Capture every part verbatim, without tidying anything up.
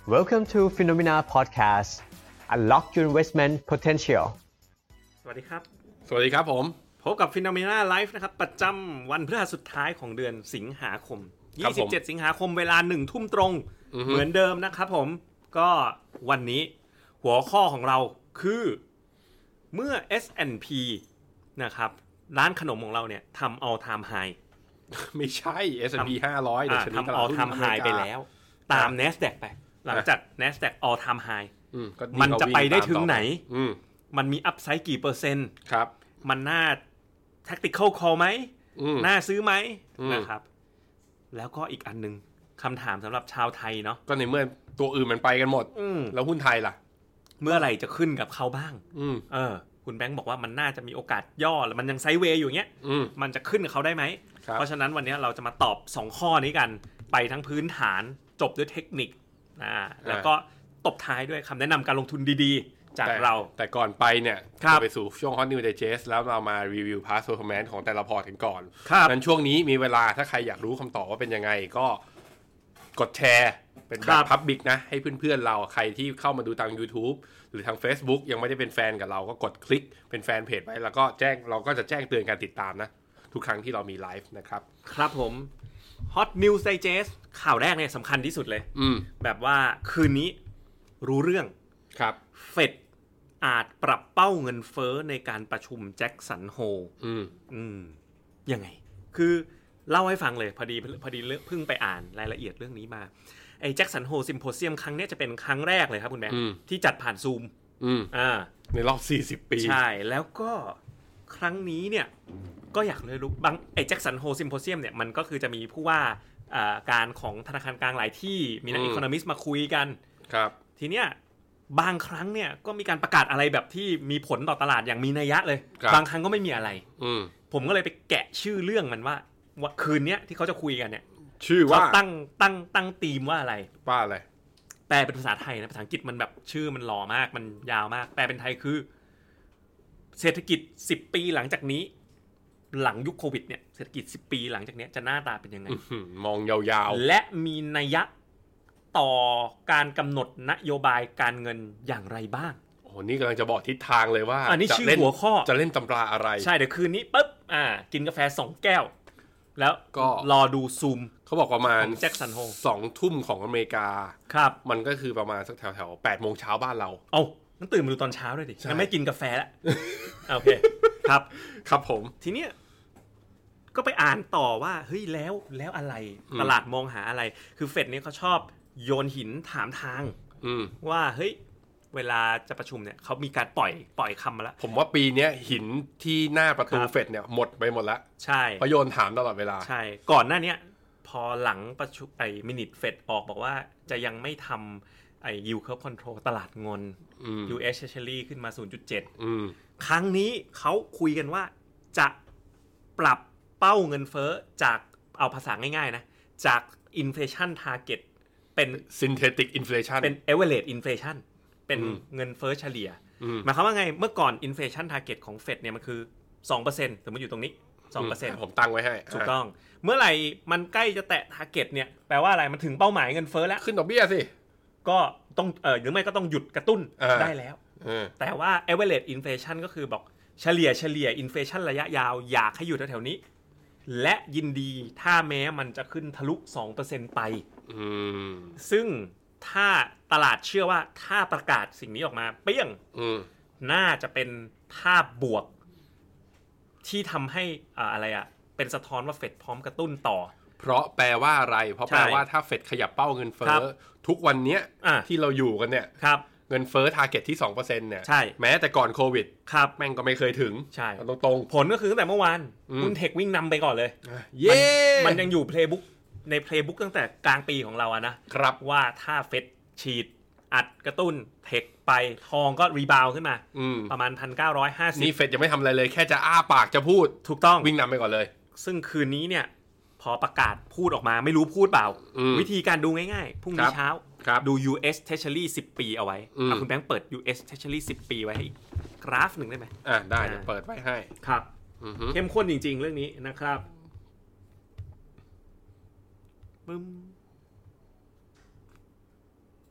Welcome to Phenomena Podcast. Unlock your investment potential. สวัสดีครับสวัสดีครับผมพบกับ Phenomena Live นะครับประจำวันพฤหัสสุดท้ายของเดือนสิงหาคมยี่สิบเจ็ดสิงหาคมเวลา หนึ่ง ทุ่มตรงเหมือนเดิมนะครับผมก็วันนี้หัวข้อของเราคือเมื่อ เอส แอนด์ พี นะครับร้านขนมของเราเนี่ยทำ all time high ไม่ใช่ เอส แอนด์ พี ห้าร้อยทำ all time high ไปแล้วตาม NASDAQ ไปหลังจาก NASDAQ all time high มันจะไปได้ถึงไหนมันมี upside กี่เปอร์เซ็นต์ครับมันน่า tactical call ไหมน่าซื้อไหมนะครับแล้วก็อีกอันนึงคำถามสำหรับชาวไทยเนาะก็ในเมื่อตัวอื่นมันไปกันหมดแล้วหุ้นไทยล่ะเมื่อไหร่จะขึ้นกับเขาบ้างเออคุณแบงค์บอกว่ามันน่าจะมีโอกาสย่อแล้วมันยังไซด์เวย์อยู่เงี้ยมันจะขึ้นกับเขาได้ไหมเพราะฉะนั้นวันนี้เราจะมาตอบสองข้อนี้กันไปทั้งพื้นฐานจบด้วยเทคนิคอ่าแล้วก็ตบท้ายด้วยคำแนะนำการลงทุนดีๆจากเราแต่ก่อนไปเนี่ยจะไปสู่ช่วง Hot News Digest แล้วเรามารีวิว Past Performance ของแต่ละพอร์ตกันก่อนงั้นช่วงนี้มีเวลาถ้าใครอยากรู้คำตอบว่าเป็นยังไงก็กดแชร์เป็นแบบ Public นะให้เพื่อนๆเราใครที่เข้ามาดูทาง YouTube หรือทาง Facebook ยังไม่ได้เป็นแฟนกับเราก็กดคลิกเป็นแฟนเพจไว้แล้วก็แจ้งเราก็จะแจ้งเตือนการติดตามนะทุกครั้งที่เรามีไลฟ์นะครับครับผม Hot News Digest ข่าวแรกเนี่ยสำคัญที่สุดเลยแบบว่าคืนนี้รู้เรื่องครับเฟดอาจปรับเป้าเงินเฟ้อในการประชุมแจ็คสันโฮอืมอืมยังไงคือเล่าให้ฟังเลยพอดีพอดีเพิ่งไปอ่านรายละเอียดเรื่องนี้มาไอ้แจ็คสันโฮซิมโพเซียมครั้งนี้จะเป็นครั้งแรกเลยครับคุณแม่ที่จัดผ่านซูมอ่าในรอบสี่สิบปีใช่แล้วก็ครั้งนี้เนี่ยก็อยากเลยรู้บางไอ้แจ็คสันโฮซิมโพเซียมเนี่ยมันก็คือจะมีผู้ว่าการของธนาคารกลางหลายที่มีนักอีโคโนมิสต์มาคุยกันครับทีเนี้ยบางครั้งเนี่ยก็มีการประกาศอะไรแบบที่มีผลต่อตลาดอย่างมีนัยยะเลยบางครั้งก็ไม่มีอะไรผมก็เลยไปแกะชื่อเรื่องมันว่าว่าคืนนี้ที่เขาจะคุยกันเนี่ยชื่อว่าตั้งตั้งตั้งธีมว่าอะไรว่าอะไรแปลเป็นภาษาไทยนะภาษาอังกฤษมันแบบชื่อมันหล่อมากมันยาวมากแปลเป็นไทยคือเศรษฐกิจสิบปีหลังจากนี้หลังยุคโควิดเนี่ยเศรษฐกิจสิบปีหลังจากนี้จะหน้าตาเป็นยังไงมองยาวๆและมีนัยยะต่อการกำหนดนโยบายการเงินอย่างไรบ้างโอ้โหนี่กำลังจะบอกทิศทางเลยว่าอันนี้ชื่อหัวข้อจะเล่นตำราอะไรใช่เดี๋ยวคืนนี้ปุ๊บอ่ากินกาแฟสองแก้วแล้วก็รอดูซูมเขาบอกประมาณแจ็คสันโฮสองทุ่มของอเมริกาครับมันก็คือประมาณสักแถวๆแปดโมงเช้าบ้านเราเอ้างั้นตื่นมาดูตอนเช้าเลยดิงั้นไม่กินกาแฟแล้วโอเคครับครับผมทีเนี้ยก็ไปอ่านต่อว่าเฮ้ยแล้วแล้วอะไรตลาดมองหาอะไรคือเฟดเนี่ยเขาชอบโยนหินถามทางว่าเฮ้ยเวลาจะประชุมเนี่ยเขามีการปล่อยปล่อยคำมาแล้วผมว่าปีนี้หินที่หน้าประตูเฟดเนี่ยหมดไปหมดแล้วใช่เพราะโยนถามตลอดเวลาใช่ก่อนหน้านี้พอหลังประชุมไอ้มินิทเฟดออกบอกว่าจะยังไม่ทำไอ้ yield curve control ตลาดเงิน ยู เอส Treasury ขึ้นมา ศูนย์จุดเจ็ด ครั้งนี้เขาคุยกันว่าจะปรับเป้าเงินเฟ้อจากเอาภาษาง่ายๆนะจาก inflation target เป็น synthetic inflation เป็น average inflation เป็นเงินเฟ้อเฉลี่ยหมายความว่าไงเมื่อก่อน inflation target ของเฟดเนี่ยมันคือ สองเปอร์เซ็นต์ สมมติอยู่ตรงนี้ สองเปอร์เซ็นต์ผมตั้งไว้ให้ถูกต้องเมื่อไหร่มันใกล้จะแตะ target เนี่ยแปลว่าอะไรมันถึงเป้าหมายเงินเฟ้อแล้วขึ้นดอกเบี้ยสิก็ต้องเออหรือไม่ก็ต้องหยุดกระตุ้นได้แล้วแต่ว่า average inflation ก็คือบอกเฉลี่ยเฉลี่ย inflation ระยะยาวอยากให้อยู่แถวๆนี้และยินดีถ้าแม้มันจะขึ้นทะลุ สองเปอร์เซ็นต์ ไปซึ่งถ้าตลาดเชื่อว่าถ้าประกาศสิ่งนี้ออกมาเปี้ยงน่าจะเป็นภาพบวกที่ทำให้อ่าอะไรอ่ะเป็นสะท้อนว่าเฟดพร้อมกระตุ้นต่อเพราะแปลว่าอะไรเพราะแปลว่าถ้าเฟดขยับเป้าเงินเฟ้อทุกวันเนี้ยที่เราอยู่กันเนี่ยเงินเฟ้อ target ที่ สองเปอร์เซ็นต์ เนี่ยแม้แต่ก่อนโควิดแม่งก็ไม่เคยถึงใช่ตรงๆผลก็คือตั้งแต่เมื่อวานหุ้นเทควิ่งนำไปก่อนเลยเย้มันยังอยู่เพลย์บุ๊กในเพลย์บุ๊กตั้งแต่กลางปีของเราอะนะครับว่าถ้าเฟดฉีดอัดกระตุ้นเทคไปทองก็รีบาวขึ้นมาประมาณ หนึ่งพันเก้าร้อยห้าสิบนี่เฟดยังไม่ทำอะไรเลยแค่จะอ้าปากจะพูดถูกต้องวิ่งนำไปก่อนเลยซึ่งคืนนี้เนี่ยพอประกาศพูดออกมาไม่รู้พูดเปล่าวิธีการดูง่ายๆพรุ่งนี้เช้าดู ยู เอส Treasury สิบปีเอาไว้คุณแบงค์เปิด ยู เอส Treasury สิบปีไว้ให้กราฟหนึ่งได้ไหมอ่าได้เดี๋ยวเปิดไว้ให้ครับเข้มข้นจริงๆเรื่องนี้นะครับปึ้ม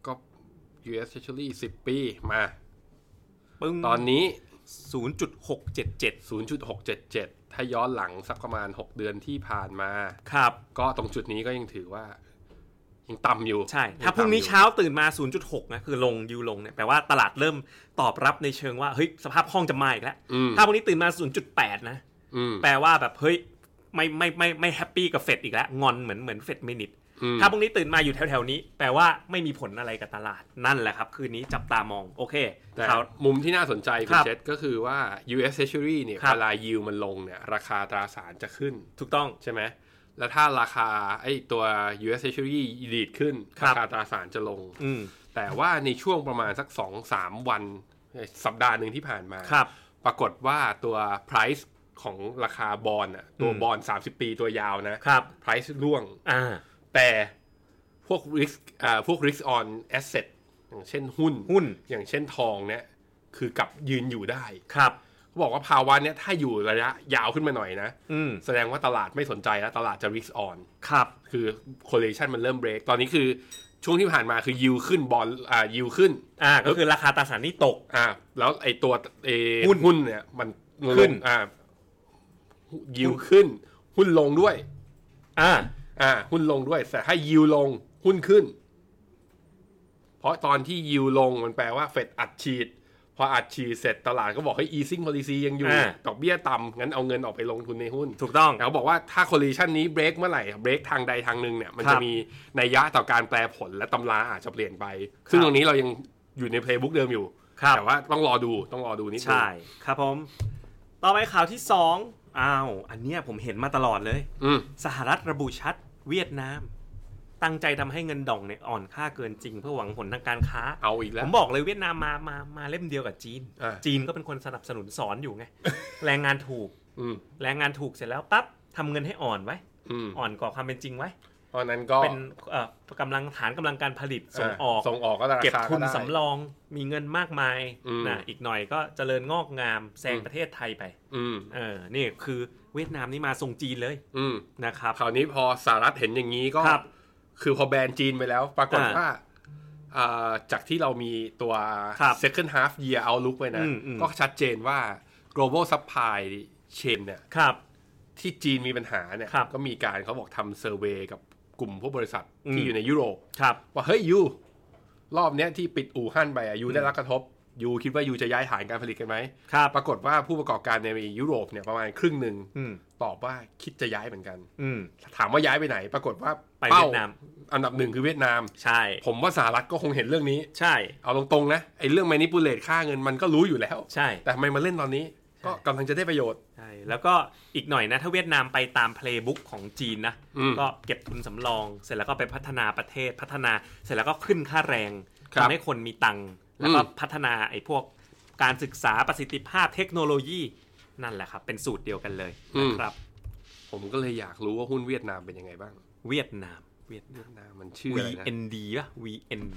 ก็ ยู เอส Treasury สิบปีมาตอนนี้ศูนย์จุดหกเจ็ดเจ็ดศูนย์จุดหกเจ็ดเจ็ด ถ้าย้อนหลังสักประมาณหกเดือนที่ผ่านมาครับก็ตรงจุดนี้ก็ยังถือว่ายังต่ำอยู่ใช่ถ้าพรุ่งนี้เช้าตื่นมา ศูนย์จุดหก นะคือลงยิวลงเนี่ยแปลว่าตลาดเริ่มตอบรับในเชิงว่าเฮ้ยสภาพคล่องจะมาอีกแล้วถ้าพรุ่งนี้ตื่นมา ศูนย์จุดแปด นะแปลว่าแบบเฮ้ยไม่ไม่ไม่ไม่แฮปปี้กับเฟดอีกแล้วงอนเหมือนเหมือนเฟดมินิทถ้าพรุ่งนี้ตื่นมาอยู่แถวๆนี้แปลว่าไม่มีผลอะไรกับตลาดนั่นแหละครับคืนนี้จับตามองโอเคแต่มุมที่น่าสนใจคุณเจษก็คือว่า ยู เอส Treasury เนี่ยเวลายิวมันลงเนี่ยราคาตราสารจะขึ้นถูกต้องใช่ไหมแล้วถ้าราคาไอ้ตัว ยู เอส Treasury ดีดขึ้นราคาตราสารจะลงแต่ว่าในช่วงประมาณสัก สองถึงสาม วันสัปดาห์นึงที่ผ่านมาปรากฏว่าตัว price ของราคาบอนด์อ่ะตัวบอนด์สามสิบปีตัวยาวนะ price ร่วงแต่พวก risk อ่าพวก risk on asset อย่างเช่นหุ้นหุ้นอย่างเช่นทองเนี่ยคือกลับยืนอยู่ได้ครับเขาบอกว่าภาวะเนี้ยถ้าอยู่ระยะยาวขึ้นมาหน่อยนะแสดงว่าตลาดไม่สนใจแล้วตลาดจะ risk on ครับคือ correlation มันเริ่ม break ตอนนี้คือช่วงที่ผ่านมาคือ yield ขึ้นบอนด์อ่า yield ขึ้นอ่าก็คือราคาตราสารนี่ตกอ่าแล้วไอ้ตัวเอหุ้นหุ้นเนี่ยมันขึ้นอ่ายิวขึ้นหุ้นลงด้วยอ่าอ่าหุ้นลงด้วยแต่ถ้ายิวลงหุ้นขึ้นเพราะตอนที่ยิวลงมันแปลว่าเฟดอัดฉีดพออัดฉีดเสร็จตลาดก็บอกให้ easing policy ยังอยู่ดอกเบี้ยต่ำงั้นเอาเงินออกไปลงทุนในหุ้นถูกต้องเขาบอกว่าถ้า correlation นี้ break เมื่อไหร่เบรกทางใดทางหนึ่งเนี่ยมันจะมีนัยยะต่อการแปลผลและตำราอาจจะเปลี่ยนไปซึ่งตรงนี้เรายังอยู่ใน playbook เดิมอยู่แต่ว่าต้องรอดูต้องรอดูนิดนึงใช่ครับผมต่อไปข่าวที่สองอ้าวอันเนี้ยผมเห็นมาตลอดเลยสหรัฐระบุชัดเวียดนามตั้งใจทำให้เงินดองเนี่ยอ่อนค่าเกินจริงเพื่อหวังผลทางการค้าเอาอีกแล้วผมบอกเลยเวียดนามมามามาเล่มเดียวกับจีนจีนก็เป็นคนสนับสนุนสอนอยู่ไง แรงงานถูกแรงงานถูกเสร็จแล้วปั๊บทำเงินให้อ่อนไว้อ่อนกว่าความเป็นจริงไว้เพราะนั้นก็เป็นกำลังฐานกำลังการผลิตส่งออกส่งออกก็ราคาเก็บทุนสำรองมีเงินมากมายนะอีกหน่อยก็เจริญงอกงามแซงประเทศไทยไปเออนี่คือเวียดนามนี่มาส่งจีนเลยนะครับคราวนี้พอสหรัฐเห็นอย่างนี้ก็คือพอแบนจีนไปแล้วปรากฏว่าจากที่เรามีตัว second half year outlook ไว้นะก็ชัดเจนว่า global supply chain เนี่ยที่จีนมีปัญหาเนี่ยก็มีการเขาบอกทำเซอร์เวย์กับกลุ่มพวกบริษัทที่อยู่ในยุโรปว่าเฮ้ยยูรอบเนี้ยที่ปิดอู่ฮั่นไปอ่ะยูได้รับกระทบยูคิดว่ายูจะย้ายฐานการผลิตกันไหมปรากฏว่าผู้ประกอบการในยุโรปเนี่ยประมาณครึ่งหนึ่งตอบว่าคิดจะย้ายเหมือนกันถามว่าย้ายไปไหนปรากฏว่าไปเวียดนามอันดับหนึ่งคือเวียดนามใช่ผมว่าสหรัฐก็คงเห็นเรื่องนี้ใช่เอาตรงๆนะไอ้เรื่อง manipulate ค่าเงินมันก็รู้อยู่แล้วใช่แต่ทำไมมาเล่นตอนนี้ก็กำลังจะได้ประโยชน์ใช่แล้วก็อีกหน่อยนะถ้าเวียดนามไปตามเพลย์บุ๊กของจีนนะก็เก็บทุนสำรองเสร็จแล้วก็ไปพัฒนาประเทศพัฒนาเสร็จแล้วก็ขึ้นค่าแรงทำให้คนมีตังค์แล้วก็พัฒนาไอ้พวกการศึกษาประสิทธิภาพเทคโนโลยีนั่นแหละครับเป็นสูตรเดียวกันเลยนะครับผมก็เลยอยากรู้ว่าหุ้นเวียดนามเป็นยังไงบ้างเวียดนามเวียดนามมันชื่ออะไรนะวี เอ็น ดี ป่ะ วี เอ็น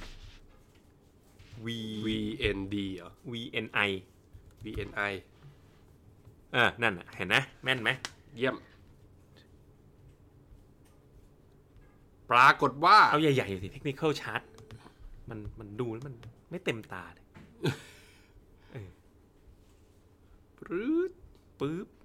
V วี เอ็น ดี เหรอวี เอ็น ไอวี เอ็น ไอเออนั่นน่ะเห็นนะแม่นไหมเยี่ยมปรากฏว่าเอาใหญ่ๆสิ Technical Chart มันมันดูแล้วมันไม่เต็มตาเลยปื๊ดปึ๊บ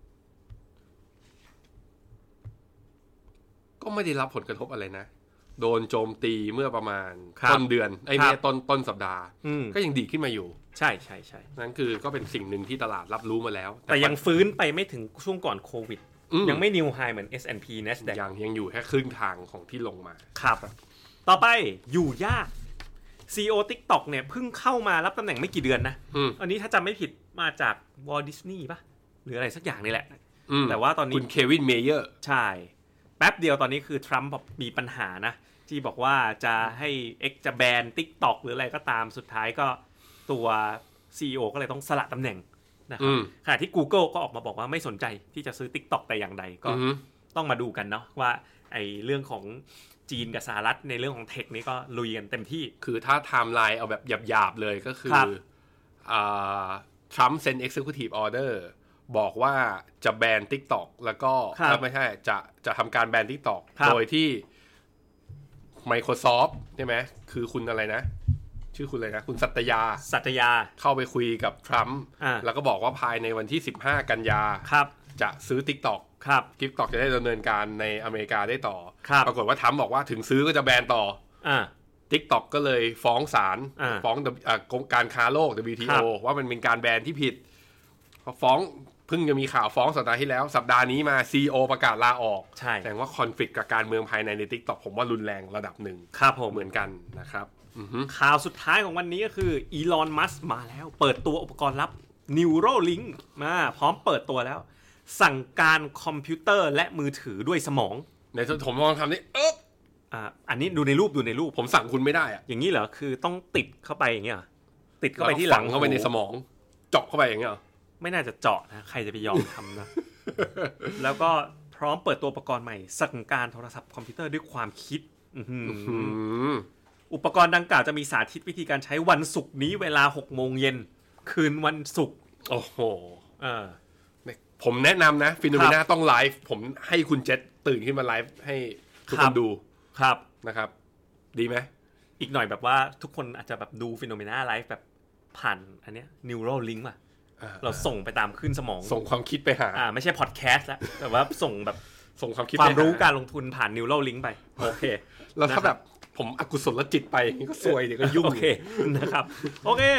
ก็ไม่ได้รับผลกระทบอะไรนะโดนโจมตีเมื่อประมาณต้นเดือนไอ้เนี่ยต้นต้นสัปดาห์ก็ยังดีขึ้นมาอยู่ใช่ใช่ใช่นั่นคือก็เป็นสิ่งหนึ่งที่ตลาดรับรู้มาแล้วแต่ยังฟื้นไปไม่ถึงช่วงก่อนโควิดยังไม่นิวไฮเหมือน เอส แอนด์ พี Nasdaq ยังยังอยู่แค่ครึ่งทางของที่ลงมาครับต่อไปอยู่ยาก ซี อี โอ TikTok เนี่ยเพิ่งเข้ามารับตำแหน่งไม่กี่เดือนนะอันนี้ถ้าจำไม่ผิดมาจาก Walt Disney ป่ะหรืออะไรสักอย่างนี่แหละแต่ว่าตอนนี้คุณเควินเมเยอร์ใช่แป๊บเดียวตอนนี้คือทรัมป์มีปัญหานะที่บอกว่าจะให้ X จะแบน TikTok หรืออะไรก็ตามสุดท้ายก็ตัว ซี อี โอ ก็เลยต้องสละตำแหน่งนะครับขณะที่ Google ก็ออกมาบอกว่าไม่สนใจที่จะซื้อ TikTok แต่อย่างใดก็ต้องมาดูกันเนาะว่าไอ้เรื่องของจีนกับสหรัฐในเรื่องของเทคนี้ก็ลุยกันเต็มที่คือถ้าไทม์ไลน์เอาแบบหยาบๆเลยก็คือทรัมป์เซ็น Executive Order บอกว่าจะแบน TikTok แล้วก็ไม่ใช่จะจะทำการแบน TikTok โดยที่ Microsoft ใช่ไหมคือคุณอะไรนะชื่อคุณอะไรนะคุณสัตยาสัตยาเข้าไปคุยกับทรัมป์แล้วก็บอกว่าภายในวันที่สิบห้ากันยาจะซื้อ TikTok ครับ TikTok จะได้ดำเนินการในอเมริกาได้ต่อปรากฏว่าทรัมป์บอกว่าถึงซื้อก็จะแบนต่ออ่า TikTok ก็เลยฟ้องศาลฟ้องการค้าโลก ดับเบิลยู ที โอ ว่ามันเป็นการแบนที่ผิดพอฟ้องเพิ่งจะมีข่าวฟ้องสัปดาห์ที่แล้วสัปดาห์นี้มา ซี อี โอ ประกาศลาออกแสดงว่าคอนฟลิกต์กับการเมืองภายในใน TikTok ผมว่ารุนแรงระดับหนึ่งครับผมเหมือนกันนะครับข่าวสุดท้ายของวันนี้ก็คืออีลอนมัสก์มาแล้วเปิดตัวอุปกรณ์ลับ Neuralink มาพร้อมเปิดตัวแล้วสั่งการคอมพิวเตอร์และมือถือด้วยสมองในผมลองทำนี่เอออ่าอันนี้ดูในรูปดูในรูปผมสั่งคุณไม่ได้อะอย่างนี้เหรอคือต้องติดเข้าไปอย่างเงี้ยติดเข้าไปที่หลังเข้าไปในสมองเจาะเข้าไปอย่างเงี้ยไม่น่าจะเจาะนะใครจะไปยอมทำนะ แล้วก็พร้อมเปิดตัวอุปกรณ์ใหม่สั่งการโทรศัพท์คอมพิวเตอร์ด้วยความคิดอุปกรณ์ดังกล่าวจะมีสาธิตวิธีการใช้วันศุกร์นี้เวลา หกโมงเย็นคืนวันศุกร์โอ้โหเออผมแนะนำนะฟิโนเมนาต้องไลฟ์ผมให้คุณเจษตื่นขึ้นมาไลฟ์ให้ทุกคนดูครับนะครับดีไหมอีกหน่อยแบบว่าทุกคนอาจจะแบบดูฟิโนเมนาไลฟ์แบบผ่านอันเนี้ย Neuralink อ่ะเราส่งไปตามขึ้นสมองส่งความคิดไปหาอ่าไม่ใช่พอดแคสต์แล้วแต่ว่าส่งแบบส่งความคิดความรู้การลงทุนผ่าน Neuralink ไปโอเคแล้วถ้าแบบผมอกุศลจิตไปนี่ก็ซวยเดี๋ยวก็ยุ่งโอเคนะครับโอเค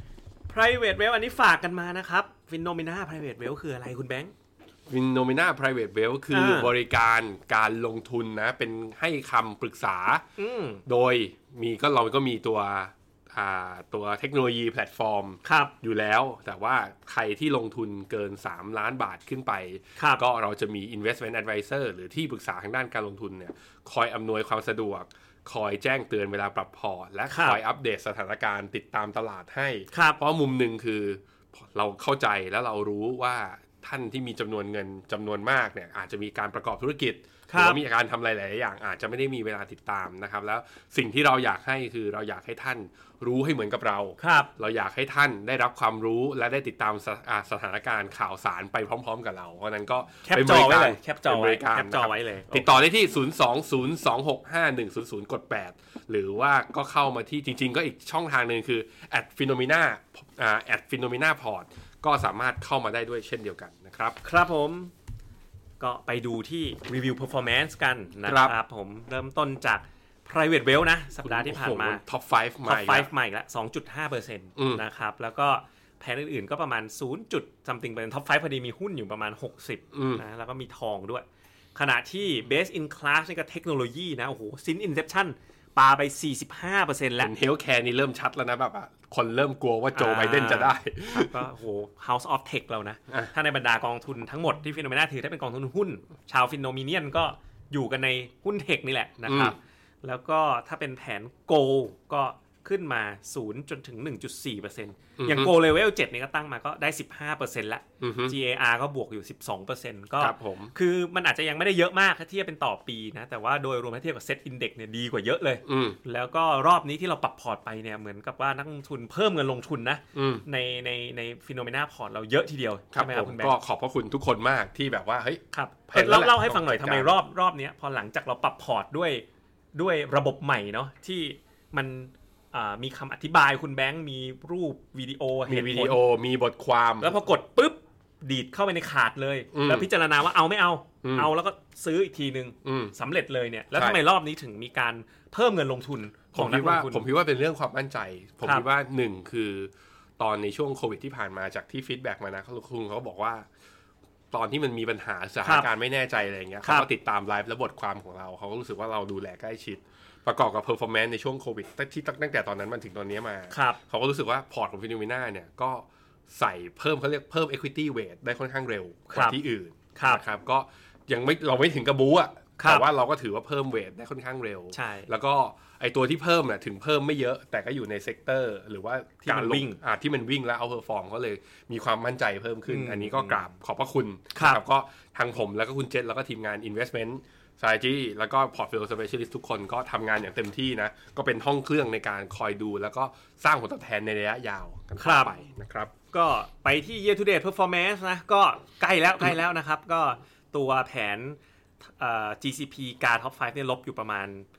private wealth อันนี้ฝากกันมานะครับ Phenomena private wealth คืออะไรคุณแบงค์ Phenomena private wealth คือบริการการลงทุนนะเป็นให้คำปรึกษาโดยมีก็เราก็มีตัวตัวเทคโนโลยีแพลตฟอร์มอยู่แล้วแต่ว่าใครที่ลงทุนเกินสามล้านบาทขึ้นไปก็เราจะมี investment advisor หรือที่ปรึกษาทางด้านการลงทุนเนี่ยคอยอำนวยความสะดวกคอยแจ้งเตือนเวลาปรับพอร์ตและคอยอัปเดตสถานการณ์ติดตามตลาดให้เพราะมุมหนึ่งคือเราเข้าใจและเรารู้ว่าท่านที่มีจำนวนเงินจำนวนมากเนี่ยอาจจะมีการประกอบธุรกิจหรือว่ามีการทำอะไรหลายอย่างอาจจะไม่ได้มีเวลาติดตามนะครับแล้วสิ่งที่เราอยากให้คือเราอยากให้ท่านรู้ให้เหมือนกับเราเราอยากให้ท่านได้รับความรู้และได้ติดตามส, สถานการณ์ข่าวสารไปพร้อมๆกับเราเพราะนั้นก็แคปจอไว้เลยแคปจอไว้แคปจอไว้เลยติดต่อได้ที่ศูนย์ สอง ศูนย์ สอง หก ห้า หนึ่ง ศูนย์ ศูนย์กดแปดหรือว่าก็เข้ามาที่จริงๆก็อีกช่องทางนึงคือ แอท ฟีโนเมนา อ่า แอท ฟีโนเมนา พอร์ต ก็สามารถเข้ามาได้ด้วยเช่นเดียวกันนะครับครับผมก็ไปดูที่ Review Performance กันนะครับผมเริ่มต้นจาก Private Wealth นะสัปดาห์ที่ผ่านมา Top ห้าใหม่ Top ห้าใหม่ละ สองจุดห้าเปอร์เซ็นต์ นะครับแล้วก็แผนอื่นๆก็ประมาณศูนย์ something เป็น Top ห้าพอดีมีหุ้นอยู่ประมาณหกสิบนะแล้วก็มีทองด้วยขณะที่ Best in Class นี่ก็เทคโนโลยีนะโอ้โห Since Inception ปาไป สี่สิบห้าเปอร์เซ็นต์ แล้ว Healthcare นี่เริ่มชัดแล้วนะแบบคนเริ่มกลัวว่าโจไบเดนจะได้ก็โห House of Tech เรานะถ้าในบรรดากองทุนทั้งหมดที่ฟิโนเมนาถือถ้าเป็นกองทุนหุ้นชาวฟิโนมิเนียนก็อยู่กันในหุ้นเทคนี่แหละนะครับแล้วก็ถ้าเป็นแผน Go ก็ขึ้นมาศูนย์จนถึง หนึ่งจุดสี่เปอร์เซ็นต์ อย่าง Go Level เจ็ดนี่ก็ตั้งมาก็ได้ สิบห้าเปอร์เซ็นต์ แล้ว จี เอ อาร์ ก็บวกอยู่ สิบสองเปอร์เซ็นต์ ก็คือมันอาจจะยังไม่ได้เยอะมากถ้าเทียบเป็นต่อปีนะแต่ว่าโดยรวมถ้าเทียบกับ Set Index เนี่ยดีกว่าเยอะเลยแล้วก็รอบนี้ที่เราปรับพอร์ตไปเนี่ยเหมือนกับว่านักลงทุนเพิ่มเงินลงทุนนะในในใน Phenomena Port เราเยอะทีเดียวใช่ไหมครับคุณแบงค์ก็ขอบพระคุณทุกคนมากที่แบบว่าเฮ้ยครับเล่าเล่าให้ฟังหน่อยทำไมรอบรอบนี้พอหลังจากเราปรับพอร์ตด้วยด้วยระบบใหม่เนาะที่มันมีคำอธิบายคุณแบงค์มีรูปวิดีโอมีวิดีโอมีบทความแล้วพอกดปุ๊บดีดเข้าไปในขาดเลยแล้วพิจารณาว่าเอาไม่เอาเอาแล้วก็ซื้ออีกทีนึงสำเร็จเลยเนี่ยแล้วทำไมรอบนี้ถึงมีการเพิ่มเงินลงทุนของนักลงทุนผมคิดว่าเป็นเรื่องความมั่นใจผมคิดว่าหนึ่งคือตอนในช่วงโควิดที่ผ่านมาจากที่ฟีดแบ็กมานะคุณเขาบอกว่าตอนที่มันมีปัญหาสถานการณ์ไม่แน่ใจอะไรอย่างเงี้ยเขาก็ติดตามไลฟ์และบทความของเราเขาก็รู้สึกว่าเราดูแลใกล้ชิดประกอบกับ performance ในช่วงโควิดที่ตั้งแต่ตอนนั้นมันถึงตอนนี้มาเขาก็รู้สึกว่าพอร์ตของ Phenomena เนี่ยก็ใส่เพิ่มเขาเรียกเพิ่ม equity weight ได้ค่อนข้างเร็วกว่าที่อื่นนะครับก็ยังไม่เราไม่ถึงกระบู๊อ่ะแต่ว่าเราก็ถือว่าเพิ่มเวทได้ค่อนข้างเร็วแล้วก็ไอตัวที่เพิ่มน่ะถึงเพิ่มไม่เยอะแต่ก็อยู่ในเซกเตอร์หรือว่าการวิ่งอ่าที่มันวิ่งแล้วเอาเพอร์ฟอร์มก็เลยมีความมั่นใจเพิ่มขึ้นอันนี้ก็กราบขอบพระคุณครับก็ทางผมแล้วก็คุณเจษแล้วก็ทีมงาน investment strategy แล้วก็ portfolio specialist ทุกคนก็ทำงานอย่างเต็มที่นะก็เป็นห้องเครื่องในการคอยดูแล้วก็สร้างผลตอบแทนในระยะยาวกันต่อไปนะครับก็ไปที่ year to date performance นะก็ใกล้แล้วใกล้แล้วนะครับก็ตัวแผนจี ซี พี การ Top ไฟว์เนี่ยลบอยู่ประมาณ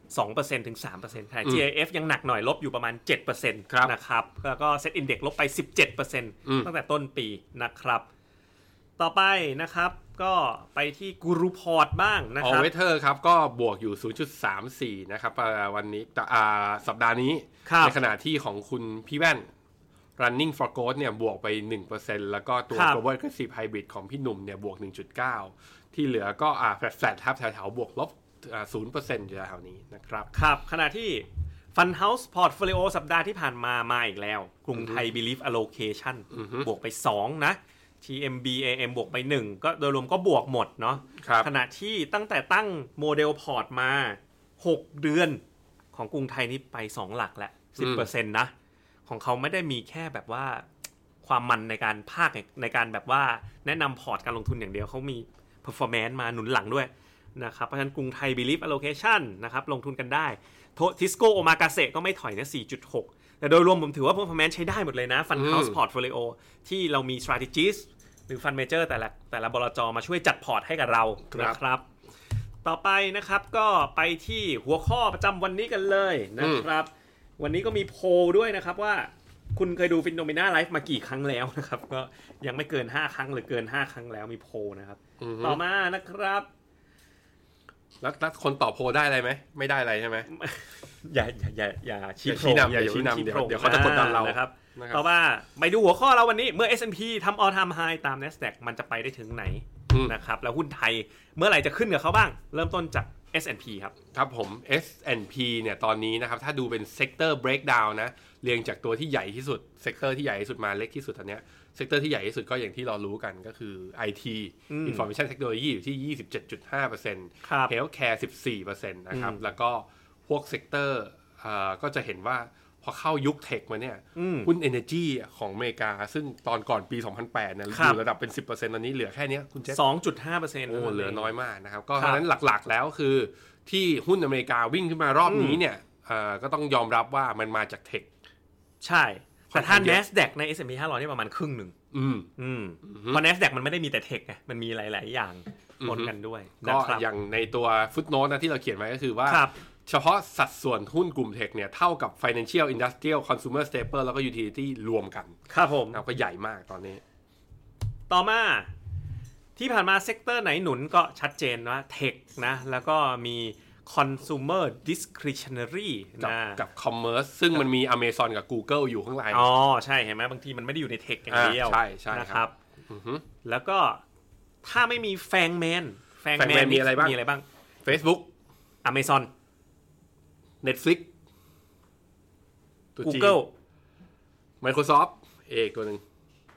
สองเปอร์เซ็นต์ ถึง สามเปอร์เซ็นต์ ค่ะ จี ไอ เอฟ ยังหนักหน่อยลบอยู่ประมาณ เจ็ดเปอร์เซ็นต์ นะครับแล้วก็ Set Index ลบไป สิบเจ็ดเปอร์เซ็นต์ ตั้งแต่ต้นปีนะครับต่อไปนะครับก็ไปที่กูรูพอร์ตบ้างนะครับ All Weather ครับก็บวกอยู่ ศูนย์จุดสามสี่ นะครับวันนี้สัปดาห์นี้ในขณะที่ของคุณพี่แว่น Running for Growth เนี่ยบวกไป หนึ่งเปอร์เซ็นต์ แล้วก็ตัว Global Aggressive Hybrid ของพี่หนุ่มเนี่ยบวก หนึ่งจุดเก้า ที่เหลือก็อ่าแฟลตๆครับแถวๆบวกลบอ่า ศูนย์เปอร์เซ็นต์ อยู่แถวนี้นะครับครับขณะที่ Fund House Portfolio สัปดาห์ที่ผ่านมามาอีกแล้วกรุงไทย Belief Allocation บวกไปสองนะ ที เอ็ม บี เอ เอ็ม บวกไปหนึ่งก็โดยรวมก็บวกหมดเนาะขณะที่ตั้งแต่ตั้งโมเดลพอร์ตมาหกเดือนของกรุงไทยนี่ไปสองหลักแล้ว สิบเปอร์เซ็นต์ นะของเขาไม่ได้มีแค่แบบว่าความมันในการภาคในการแบบว่าแนะนำพอร์ตการลงทุนอย่างเดียวเขามี performance มาหนุนหลังด้วยนะครับเพราะฉะนั้นกรุงไทย Belief Allocation นะครับลงทุนกันได้ทิสโก้โอมากาเซก็ไม่ถอยนะ สี่จุดหก แต่โดยรวมผมถือว่า performance ใช้ได้หมดเลยนะ Fund House Portfolio ที่เรามี strategist หรือ Fund Manager แต่ละแต่ละบลจ.มาช่วยจัดพอร์ตให้กับเรานะครับต่อไปนะครับก็ไปที่หัวข้อประจำวันนี้กันเลยนะครับวันนี้ก็มีโพลด้วยนะครับว่าคุณเคยดู Phenomena Live มากี่ครั้งแล้วนะครับก็ยังไม่เกินห้าครั้งหรือเกินห้าครั้งแล้วมีโพลนะครับต่อมานะครับแล้วคนตอบโพลได้อะไรไหมไม่ได้อะไรใช่ไหมอย่าอย่าอย่าอย่าชี้นำอย่าชี้นำเดี๋ยวเดี๋ยวเขาจะกดดันเรานะครับต่อมาไปดูหัวข้อเราวันนี้เมื่อ เอส แอนด์ พี ทำ All Time High ตาม NASDAQ มันจะไปได้ถึงไหนนะครับแล้วหุ้นไทยเมื่อไหร่จะขึ้นกับเขาบ้างเริ่มต้นจาก เอส แอนด์ พี ครับครับผม เอส แอนด์ พี เนี่ยตอนนี้นะครับถ้าดูเป็น Sector Breakdown นะเรียงจากตัวที่ใหญ่ที่สุด Sector ที่ใหญ่ที่สุดมาเล็กที่สุดตอนเนี้ย Sector ที่ใหญ่ที่สุดก็อย่างที่เรารู้กันก็คือ ไอ ที Information Technology อยู่ที่ ยี่สิบเจ็ดจุดห้าเปอร์เซ็นต์ Healthcare สิบสี่เปอร์เซ็นต์ นะครับแล้วก็พวก Sector อ่าก็จะเห็นว่าพอเข้ายุคเทคมาเนี่ยหุ้น Energy ของอเมริกาซึ่งตอนก่อนปีสองพันแปดเนี่ยอยู่ระดับเป็น สิบเปอร์เซ็นต์ ตอนนี้เหลือแค่นี้คุณเจษสองจุดห้าเปอร์เซ็นต์โอ้เหลือน้อยมากนะครับก็เพราะฉะนั้นหลักๆแล้วคือที่หุ้นอเมริกาวิ่งขึ้นมารอบนี้เนี่ยก็ต้องยอมรับว่ามันมาจากเทคใช่แต่ถ้า NASDAQ ใน เอส แอนด์ พี ห้าร้อยนี่ประมาณครึ่งหนึ่งอืมอืมเพราะ NASDAQ มันไม่ได้มีแต่เทคไงมันมีหลายๆอย่างปนกันด้วยก็อย่างในตัวฟุตโนตนะที่เราเขียนไว้ก็คือว่าเฉพาะสัดส่วนหุ้นกลุ่มเทคเนี่ยเท่ากับ Financial Industrial Consumer Staple แล้วก็ Utility รวมกันครับผมก็ใหญ่มากตอนนี้ต่อมาที่ผ่านมาเซกเตอร์ไหนหนุนก็ชัดเจนว่าเทคนะแล้วก็มี Consumer Discretionary นะกับ Commerce ซึ่งมันมี Amazon กับ Google อยู่ข้างในอ๋อใช่เห็นไหมบางทีมันไม่ได้อยู่ในเทคอย่างเดียวใช่ใช่นะครับแล้วก็ถ้าไม่มีแฟงแมนแฟงแมนมีอะไรบ้างมีอะไรบ้าง Facebook Amazon Netflix Google Microsoft เอกตัวหนึ่ง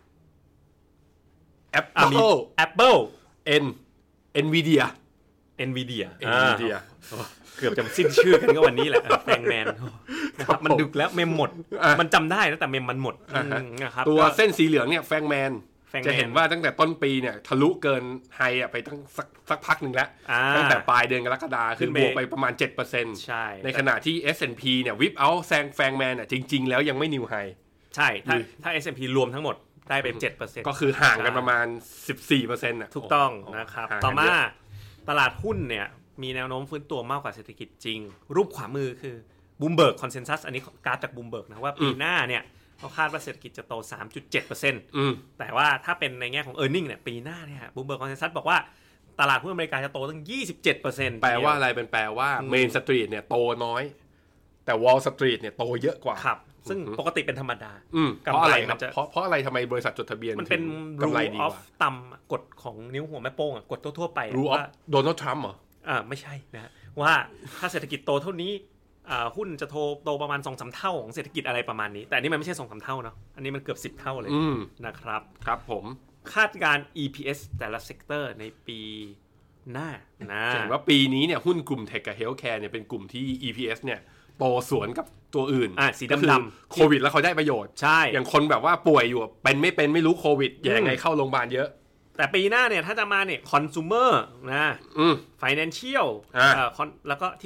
Apple Apple N Nvidia Nvidia Nvidia เกือบจะสิ้นชื่อกันก็วันนี้แหละแฟงแมนนะครับมันดึกแล้วเมมหมดมันจำได้นะแต่เมมมันหมดนะครับตัวเส้นสีเหลืองเนี่ยแฟงแมนจะเห็นว่าตั้งแต่ต้นปีเนี่ยทะลุเกินไฮอ่ะไปตั้งสักสักพักหนึ่งแล้วตั้งแต่ปลายเดือนกรกฎาคมขึ้นบวกไปประมาณ เจ็ดเปอร์เซ็นต์ใช่ในขณะที่ เอส แอนด์ พี เนี่ยวิปเอาแซงแฟงแมนอ่ะจริงๆแล้วยังไม่นิวไฮใช่ถ้าถ้า เอส แอนด์ พี รวมทั้งหมดได้เป็น เจ็ดเปอร์เซ็นต์ก็คือห่างกันประมาณ สิบสี่เปอร์เซ็นต์ น่ะถูกต้องนะครับต่อมาตลาดหุ้นเนี่ยมีแนวโน้มฟื้นตัวมากกว่าเศรษฐกิจจริงรูปขวามือคือ Bloomberg Consensus อันนี้กราฟจาก Bloomberg นะว่าปีหน้าเนี่ยเขาคาดว่าเศรษฐกิจจะโต สามจุดเจ็ดเปอร์เซ็นต์ อืมแต่ว่าถ้าเป็นในแง่ของ earning เนี่ยปีหน้าเนี่ย Bloomberg Consensus บอกว่าตลาดหุ้นอเมริกาจะโตตั้ง ยี่สิบเจ็ดเปอร์เซ็นต์แปลว่าอะไรเป็นแปลว่า Main Street เนี่ยโตน้อยแต่ Wall Street เนี่ยโตเยอะกว่าครับซึ่งปกติเป็นธรรมดาเพราะอะไรครับเพราะเพราะอะไรทำไมบริษัทจดทะเบียนมันเป็น rule of thumb กฎของนิ้วหัวแม่โป้งอ่ะกฎทั่วๆไป rule of Donald Trump เหรออ่าไม่ใช่นะว่าถ้าเศรษฐกิจโตเท่านี้หุ้นจะโตโตประมาณ สองถึงสาม เท่าของเศรษฐกิจอะไรประมาณนี้แต่อันนี้มันไม่ใช่ สองถึงสาม เท่าเนาะอันนี้มันเกือบสิบเท่าเลยนะครับครับผมคาดการ อี พี เอส แต่ละเซกเตอร์ในปีหน้านะเห็นว่าปีนี้เนี่ยหุ้นกลุ่มเทคกับเฮลท์แคร์เนี่ยเป็นกลุ่มที่ อี พี เอส เนี่ยโตสวนกับตัวอื่นอ่ะสีดำๆโควิดแล้วเขาได้ประโยชน์ใช่อย่างคนแบบว่าป่วยอยู่เป็นไม่เป็นไม่รู้โควิดยังไงเข้าโรงพยาบาลเยอะแต่ปีหน้าเนี่ยถ้าจะมาเนี่ย consumer นะ financial อ่าแล้วก็ที่ผ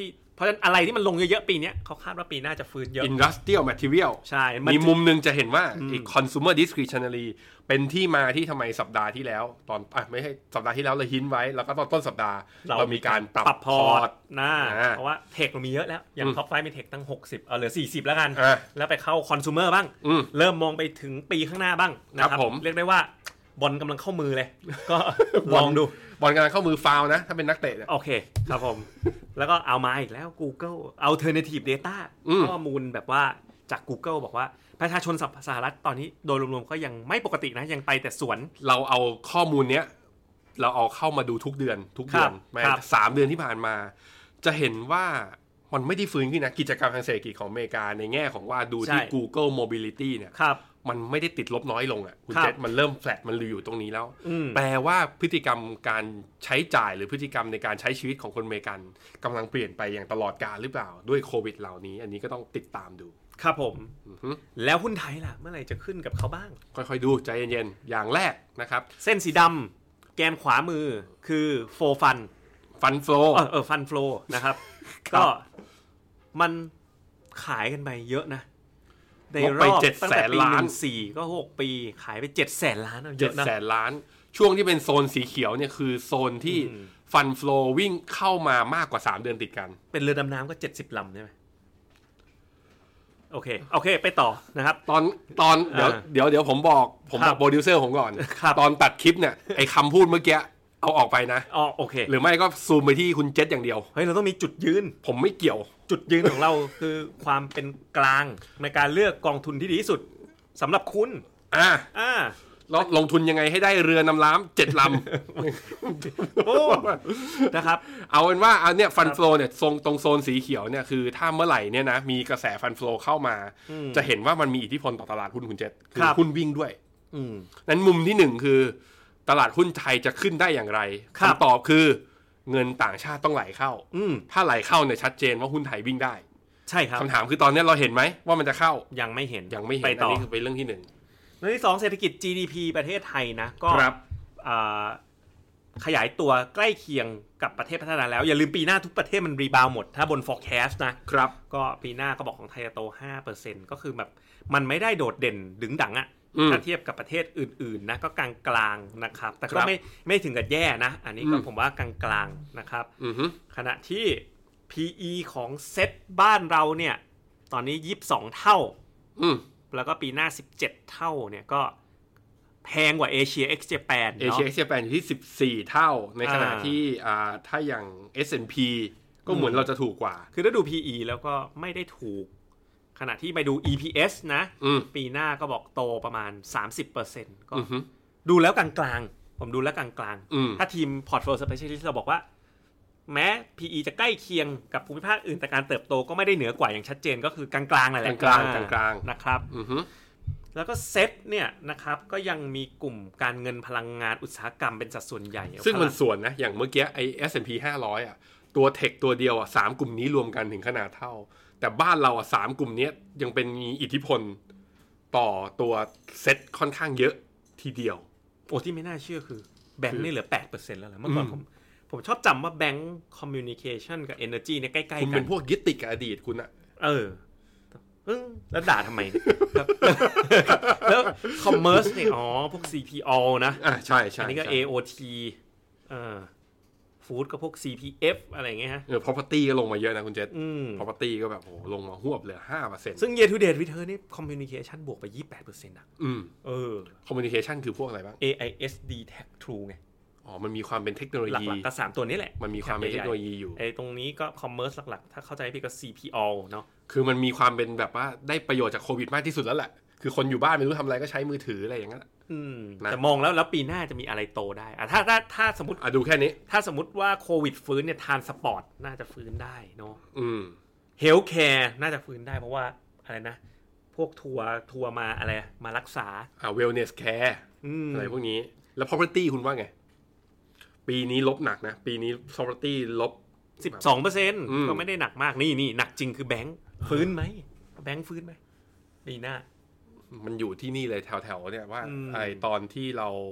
ราะฉะนั้นอะไรที่มันลงเยอะๆปีนี้เขาคาดว่าปีหน้าจะฟื้นเยอะ Industrial Material ใช่มีมุมนึงจะเห็นว่า Consumer Discretionary เป็นที่มาที่ทำไมสัปดาห์ที่แล้วตอนอ่ะไม่ใช่สัปดาห์ที่แล้วเราหินไว้แล้วก็ตอนต้นสัปดาห์เรามีการปรับพอร์ตนะเพราะว่าเทคเรามีเยอะแล้วอย่างท็อปไฟว์มีเทคตั้งหกสิบเอาเหลือสี่สิบแล้วกันแล้วไปเข้าคอน sumer บ้างเริ่มมองไปถึงปีข้างหน้าบ้างนะครับเรียกได้ว่าบอลกำลังเข้ามือเลยก็ลองดูบอลกำลังเข้ามือฟาวนะถ้าเป็นนักเตะโอเคครับผมแล้วก็เอามาอีกแล้ว Google Alternative Data ข้อมูลแบบว่าจาก Google บอกว่าประชาชนสหรัฐตอนนี้โดยรวมๆก็ยังไม่ปกตินะยังไปแต่สวนเราเอาข้อมูลเนี้ยเราเอาเข้ามาดูทุกเดือนทุกเดือนแม้สามเดือนที่ผ่านมาจะเห็นว่ามันไม่ได้ฟื้นขึ้นนะกิจกรรมทางเศรษฐกิจของอเมริกาในแง่ของว่าดูที่ Google Mobility เนี่ยมันไม่ได้ติดลบน้อยลงอ่ะคุณเจษมันเริ่มแฟลตมันอยู่ตรงนี้แล้วแปลว่าพฤติกรรมการใช้จ่ายหรือพฤติกรรมในการใช้ชีวิตของคนอเมริกันกำลังเปลี่ยนไปอย่างตลอดกาลหรือเปล่าด้วยโควิดเหล่านี้อันนี้ก็ต้องติดตามดูครับผมแล้วหุ้นไทยล่ะเมื่อไหร่จะขึ้นกับเขาบ้างค่อยๆดูใจเย็นๆอย่างแรกนะครับเส้นสีดำแกนขวามือคือโฟฟันฟันโฟลเออเออฟันโฟลนะครับก็มันขายกันไปเยอะนะในรอบตั้งแต่ปีหนึ่งสี่ก็หกปีขายไปเจ็ดแสนล้านเยอะนะเจ็ดแสนล้านช่วงที่เป็นโซนสีเขียวเนี่ยคือโซนที่ฟันโฟลวิ่งเข้ามามากกว่าสามเดือนติดกันเป็นเรือดำน้ำก็เจ็ดสิบลำใช่ไหมโอเคโอเคไปต่อนะครับตอนตอนเดี๋ยวเดี๋ยวเดี๋ยวผมบอกผมบอกโปรดิวเซอร์ผมก่อนตอนตัดคลิปเนี่ยไอ้คำพูดเมื่อกี้เอาออกไปนะอ๋อโอเคหรือไม่ก็ซูมไปที่คุณเจษอย่างเดียวเฮ้ยเราต้องมีจุดยืนผมไม่เกี่ยวจุดยืนของเราคือความเป็นกลางในการเลือกกองทุนที่ดีที่สุดสำหรับคุณอ่าอ่าแล้วลงทุนยังไงให้ได้เรือนำล้ำเจ็ดลำโอ้นะครับเอาเป็นว่าอันเนี้ยฟันโฟลเนี่ยทรงตรงโซนสีเขียวเนี่ยคือถ้าเมื่อไหร่เนี่ยนะมีกระแสฟันโฟลเข้ามาจะเห็นว่ามันมีอิทธิพลต่อตลาดหุ้นคุณเจษคือหุ้นวิ่งด้วยนั้นมุมที่หนึ่งคือตลาดหุ้นไทยจะขึ้นได้อย่างไรคำตอบคือเงินต่างชาติต้องไหลเข้าถ้าไหลเข้าเนี่ยชัดเจนว่าหุ้นไทยวิ่งได้ใช่ครับคำถามคือตอนนี้เราเห็นไหมว่ามันจะเข้ายังไม่เห็นยังไม่เห็นอันนี้คือเป็นเรื่องที่หนึ่งเรื่องที่สองเศรษฐกิจ จี ดี พี ประเทศไทยนะก็ขยายตัวใกล้เคียงกับประเทศพัฒนาแล้วอย่าลืมปีหน้าทุกประเทศมันรีบาวหมดถ้าบน forecast นะครับก็ปีหน้าก็บอกของไทยจะโต ห้าเปอร์เซ็นต์ ก็คือแบบมันไม่ได้โดดเด่นดึงดังอะถ้าเทียบกับประเทศอื่นๆนะก็กลางๆนะครับแต่ก็ไม่ไม่ถึงกับแย่นะอันนี้ก็ผมว่ากลางๆนะครับขณะที่ พี อี ของเซ็ตบ้านเราเนี่ยตอนนี้ยี่สิบสองเท่าแล้วก็ปีหน้าสิบเจ็ดเท่าเนี่ยก็แพงกว่าเอเชีย X Japan เอเชีย X Japan อยู่ที่สิบสี่เท่าในขณะที่อ่าถ้าอย่าง เอส แอนด์ พี ก็เหมือนเราจะถูกกว่าคือถ้าดู พี อี แล้วก็ไม่ได้ถูกขณะที่ไปดู อี พี เอส นะปีหน้าก็บอกโตประมาณ สามสิบเปอร์เซ็นต์ ก็ดูแล้วกลางๆผมดูแล้วกลางๆถ้าทีม Portfolio Specialist เราบอกว่าแม้ พี อี จะใกล้เคียงกับภูมิภาคอื่นแต่การเติบโตก็ไม่ได้เหนือกว่าอย่างชัดเจนก็คือกลางๆนั่นแหละกลางๆกลางๆนะครับแล้วก็เซ็ตเนี่ยนะครับก็ยังมีกลุ่มการเงินพลังงานอุตสาหกรรมเป็นสัดส่วนใหญ่ซึ่งมันส่วนนะอย่างเมื่อกี้ไอ้ เอส แอนด์ พี ห้าร้อยอ่ะตัวเทคตัวเดียวอ่ะสามกลุ่มนี้รวมกันถึงขนาดเท่าแต่บ้านเราอ่ะสามกลุ่มนี้ยังเป็นมีอิทธิพลต่อตัวเซ็ตค่อนข้างเยอะทีเดียวโอ้ที่ไม่น่าเชื่อคือแบงค์นี่เหลือ แปดเปอร์เซ็นต์ แล้วแหละเมื่อก่อนผมผมชอบจำว่าแบงค์คอมมิวนิเคชันกับเอเนอร์จีเนี่ยใกล้ๆกันคุณเป็นพวกยึดติดกับอดีตคุณอะเออแล้วด่าทำไมแล้วคอมเมอร์สเนี่ยอ๋อพวก ซี พี โอ นะอ่าใช่ใช่อันนี้ก็ เอ โอ ที เออฟู้ดก็พวก ซี พี เอฟ อะไรอย่างเงี้ยฮะเออ property ก็ลงมาเยอะนะคุณเจษ property ก็แบบโหลงมาหวบเหลือ ห้าเปอร์เซ็นต์ซึ่ง year to date return นี่ communication บวกไป ยี่สิบแปดเปอร์เซ็นต์ อ่ะอืมเออ communication คือพวกอะไรบ้างเอ ไอ เอส ดี Tech True ไงอ๋อมันมีความเป็นเทคโนโลยีหลักๆก็สามตัวนี้แหละมันมีความเป็นเทคโนโลยีอยู่ไอ้ตรงนี้ก็ commerce หลักๆถ้าเข้าใจพี่ก็ ซี พี โอ เนาะคือมันมีความเป็นแบบว่าได้ประโยชน์จากโควิดมากที่สุดแล้วแหละคือคนอยู่บ้านไม่รู้ทำอะไรก็ใช้มือถืออะไรอย่างเงี้ยอืมแต่มองแล้วแล้วปีหน้าจะมีอะไรโตได้อ่ะถ้าถ้าถ้าสมมติอ่ะดูแค่นี้ถ้าสมมติว่าโควิดฟื้นเนี่ยทานสปอร์ตน่าจะฟื้นได้เนาะอืมเฮลท์แคร์น่าจะฟื้นได้เพราะว่าอะไรนะพวกทัวร์ทัวร์มาอะไรมารักษาอ่า wellness care อะไรพวกนี้แล้ว property คุณว่าไงปีนี้ลบหนักนะปีนี้ property ลบสิบสองเปอร์เซ็นต์ ก็ไม่ได้หนักมากนี่นี่หนักจริงคือแบงค์ฟื้นไหมแบงค์ฟื้นไหมปีหน้ามันอยู่ที่นี่เลยแถวๆเนี่ยว่าไอตอนที่เรา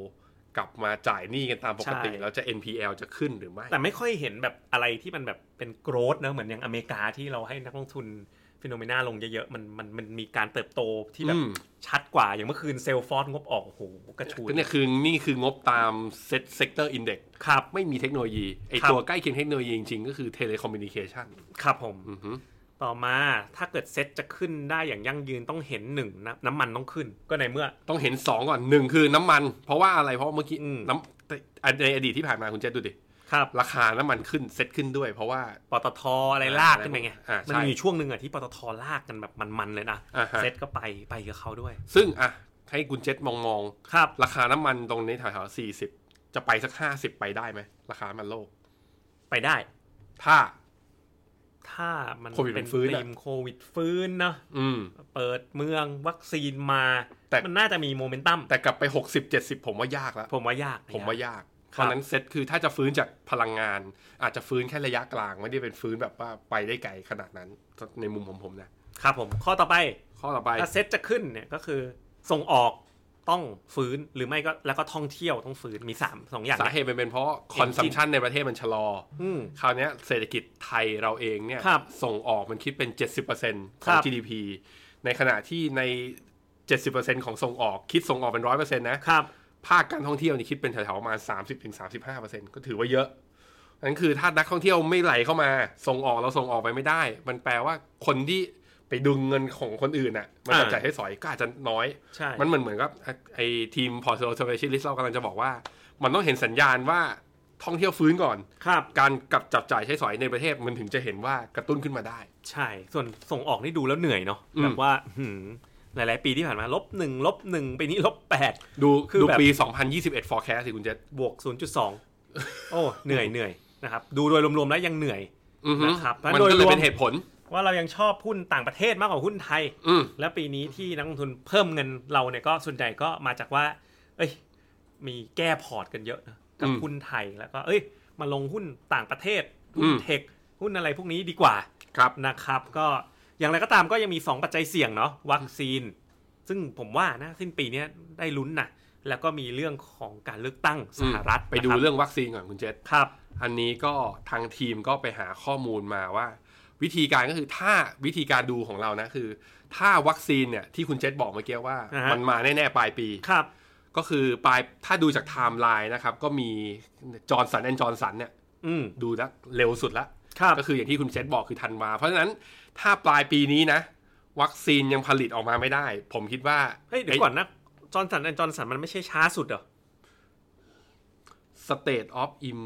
กลับมาจ่ายหนี้กันตามปกติแล้วจะ เอ็น พี แอล จะขึ้นหรือไม่แต่ไม่ค่อยเห็นแบบอะไรที่มันแบบเป็น growth นะเหมือนอย่างอเมริกาที่เราให้นักลงทุนฟีโนเมนาลงเยอะๆมันมันมันมีการเติบโตที่แบบชัดกว่าอย่างเมื่อคืนเซลฟอร์สงบออกโอ้โหกระชูเนี่ยคือนี่คืองบตามเซ็ตเซกเตอร์อินเด็กซ์ไม่มีเทคโนโลยีไอตัวใกล้เคียงเทคโนโลยีจริงๆก็คือเทเลคอมมิวนิเคชันครับผมต่อมาถ้าเกิดเซ็ตจะขึ้นได้อย่างยั่งยืนต้องเห็นหนึ่งนะน้ำมันต้องขึ้นก็ในเมื่อต้องเห็นสองก่อนหนึ่งคือน้ำมันเพราะว่าอะไรเพราะเมื่อกี้น้ำในอดีตที่ผ่านมาคุณเจษดูดิครับราคาน้ำมันขึ้นเซ็ตขึ้นด้วยเพราะว่าปตทอะไรลากขึ้นไปไงมันมีช่วงนึงอะที่ปตทลากกันแบบมันๆเลยนะเซ็ตก็ไปไปกับเขาด้วยซึ่งอะให้คุณเจษมองๆครับราคาน้ำมันตรงนี้แถวๆสี่สิบจะไปสักห้าสิบไปได้ไหมราคามันโลกไปได้ถ้าถ้ามันเป็นธีมโควิดฟื้นเนาะเปิดเมืองวัคซีนมาแต่มันน่าจะมีโมเมนตัมแต่กลับไปหกสิบ เจ็ดสิบผมว่ายากแล้วผมว่ายากผมว่ายากเพราะนั้นเซตคือถ้าจะฟื้นจากพลังงานอาจจะฟื้นแค่ระยะกลางไม่ได้เป็นฟื้นแบบว่าไปได้ไกลขนาดนั้นในมุมของผมนะครับผมข้อต่อไปข้อต่อไปถ้าเซตจะขึ้นเนี่ยก็คือส่งออกต้องฟื้นหรือไม่ก็แล้วก็ท่องเที่ยวต้องฟื้นมีสาม สองอย่างสาเหตุเป็นเพราะคอนซัมชันในประเทศมันชะลอคราวนี้เศรษฐกิจไทยเราเองเนี่ยส่งออกมันคิดเป็น เจ็ดสิบเปอร์เซ็นต์ ของ จี ดี พี ในขณะที่ใน เจ็ดสิบเปอร์เซ็นต์ ของส่งออกคิดส่งออกเป็น หนึ่งร้อยเปอร์เซ็นต์ นะภาคการท่องเที่ยวนี่คิดเป็นแถวๆประมาณ สามสิบถึงสามสิบห้าเปอร์เซ็นต์ ก็ถือว่าเยอะนั่นคือถ้านักท่องเที่ยวไม่ไหลเข้ามาส่งออกเราส่งออกไปไม่ได้มันแปลว่าคนที่ไปดึงเงินของคนอื่นน่ะมันจะจ่ายให้สอยก็อาจจะน้อยมันเหมือนเหมือนกับไอ้ทีม Portfolio Specialist เรากำลังจะบอกว่ามันต้องเห็นสัญญาณว่าท่องเที่ยวฟื้นก่อนการกับจับจ่ายใช้สอยในประเทศมันถึงจะเห็นว่ากระตุ้นขึ้นมาได้ใช่ส่วนส่งออกนี่ดูแล้วเหนื่อยเนาะแบบว่าหลายๆปีที่ผ่านมาลบหนึ่งลบหนึ่งปีนี้ลบแปดดูดูปีสองพันยี่สิบเอ็ด forecast สิคุณเจษบวก ศูนย์จุดสอง โอ้เหนื่อยเหนื่อยนะครับดูโดยรวมๆแล้วยังเหนื่อยนะครับมันก็เลยเป็นเหตุผลว่าเรายังชอบหุ้นต่างประเทศมากกว่าหุ้นไทยและปีนี้ที่นักลงทุนเพิ่มเงินเราเนี่ยก็ส่วนใหญ่ก็มาจากว่าเอ้ยมีแก้พอร์ตกันเยอะนะกับหุ้นไทยแล้วก็เอ้ยมาลงหุ้นต่างประเทศหุ้นเทคหุ้นอะไรพวกนี้ดีกว่านะครับก็อย่างไรก็ตามก็ยังมีสองปัจจัยเสี่ยงเนาะวัคซีนซึ่งผมว่านะสิ้นปีนี้ได้ลุ้นนะแล้วก็มีเรื่องของการเลือกตั้งสหรัฐไปดูเรื่องวัคซีนก่อนคุณเจษครับอันนี้ก็ทางทีมก็ไปหาข้อมูลมาว่าวิธีการก็คือถ้าวิธีการดูของเรานะคือถ้าวัคซีนเนี่ยที่คุณเจษบอกเมื่อกี้ว่า uh-huh. มันมาแน่ๆปลายปีครับก็คือปลายถ้าดูจากไทม์ไลน์นะครับก็มีจอร์นสันแอนด์จอร์นสันเนี่ยดูแล้วเร็วสุดละก็คืออย่างที่คุณเจษบอกคือธันวาเพราะฉะนั้นถ้าปลายปีนี้นะวัคซีนยังผลิตออกมาไม่ได้ผมคิดว่าเฮ้ยเดี๋ยวก่อนนะจอร์นสันแอนด์จอร์นสันมันไม่ใช่ช้าสุดเหรอ State of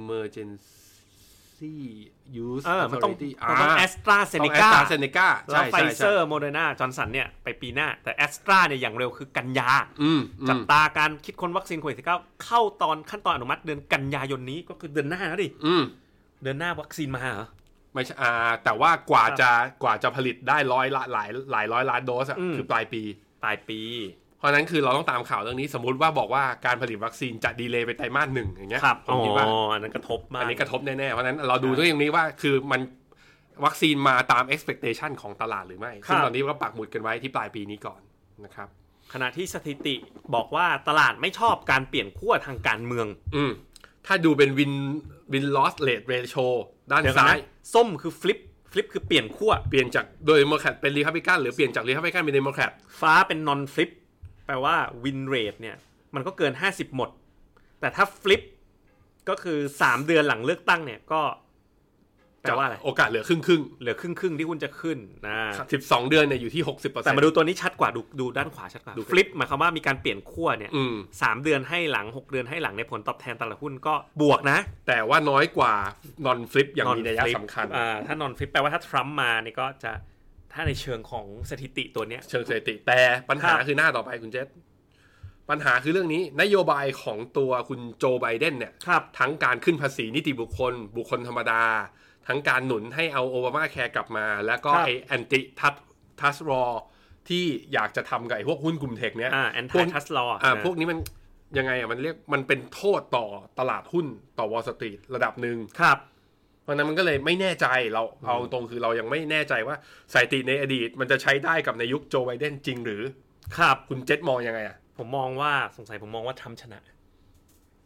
Emergency Use เออมันต้องต้อง AstraZeneca AstraZeneca แล้ว Pfizer Moderna จอร์นสันเนี่ยไปปีหน้าแต่ Astra เนี่ยอย่างเร็วคือกันยาจับตาการคิดค้นวัคซีนโควิด สิบเก้า เข้าตอนขั้นตอนอนุมัติเดือนกันยายนนี้ก็คือเดือนหน้าแล้วดิเดือนหน้าวัคซีนมาเหรอไม่ใช่อ่าแต่ว่ากว่าจะกว่าจะผลิตได้ร้อยละหลายหลายร้อยล้านโดสอ่ะคือปลายปีปลายปีเพราะนั้นคือเราต้องตามข่าวเรื่องนี้สมมุติว่าบอกว่าการผลิตวัคซีนจะดีเลย์ไปไตรมาสหนึ่งอย่างเงี้ยผมคิดว่าอันนั้นกระทบมากอันนี้กระทบแน่ๆเพราะนั้นเราดูด้วยอย่างนี้ว่าคือมันวัคซีนมาตาม expectation ของตลาดหรือไม่ซึ่งตอนนี้ก็ปักหมุดกันไว้ที่ปลายปีนี้ก่อนนะครับขณะที่สถิติบอกว่าตลาดไม่ชอบการเปลี่ยนขั้วทางการเมืองอืมถ้าดูเป็น win win loss rate ratio ด้านซ้ายส้มคือ flipฟลิปคือเปลี่ยนขั้วเปลี่ยนจากโดยเดโมแครตเป็นรีพับลิกันหรือเปลี่ยนจากรีพับลิกันเป็นเดโมแครตฟ้าเป็นนอนฟลิปแปลว่าวินเรทเนี่ยมันก็เกินห้าสิบหมดแต่ถ้าฟลิปก็คือสามเดือนหลังเลือกตั้งเนี่ยก็แปลว่าอะไรโอกาสเหลือครึ่งครึ่งเหลือครึ่งครึ่งที่คุณจะขึ้นนะสิบสองเดือนเนี่ยอยู่ที่ หกสิบเปอร์เซ็นต์แต่มาดูตัวนี้ชัดกว่าดูดูด้านขวาชัดกว่าฟลิปหมายความว่ามีการเปลี่ยนขั้วเนี่ยสามเดือนให้หลังหกเดือนให้หลังในผลตอบแทนตลาดหุ้นก็บวกนะแต่ว่าน้อยกว่านอนฟลิปอย่างมีนัยสำคัญอ่าถ้านอนฟลิปแปลว่าถ้าทรัมป์มาเนี่ยก็จะถ้าในเชิงของสถิติตัวเนี้ยเชิงสถิติแต่ปัญหาคือหน้าต่อไปคุณเจษปัญหาคือเรื่องนี้นโยบายของตัวคุณโจไบเดนเนี่ยทั้งการขึ้นภาษีนิติบุคคลบุคคลธรรมดาทั้งการหนุนให้เอาโอบามาแคร์กลับมาแล้วก็ไอ้แอนติทัสทัสรอที่อยากจะทำกับไอ้พวกหุ้นกลุ่มเทคเนี้ยอ่าแอนตี้ทัสรออ่าพวกนี้มันยังไงอ่ะมันเรียกมันเป็นโทษต่อตลาดหุ้นต่อวอลล์สตรีทระดับหนึ่งครับเพราะนั้นมันก็เลยไม่แน่ใจเราเอาตรงคือเรายังไม่แน่ใจว่าสถิติในอดีตมันจะใช้ได้กับในยุคโจไบเดนจริงหรือครับคุณเจษมองยังไงอ่ะผมมองว่าสงสัยผมมองว่าทำชนะ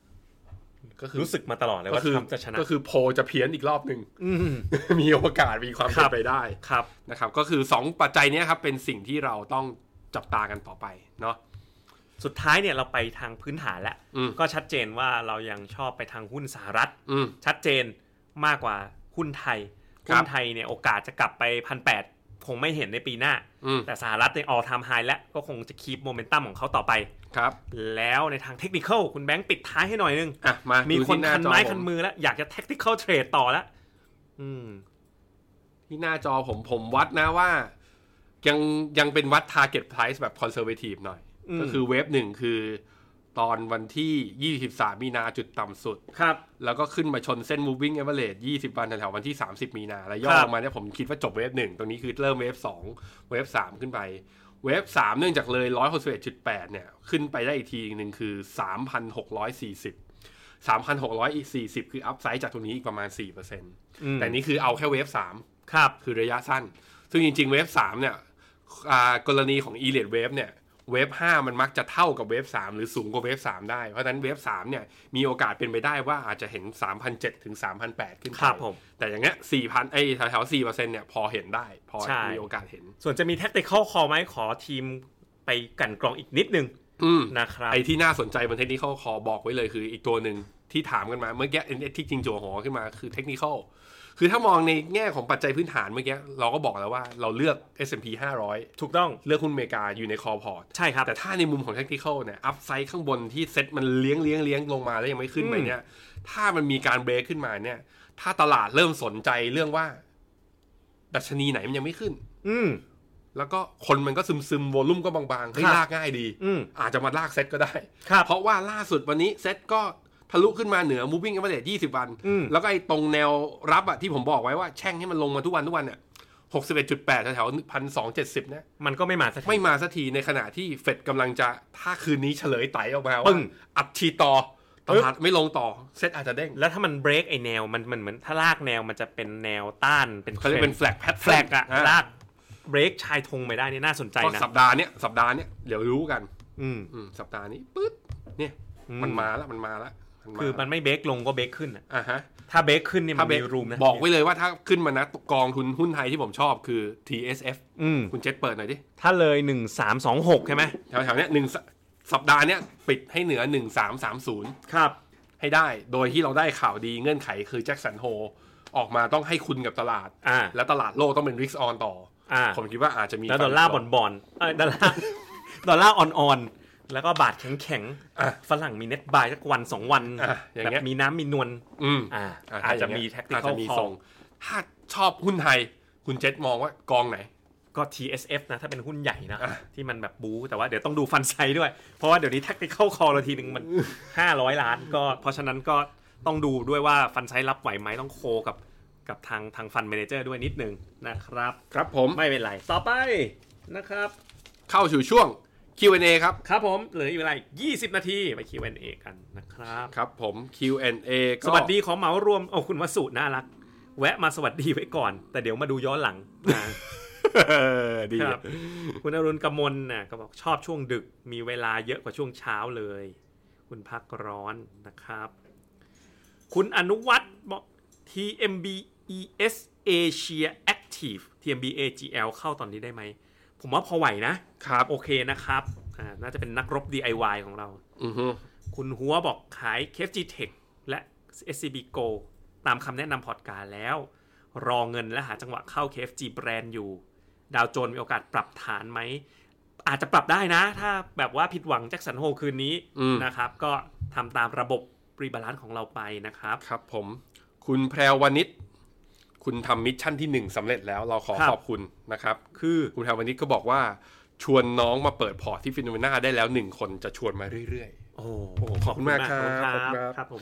ก็คือรู้สึกมาตลอดเลยว่าทรัมป์จะชนะก็คือโพจะเพี้ยนอีกรอบนึงมีโอกาสมีความเป็นไปได้ครับนะครับก็คือสองปัจจัยนี้ครับเป็นสิ่งที่เราต้องจับตากันต่อไปเนาะสุดท้ายเนี่ยเราไปทางพื้นฐานแล้วก็ชัดเจนว่าเรายังชอบไปทางหุ้นสหรัฐชัดเจนมากกว่าหุ้นไทยหุ้นไทยเนี่ยโอกาสจะกลับไป หนึ่งพันแปดร้อย คงไม่เห็นในปีหน้าแต่สหรัฐใน all time high แล้วก็คงจะคีปโมเมนตัมของเขาต่อไปครับแล้วในทางเทคนิคอลคุณแบงค์ปิดท้ายให้หน่อยนึงอ่ะมามีคนคันไม้คันมือแล้วอยากจะเทคนิคอลเทรดต่อแล้วอืมที่หน้าจอผมผมวัดนะว่ายังยังเป็นวัด target price แบบ conservative หน่อยก็คือเวฟหนึ่งคือตอนวันที่ยี่สิบสามมีนาจุดต่ำสุดครับแล้วก็ขึ้นมาชนเส้น moving average ยี่สิบวันแถวๆวันที่สามสิบมีนาแล้วย่อลงมาเนี่ยผมคิดว่าจบเวฟหนึ่งตรงนี้คือเริ่มเวฟสองเวฟสามขึ้นไปเวฟสามเนื่องจากเลย หนึ่งร้อยหกสิบเอ็ดจุดแปด เนี่ยขึ้นไปได้อีกทีนึงคือ สามพันหกร้อยสี่สิบ สามพันหกร้อยสี่สิบ คืออัพไซด์จากตรงนี้อีกประมาณ สี่เปอร์เซ็นต์อืมแต่นี่คือเอาแค่เวฟสามครับคือระยะสั้นซึ่งจริงๆเวฟสามเนี่ยกรณีของ Elliott Wave เนี่ยเวฟห้ามันมักจะเท่ากับเวฟสามหรือสูงกว่าเวฟสามได้เพราะฉะนั้นเวฟสามเนี่ยมีโอกาสเป็นไปได้ว่าอาจจะเห็น สามพันเจ็ดร้อย ถึง สามพันแปดร้อย ขึ้นไปแต่อย่างเงี้ย สี่พัน ไอ้แถวๆ สี่เปอร์เซ็นต์ เนี่ยพอเห็นได้พอมีโอกาสเห็นส่วนจะมี tactical call มั้ยขอทีมไปกั่นกรองอีกนิดนึงนะครับไอ้ที่น่าสนใจบน technical call บอกไว้เลยคืออีกตัวนึงที่ถามกันมาเมื่อกี้ที่จริงจั่วหัวขึ้นมาคือ technicalคือถ้ามองในแง่ของปัจจัยพื้นฐานเมื่อกี้เราก็บอกแล้วว่าเราเลือก เอส แอนด์ พี ห้าร้อยถูกต้องเลือกหุ้นอเมริกาอยู่ในคอพอร์ตใช่ครับแต่ถ้าในมุมของ technical เนี่ยอัพไซด์ข้างบนที่เซ็ตมันเลี้ยงเลี้ยงเลี้ยงลงมาแล้วยังไม่ขึ้นไปเนี่ยถ้ามันมีการเบรกขึ้นมาเนี่ยถ้าตลาดเริ่มสนใจเรื่องว่าดัชนีไหนมันยังไม่ขึ้นอืมแล้วก็คนมันก็ซึมซึมโวลุ่มก็บางๆให้ลากง่ายดีอาจจะมาลากเซ็ตก็ได้เพราะว่าล่าสุดวันนี้เซ็ตก็ทะลุขึ้นมาเหนือ moving average ยี่สิบวันแล้วก็ไอ้ตรงแนวรับอ่ะที่ผมบอกไว้ว่าแช่งให้มันลงมาทุกวันทุกวันเนี่ย หกสิบเอ็ดจุดแปด แถวๆ หนึ่งพันสองร้อยเจ็ดสิบ เนี่ยมันก็ไม่มาสักทีไม่มาสักทีในขณะที่เฟดกำลังจะถ้าคืนนี้เฉลยไต่ออกมาว่าอัดฉีดต่อตลาดไม่ลงต่อเซ็ตอาจจะเด้งแล้วถ้ามันเบรกไอ้แนวมันมันเหมือนถ้าลากแนวมันจะเป็นแนวต้านเป็นเขาเรียกเป็นแฟลกแพทแฟลกอะลากเบรกชายธงไปได้นี่น่าสนใจนะสัปดาห์เนี้ยสัปดาห์เนี้ยเดี๋ยวรู้กันอืมสัปดาห์นี้ปึ๊ดเนี่ยมันมาแล้วมันมาแล้วคือมันไม่เบรกลงก็เบรกขึ้นอ่ะอ่าฮะถ้าเบรกขึ้นนี่มันมีรูมนะบอกไว้เลยว่าถ้าขึ้นมานะกองทุนหุ้นไทยที่ผมชอบคือ ที เอส เอฟอืมคุณเจษเปิดหน่อยดิถ้าเลยหนึ่งพันสามร้อยยี่สิบหกใช่มั้ยแถวๆเนี้ยหนึ่งสัปดาห์เนี้ยปิดให้เหนือหนึ่งพันสามร้อยสามสิบครับให้ได้โดยที่เราได้ข่าวดีเงื่อนไขคือแจ็คสันโฮออกมาต้องให้คุณกับตลาดอ่าแล้วตลาดโลกต้องเป็น risk on ต่ออ่าผมคิดว่าอาจจะมีแล้วดอลลาร์บ่อนๆเอ้ยดอลลาร์ดอลลาร์อ่อนๆแล้วก็บาทแข็งๆฝรั่งมีเน็ตบายสักวันสองวันแบบมีน้ำมีนวลอ่าอาจจะมีแท็กติคอลคอลถ้าชอบหุ้นไทยคุณเจษมองว่ากองไหนก็ ที เอส เอฟ นะถ้าเป็นหุ้นใหญ่นะที่มันแบบบู๊แต่ว่าเดี๋ยวต้องดูฟันไซด์ด้วยเพราะว่าเดี๋ยวนี้ tactical call ละทีนึงมันห้าร้อยล้านก็เพราะฉะนั้นก็ต้องดูด้วยว่าฟันไซด์รับไหวไหมต้องโคกับกับทางทางฟันแมเนเจอร์ด้วยนิดนึงนะครับครับผมไม่เป็นไรต่อไปนะครับเข้าสู่ช่วง คิว แอนด์ เอ ครับครับผมเหลืออีกเวลาอีกยี่สิบนาทีไป คิว แอนด์ เอ กันนะครับครับผม คิว แอนด์ เอ ก็สวัสดีขอเหมารวมโอ้คุณวสุน่ารักแวะมาสวัสดีไว้ก่อนแต่เดี๋ยวมาดูย้อนหลังนะดีครับคุณอรุณกมลน่ะก็บอกชอบช่วงดึกมีเวลาเยอะกว่าช่วงเช้าเลยคุณพักร้อนนะครับคุณอนุวัฒน์บอก ที เอ็ม บี อี เอส Asia Active ที เอ็ม บี เอ จี แอล เข้าตอนนี้ได้ไหมผมว่าพอไหวนะครับโอเคนะครับอ่าน่าจะเป็นนักรบ ดี ไอ วาย ของเราอือฮึคุณหัวบอกขาย เค เอฟ จี Tech และ เอส ซี บี Go ตามคำแนะนำพอร์ตการแล้วรอเงินและหาจังหวะเข้า เค เอฟ จี แบรนด์อยู่ดาวโจนส์มีโอกาสปรับฐานไหมอาจจะปรับได้นะถ้าแบบว่าผิดหวังแจ็คสันโฮคืนนี้นะครับก็ทำตามระบบรีบาลานซ์ของเราไปนะครับครับผมคุณแพรวณิชคุณทำมิชชั่นที่หนึ่งสำเร็จแล้วเราขอขอบคุณนะครับคือคุณแพรวณิชก็บอกว่าชวนน้องมาเปิดพอร์ตที่ฟิโนเมนาได้แล้วหนึ่งคนจะชวนมาเรื่อยๆโอ้ขอบคุณมากครับครับผม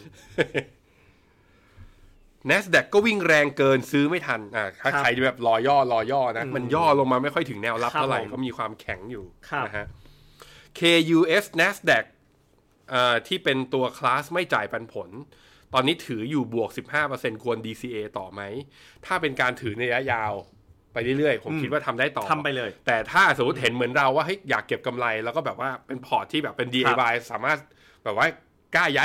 NASDAQ ก็วิ่งแรงเกินซื้อไม่ทันอ่าถ้าใครแบบรอย่อรอย่อนะมันย่อลงมาไม่ค่อยถึงแนวรับเท่าไหร่ก็มีความแข็งอยู่นะฮะ เค ยู เอส NASDAQ อ่าที่เป็นตัวคลาสไม่จ่ายปันผลตอนนี้ถืออยู่บวก สิบห้าเปอร์เซ็นต์ ควร ดี ซี เอ ต่อไหมถ้าเป็นการถือในระยะยาวไปเรื่อยๆผมคิดว่าทำได้ต่อทำไปเลยแต่ถ้าสมมติเห็นเหมือนเราว่าเฮ้ยอยากเก็บกำไรแล้วก็แบบว่าเป็นพอร์ตที่แบบเป็น ดี ไอ วาย สามารถแบบว่ากล้าย้ายพอร์ต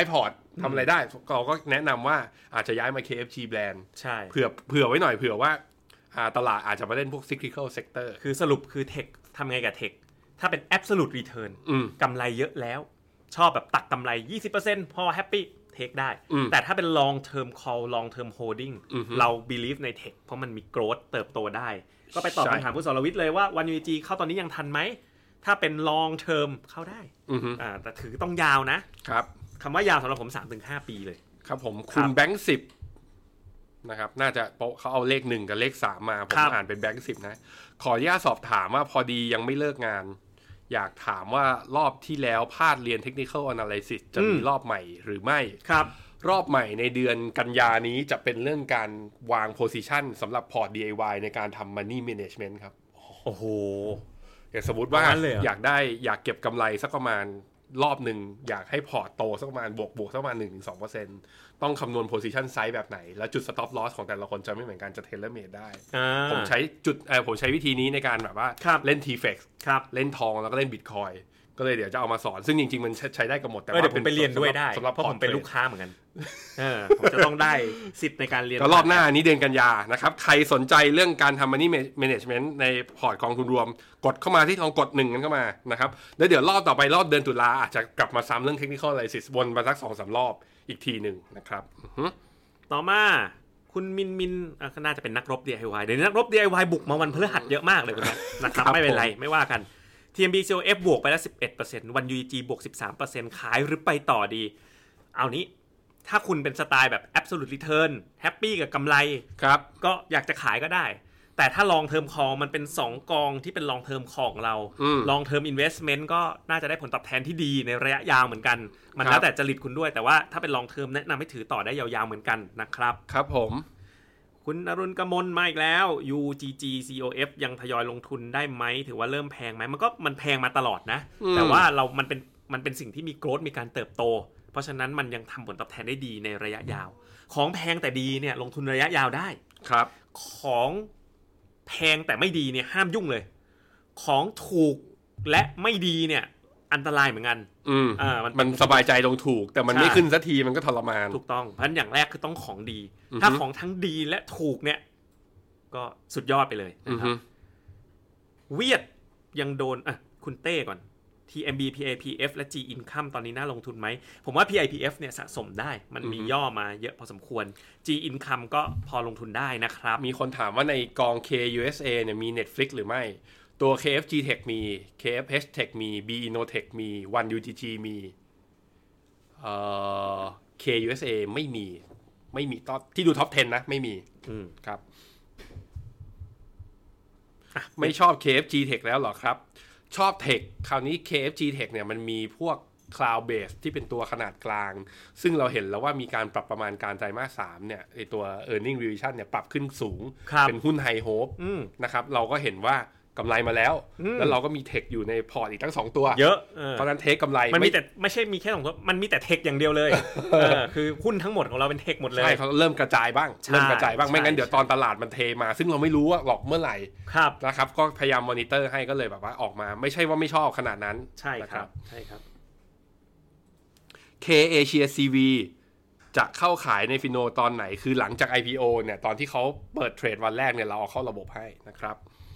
ทำอะไรได้เราก็แนะนำว่าอาจจะย้ายมา เค เอฟ จี แบรนด์ใช่เผื่อเผื่อไว้หน่อยเผื่อว่าตลาดอาจจะมาเล่นพวก cyclical sector คือสรุปคือเทคทำไงกับเทคถ้าเป็น absolute return กำไรเยอะแล้วชอบแบบตักกำไร ยี่สิบเปอร์เซ็นต์ พอแฮปปี้เทคได้แต่ถ้าเป็น long term call long term holding เรา believe ในเทคเพราะมันมี growth เติบโตได้ก็ไปตอบคำถามคุณสรวิทย์เลยว่า วัน ยู จี เข้าตอนนี้ยังทันไหมถ้าเป็น long term เข้าได้อ่าแต่ถือต้องยาวนะครับคำว่ายาวสำหรับผม สามถึงห้า ปีเลยครับผมคุณแบงค์สิบนะครับน่าจะเขาเอาเลขหนึ่งกับเลขสามมาผมอ่านเป็นแบงค์สิบนะขออนุญาตสอบถามว่าพอดียังไม่เลิกงานอยากถามว่ารอบที่แล้วพลาดเรียน Technical Analysis จะมีรอบใหม่หรือไม่ครับรอบใหม่ในเดือนกันยานี้จะเป็นเรื่องการวาง position สำหรับพอร์ต ดี ไอ วาย ในการทำ Money Management ครับโอ้โหอย่างสมมติว่าอยากได้อยากเก็บกำไรสักประมาณรอบหนึ่งอยากให้พอร์ตโตสักประมาณบวกบวกสักประมาณ หนึ่งถึงสองเปอร์เซ็นต์ ต้องคำนวณ position size แบบไหนแล้วจุด stop loss ของแต่ละคนจะไม่เหมือนกันจะ tailor made ได้ผมใช้จุดเอ่อผมใช้วิธีนี้ในการแบบว่าเล่น ที เอฟ อี เอ็กซ์ เล่นทองแล้วก็เล่น Bitcoin ก็เลยเดี๋ยวจะเอามาสอนซึ่งจริงๆมันใช้ได้กับหมดแต่ว่าผมไปเรียนด้วยได้เพราะผมเป็นลูกค้าเหมือนกันเออผมจะต้องได้สิทธิ์ในการเรียนก็รอบหน้านี้เดือนกันยานะครับใครสนใจเรื่องการทำ Money Management ในพอร์ตกองทุนรวมกดเข้ามาที่ลองกดหนึ่งกันเข้ามานะครับแล้วเดี๋ยวรอบต่อไปรอบเดือนตุลาอาจจะกลับมาซ้ำเรื่อง Technical Analysis วนมาสัก สองถึงสาม รอบอีกทีนึงนะครับต่อมาคุณมินมินน่าจะเป็นนักรบ ดี ไอ วาย เดี๋ยวนักรบ ดี ไอ วาย บุกมาวันพฤหัสเยอะมากเลยคุณนะครับไม่เป็นไรไม่ว่ากัน ที เอ็ม บี ซี โอ เอฟ บวกไปแล้ว สิบเอ็ดเปอร์เซ็นต์ วัน ยู อี จี บวก สิบสามเปอร์เซ็นต์ ขายหรือไปต่อดีเอานี้ถ้าคุณเป็นสไตล์แบบ absolute return แฮปปี้กับกำไรครับก็อยากจะขายก็ได้แต่ถ้า long term call มันเป็นสองกองที่เป็น long term ของเรา long term investment ก็น่าจะได้ผลตอบแทนที่ดีในระยะยาวเหมือนกันมันแล้วแต่จริตคุณด้วยแต่ว่าถ้าเป็น long term แนะนำให้ถือต่อได้ยาวๆเหมือนกันนะครับครับผมคุณอรุณกมลมาอีกแล้ว ยู จี จี ซี โอ เอฟ ยังทยอยลงทุนได้ไหมถือว่าเริ่มแพงไหมมันก็มันแพงมาตลอดนะแต่ว่าเรามันเป็นมันเป็นสิ่งที่มีโกรธมีการเติบโตเพราะฉะนั้นมันยังทำผลตอบแทนได้ดีในระยะยาวของแพงแต่ดีเนี่ยลงทุนระยะยาวได้ครับของแพงแต่ไม่ดีเนี่ยห้ามยุ่งเลยของถูกและไม่ดีเนี่ยอันตรายเหมือนกันอืมอ่ามันมันสบายใจลงถูกแต่มันไม่ขึ้นสักทีมันก็ทรมานถูกต้องเพราะฉะนั้นอย่างแรกคือต้องของดีถ้าของทั้งดีและถูกเนี่ยก็สุดยอดไปเลยนะครับเวียดยังโดนอ่ะคุณเต้ก่อน ที เอ็ม บี พี ไอ พี เอฟ และ G Income ตอนนี้น่าลงทุนไหมผมว่า พี ไอ พี เอฟ เนี่ยสะสมได้มันมีย่อมาเยอะพอสมควร G Income ก็พอลงทุนได้นะครับมีคนถามว่าในกอง K ยู เอส เอ เนี่ยมี Netflix หรือไม่ตัว เค เอฟ จี Tech มี เค เอฟ เอช Tech มี B Innotech มี วัน ยู จี จี มีเอ่อ K ยู เอส เอ ไม่มีไม่มีตอนที่ดูท็อปสิบนะไม่มีอืมครับไม่ชอบ เค เอฟ จี Tech แล้วหรอครับชอบ Tech คราวนี้ เค เอฟ จี Tech เนี่ยมันมีพวก Cloud Base ที่เป็นตัวขนาดกลางซึ่งเราเห็นแล้วว่ามีการปรับประมาณการไตรมาสสามเนี่ยไอตัว Earning Revision เนี่ยปรับขึ้นสูงเป็นหุ้น High Hope นะครับเราก็เห็นว่ากำไรมาแล้วแล้วเราก็มีเทคอยู่ในพอร์ตอีกทั้งสองตัวเยอะเพราะนั้นเทคกำไรมันมีแต่ไม่ใช่มีแค่สองตัวมันมีแต่เทคอย่างเดียวเลยคือหุ้นทั้งหมดของเราเป็นเทคหมดเลยใช่เขาเริ่มกระจายบ้างเริ่มกระจายบ้างไม่งั้นเดี๋ยวตอนตลาดมันเทมาซึ่งเราไม่รู้ว่าหลอกเมื่อไหร่นะครับก็พยายามมอนิเตอร์ให้ก็เลยแบบว่าออกมาไม่ใช่ว่าไม่ชอบขนาดนั้นใช่ครับใช่ครับ K Asia ซี วี จะเข้าขายในฟิโนตอนไหนคือหลังจาก ไอ พี โอ เนี่ยตอนที่เขาเปิดเทรดวันแรกเนี่ยเราเอาเข้าระบบให้นะครับ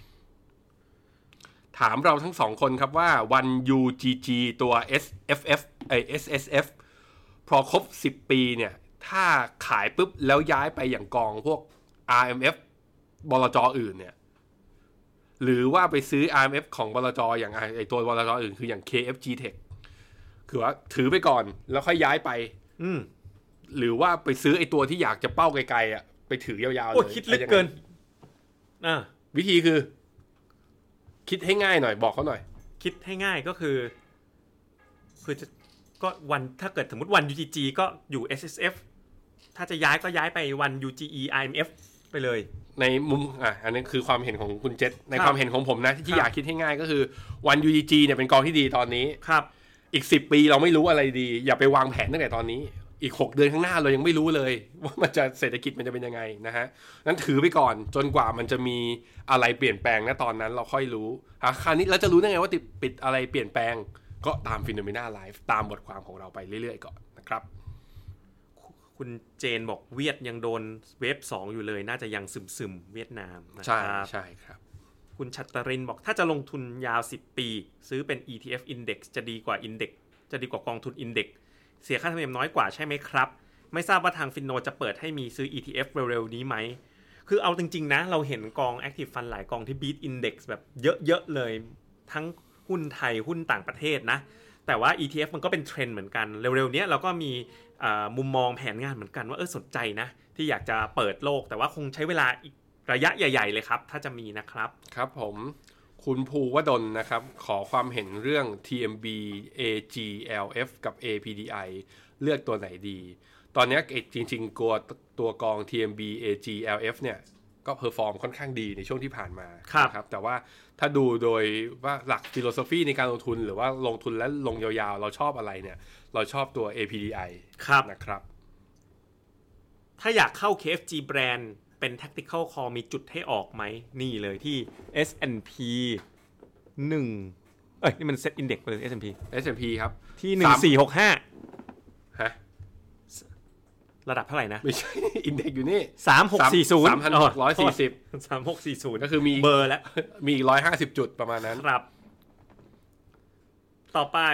ถามเราทั้งสองคนครับว่าวัน ยู จี จี ตัว เอส เอฟ เอฟ ไอ เอส เอส เอฟ พอครบสิบปีเนี่ยถ้าขายปุ๊บแล้วย้ายไปอย่างกองพวก อาร์ เอ็ม เอฟ บลจ.อื่นเนี่ยหรือว่าไปซื้อ อาร์ เอ็ม เอฟ ของบลจ.อย่างไอตัวบลจ.อื่นคืออย่าง เค เอฟ จี Tech คือว่าถือไปก่อนแล้วค่อยย้ายไปอืมหรือว่าไปซื้อไอตัวที่อยากจะเป้าไกลๆอ่ะไปถือยาวๆเลยโอ้คิดลึกเกินอ่าวิธีคือคิดให้ง่ายหน่อยบอกเขาหน่อยคิดให้ง่ายก็คือคือจะก็วันถ้าเกิดสมมติวัน ยู จี จี ก็อยู่ เอส เอส เอฟ ถ้าจะย้ายก็ย้ายไปวัน ยู จี อี อาร์ เอ็ม เอฟ ไปเลยในมุมอ่ะอันนี้คือความเห็นของคุณเจษในความเห็นของผมนะที่อยากคิดให้ง่ายก็คือวัน ยู จี จี เนี่ยเป็นกองที่ดีตอนนี้ครับอีกสิบปีเราไม่รู้อะไรดีอย่าไปวางแผนตั้งแต่ตอนนี้อีกหกเดือนข้างหน้าเรายังไม่รู้เลยว่ามันจะเศรษฐกิจมันจะเป็นยังไงนะฮะนั้นถือไปก่อนจนกว่ามันจะมีอะไรเปลี่ยนแปลงนะตอนนั้นเราค่อยรู้อ่ะคราวนี้เราจะรู้ได้ไงว่าติดปิดอะไรเปลี่ยนแปลงก็ตาม Phenomena Live ตามบทความของเราไปเรื่อยๆก่อนนะครับคุณเจนบอกเวียดยังโดนเวฟสองอยู่เลยน่าจะยังซึมๆเวียดนามนะคใช่รับใช่ครับคุณชัตตรินบอกถ้าจะลงทุนยาวสิบปีซื้อเป็น อี ที เอฟ Index จะดีกว่า Index จะดีกว่ากองทุน Index เสียค่าธรรมเนียมน้อยกว่าใช่ไหมครับไม่ทราบว่าทางฟินโนจะเปิดให้มีซื้อ อี ที เอฟ เร็วๆนี้ไหมคือเอาจริงๆนะเราเห็นกอง Active Fund หลายกองที่ beat Index แบบเยอะๆเลยทั้งหุ้นไทยหุ้นต่างประเทศนะแต่ว่า อี ที เอฟ มันก็เป็นเทรนด์เหมือนกันเร็วๆนี้เราก็มีมุมมองแผนงานเหมือนกันว่าเออสนใจนะที่อยากจะเปิดโลกแต่ว่าคงใช้เวลาอีกระยะใหญ่ๆเลยครับถ้าจะมีนะครับครับผมคุณภูวดลนะครับขอความเห็นเรื่อง ที เอ็ม บี เอ จี แอล เอฟ กับ เอ พี ดี ไอ เลือกตัวไหนดีตอนนี้จริงๆตัวตัวกอง ที เอ็ม บี เอ จี แอล เอฟ เนี่ยก็เพอร์ฟอร์มค่อนข้างดีในช่วงที่ผ่านมานะครับแต่ว่าถ้าดูโดยว่าหลักฟิโลโซฟีในการลงทุนหรือว่าลงทุนและลงยาวๆเราชอบอะไรเนี่ยเราชอบตัว เอ พี ดี ไอ นะครับถ้าอยากเข้า เค เอฟ จี Brand เป็น Tactical Call มีจุดให้ออกไหมนี่เลยที่ เอส แอนด์ พี หนึ่งเอ้ยนี่มัน Set Index ไปเลย เอส แอนด์ พีเอส แอนด์ พี ครับที่หนึ่งพันสี่ร้อยหกสิบห้าฮะระดับเท่าไหร่นะไม่ใช่ Index อยู่นี่สามพันหกร้อยสี่สิบสามพันหกร้อยสี่สิบสามพันหกร้อยสี่สิบก็คือมีเบอร์แล้วมีอีกหนึ่งร้อยห้าสิบจุดประมาณนั้นครับต่อไป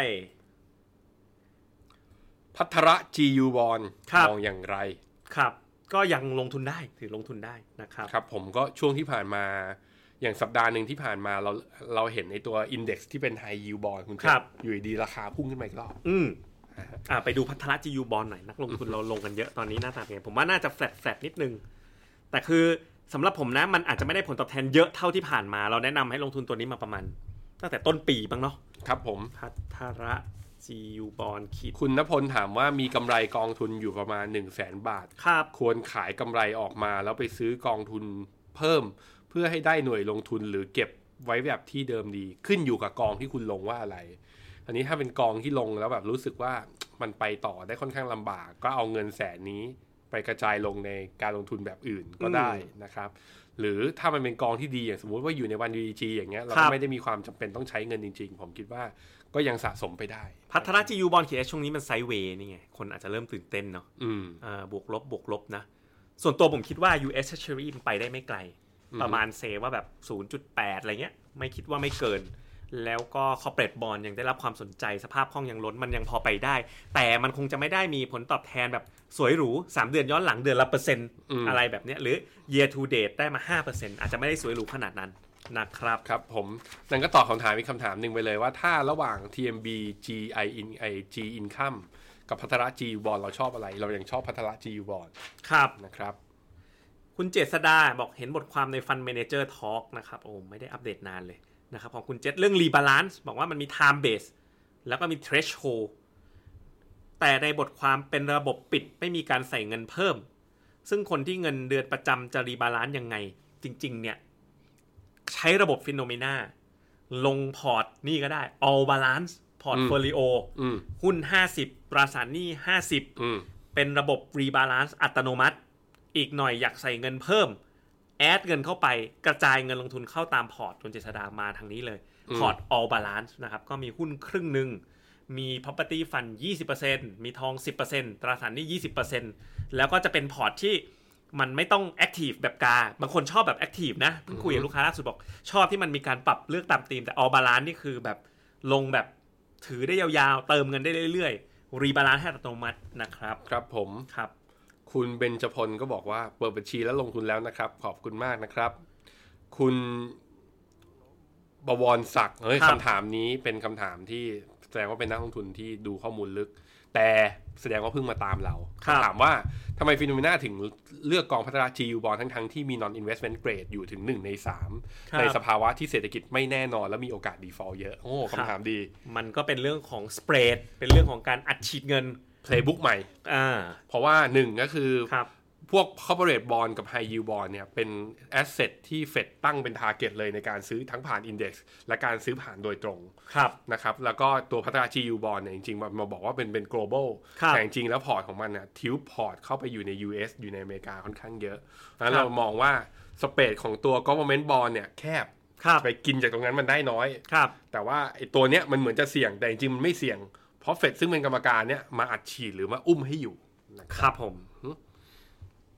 ภัทร จี ยู Bond มองอย่างไรครับก็ยังลงทุนได้ถือลงทุนได้นะครับครับผมก็ช่วงที่ผ่านมาอย่างสัปดาห์หนึ่งที่ผ่านมาเราเราเห็นในตัว Index ที่เป็น High Yield Bond คุณครับอยู่ดีราคาพุ่งขึ้นมาอีกรอบอืมอ่าไปดูภัทร จี ยู Bond หน่อยนักลงทุนเราลงกันเยอะตอนนี้หน้าตาเป็นไงผมว่าน่าจะแฟลตแฟลตนิดนึงแต่คือสำหรับผมนะมันอาจจะไม่ได้ผลตอบแทนเยอะเท่าที่ผ่านมาเราแนะนำให้ลงทุนตัวนี้มาประมาณตั้งแต่ต้นปีบ้างเนาะครับผมภัทร จี ยู Bond คิดคุณณพลถามว่ามีกำไรกองทุนอยู่ประมาณ หนึ่งแสน บาทครับควรขายกำไรออกมาแล้วไปซื้อกองทุนเพิ่มเพื่อให้ได้หน่วยลงทุนหรือเก็บไว้แบบที่เดิมดีขึ้นอยู่กับกองที่คุณลงว่าอะไรอันนี้ถ้าเป็นกองที่ลงแล้วแบบรู้สึกว่ามันไปต่อได้ค่อนข้างลำบากก็เอาเงินแสนนี้ไปกระจายลงในการลงทุนแบบอื่นก็ได้นะครับหรือถ้ามันเป็นกองที่ดีอย่างสมมุติว่าอยู่ในวัน ดี จี อย่างเงี้ยเราไม่ได้มีความจำเป็นต้องใช้เงินจริงๆผมคิดว่าก็ยังสะสมไปได้ภัทร จี ยู Bond เค เอส ช่วงนี้มันไซด์เวย์นี่ไงคนอาจจะเริ่มตื่นเต้นเนาะอ่าบวกลบบวกลบนะส่วนตัวผมคิดว่า ยู เอส Treasury มันไปได้ไม่ไกลประมาณเซว่าแบบ ศูนย์จุดแปด อะไรเงี้ยไม่คิดว่าไม่เกินแล้วก็ Corporate Bond ยังได้รับความสนใจสภาพคล่องยังล้นมันยังพอไปได้แต่มันคงจะไม่ได้มีผลตอบแทนแบบสวยหรูสามเดือนย้อนหลังเดือนละเปอร์เซ็นต์อะไรแบบเนี้ยหรือ Year to date ได้มา ห้าเปอร์เซ็นต์ อาจจะไม่ได้สวยหรูขนาดนั้นนะครับครับผมนั่นก็ตอบคำถามอีกคำถามหนึ่งไปเลยว่าถ้าระหว่าง ที เอ็ม บี จี ไอ G Income กับภัทร จี ยู Bond เราชอบอะไรเรายังชอบภัทร จี ยู Bond ครับนะครับคุณเจษดาบอกเห็นบทความใน Fund Manager Talk นะครับโอ้ไม่ได้อัปเดตนานเลยนะครับของคุณเจษเรื่อง Rebalance บอกว่ามันมี Time Base แล้วก็มี Threshold แต่ในบทความเป็นระบบปิดไม่มีการใส่เงินเพิ่มซึ่งคนที่เงินเดือนประจำจะ Rebalance ยังไงจริงๆเนี่ยใช้ระบบ Phenomena ลงพอร์ตนี่ก็ได้ All Balance Portfolio หุ้นห้าสิบตราสารหนี้ห้าสิบเป็นระบบ Rebalance อัตโนมัติอีกหน่อยอยากใส่เงินเพิ่มแอดเงินเข้าไปกระจายเงินลงทุนเข้าตามพอร์ตจนเจษดามาทางนี้เลยพอร์ต All Balance นะครับก็มีหุ้นครึ่งนึงมี Property Fund ยี่สิบเปอร์เซ็นต์ มีทอง สิบเปอร์เซ็นต์ ตราสารหนี้ ยี่สิบเปอร์เซ็นต์ แล้วก็จะเป็นพอร์ตที่มันไม่ต้อง Active แบบกาบางคนชอบแบบ Active นะเพิ่งคุยกับลูกค้าล่าสุดบอกชอบที่มันมีการปรับเลือกตามธีมแต่ All Balance นี่คือแบบลงแบบถือได้ยาวๆเติมเงินได้เรื่อยๆ Rebalance ให้อัตโนมัตินะครับครับผมครับคุณเบญจพลก็บอกว่าเปิดบัญชีแล้วลงทุนแล้วนะครับขอบคุณมากนะครับคุณบวรศักดิ์เฮ้ยคำถามนี้เป็นคำถามที่แสดงว่าเป็นนักลงทุนที่ดูข้อมูลลึกแต่แสดงว่าเพิ่งมาตามเราถามว่าทำไมฟิโนเมนาถึงเลือกกองภัทร จี ยู Bond ทั้งๆที่มี non investment grade อยู่ถึงหนึ่งในสามในสภาวะที่เศรษฐกิจไม่แน่นอนและมีโอกาส default เยอะโอ้คำถามดีมันก็เป็นเรื่องของ spread เป็นเรื่องของการอัดฉีดเงิน Playbook ใหม่อ่าเพราะว่าหนึ่งก็คือพวก corporate bond กับ high yield bond เนี่ยเป็น asset ที่ Fed ตั้งเป็น target เลยในการซื้อทั้งผ่าน index และการซื้อผ่านโดยตรงนะครับแล้วก็ตัวภัทร จี ยู Bond เนี่ยจริงๆมาบอกว่าเป็นเป็น global แต่จริงๆแล้วพอร์ตของมันเนี่ยทิวพอร์ตเข้าไปอยู่ใน ยู เอส อยู่ในอเมริกาค่อนข้างเยอะงั้นเรามองว่าสเปรดของตัว government bond เนี่ยแคบไปกินจากตรงนั้นมันได้น้อยแต่ว่าไอ้ตัวเนี้ยมันเหมือนจะเสี่ยงแต่จริงๆมันไม่เสี่ยงเพราะเฟดซึ่งเป็นกรรมการเนี่ยมาอัดฉีดหรือมาอุ้มให้อยู่นะครับผม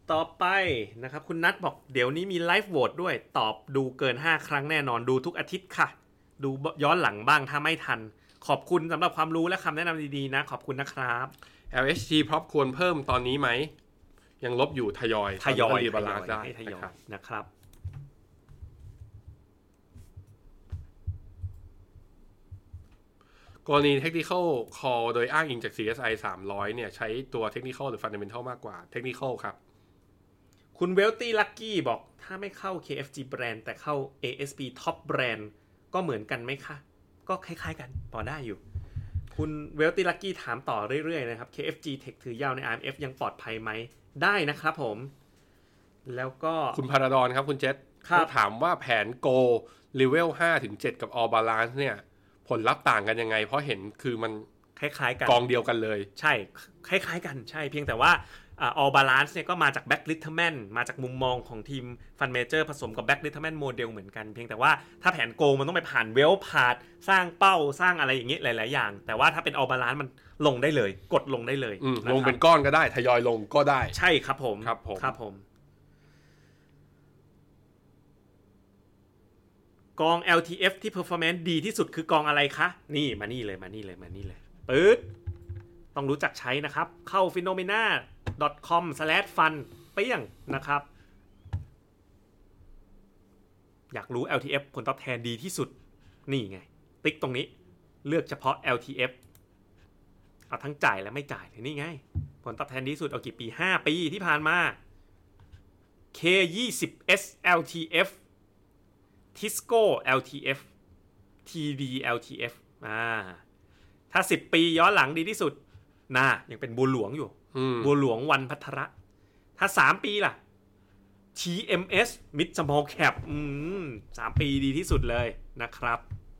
ต่อไปนะครับคุณนัทบอกเดี๋ยวนี้มีไลฟ์โหวตด้วยตอบดูเกินห้าครั้งแน่นอนดูทุกอาทิตย์ค่ะดูย้อนหลังบ้างถ้าไม่ทันขอบคุณสำหรับความรู้และคำแนะนำดีๆนะขอบคุณนะครับแอล เอช จี Prop ควรเพิ่มตอนนี้ไหมยังลบอยู่ทยอยทยอยบาลานซ์ได้ทยอยนะครับกรณี Technical Call โดยอ้างอิงจาก ซี เอส ไอ สามร้อยเนี่ยใช้ตัว Technical หรือ Fundamental มากกว่า Technical ครับคุณ Wealthy Lucky บอกถ้าไม่เข้า เค เอฟ จี Brand แต่เข้า เอ เอส พี Top Brand ก็เหมือนกันไหมคะก็คล้ายๆกันพอได้อยู่คุณ Wealthy Lucky ถามต่อเรื่อยๆนะครับ เค เอฟ จี Tech ถือยาวใน อาร์ เอ็ม เอฟ ยังปลอดภัยไหมได้นะครับผมแล้วก็คุณพาราดอนครับคุณเจษเขาถามว่าแผน Go Level ห้าถึงเจ็ดกับ All Balance เนี่ยผลลัพธ์ต่างกันยังไงเพราะเห็นคือมันคล้ายๆกันกองเดียวกันเลยใช่คล้ายๆกันใช่เพียงแต่ว่าอ่า All Balance เนี่ยก็มาจาก Back Litterman มาจากมุมมองของทีม Fund Manager ผสมกับ Back Litterman Model เหมือนกันเพียงแต่ว่าถ้าแผน Go มันต้องไปผ่าน Well Path สร้างเป้าสร้างอะไรอย่างเงี้ยหลายๆอย่างแต่ว่าถ้าเป็น All Balance มันลงได้เลยกดลงได้เลยลงเป็นก้อนก็ได้ทยอยลงก็ได้ใช่ครับผมครับผมครับผมกอง แอล ที เอฟ ที่ performance ดีที่สุดคือกองอะไรคะนี่มานี่เลยมานี่เลยมานี่เลยปึ๊ดต้องรู้จักใช้นะครับเข้า ฟีโนเมนา ดอท คอม สแลช ฟัน เปี้ยงนะครับอยากรู้ แอล ที เอฟ ผลตอบแทนดีที่สุดนี่ไงติ๊กตรงนี้เลือกเฉพาะ แอล ที เอฟ เอาทั้งจ่ายและไม่จ่ายเลยนี่ไงผลตอบแทนดีที่สุดเอากี่ปีห้าปีที่ผ่านมา เค ยี่สิบ เอส แอล ที เอฟTisco แอล ที เอฟ ที ดี แอล ที เอฟ อ่าถ้าสิบปีย้อนหลังดีที่สุดน่ายังเป็นบัวหลวงอยู่บัวหลวงวันพัทระถ้าสามปีล่ะ ที เอ็ม เอส Mid Small Cap อืมสามปีดีที่สุดเลยนะครับ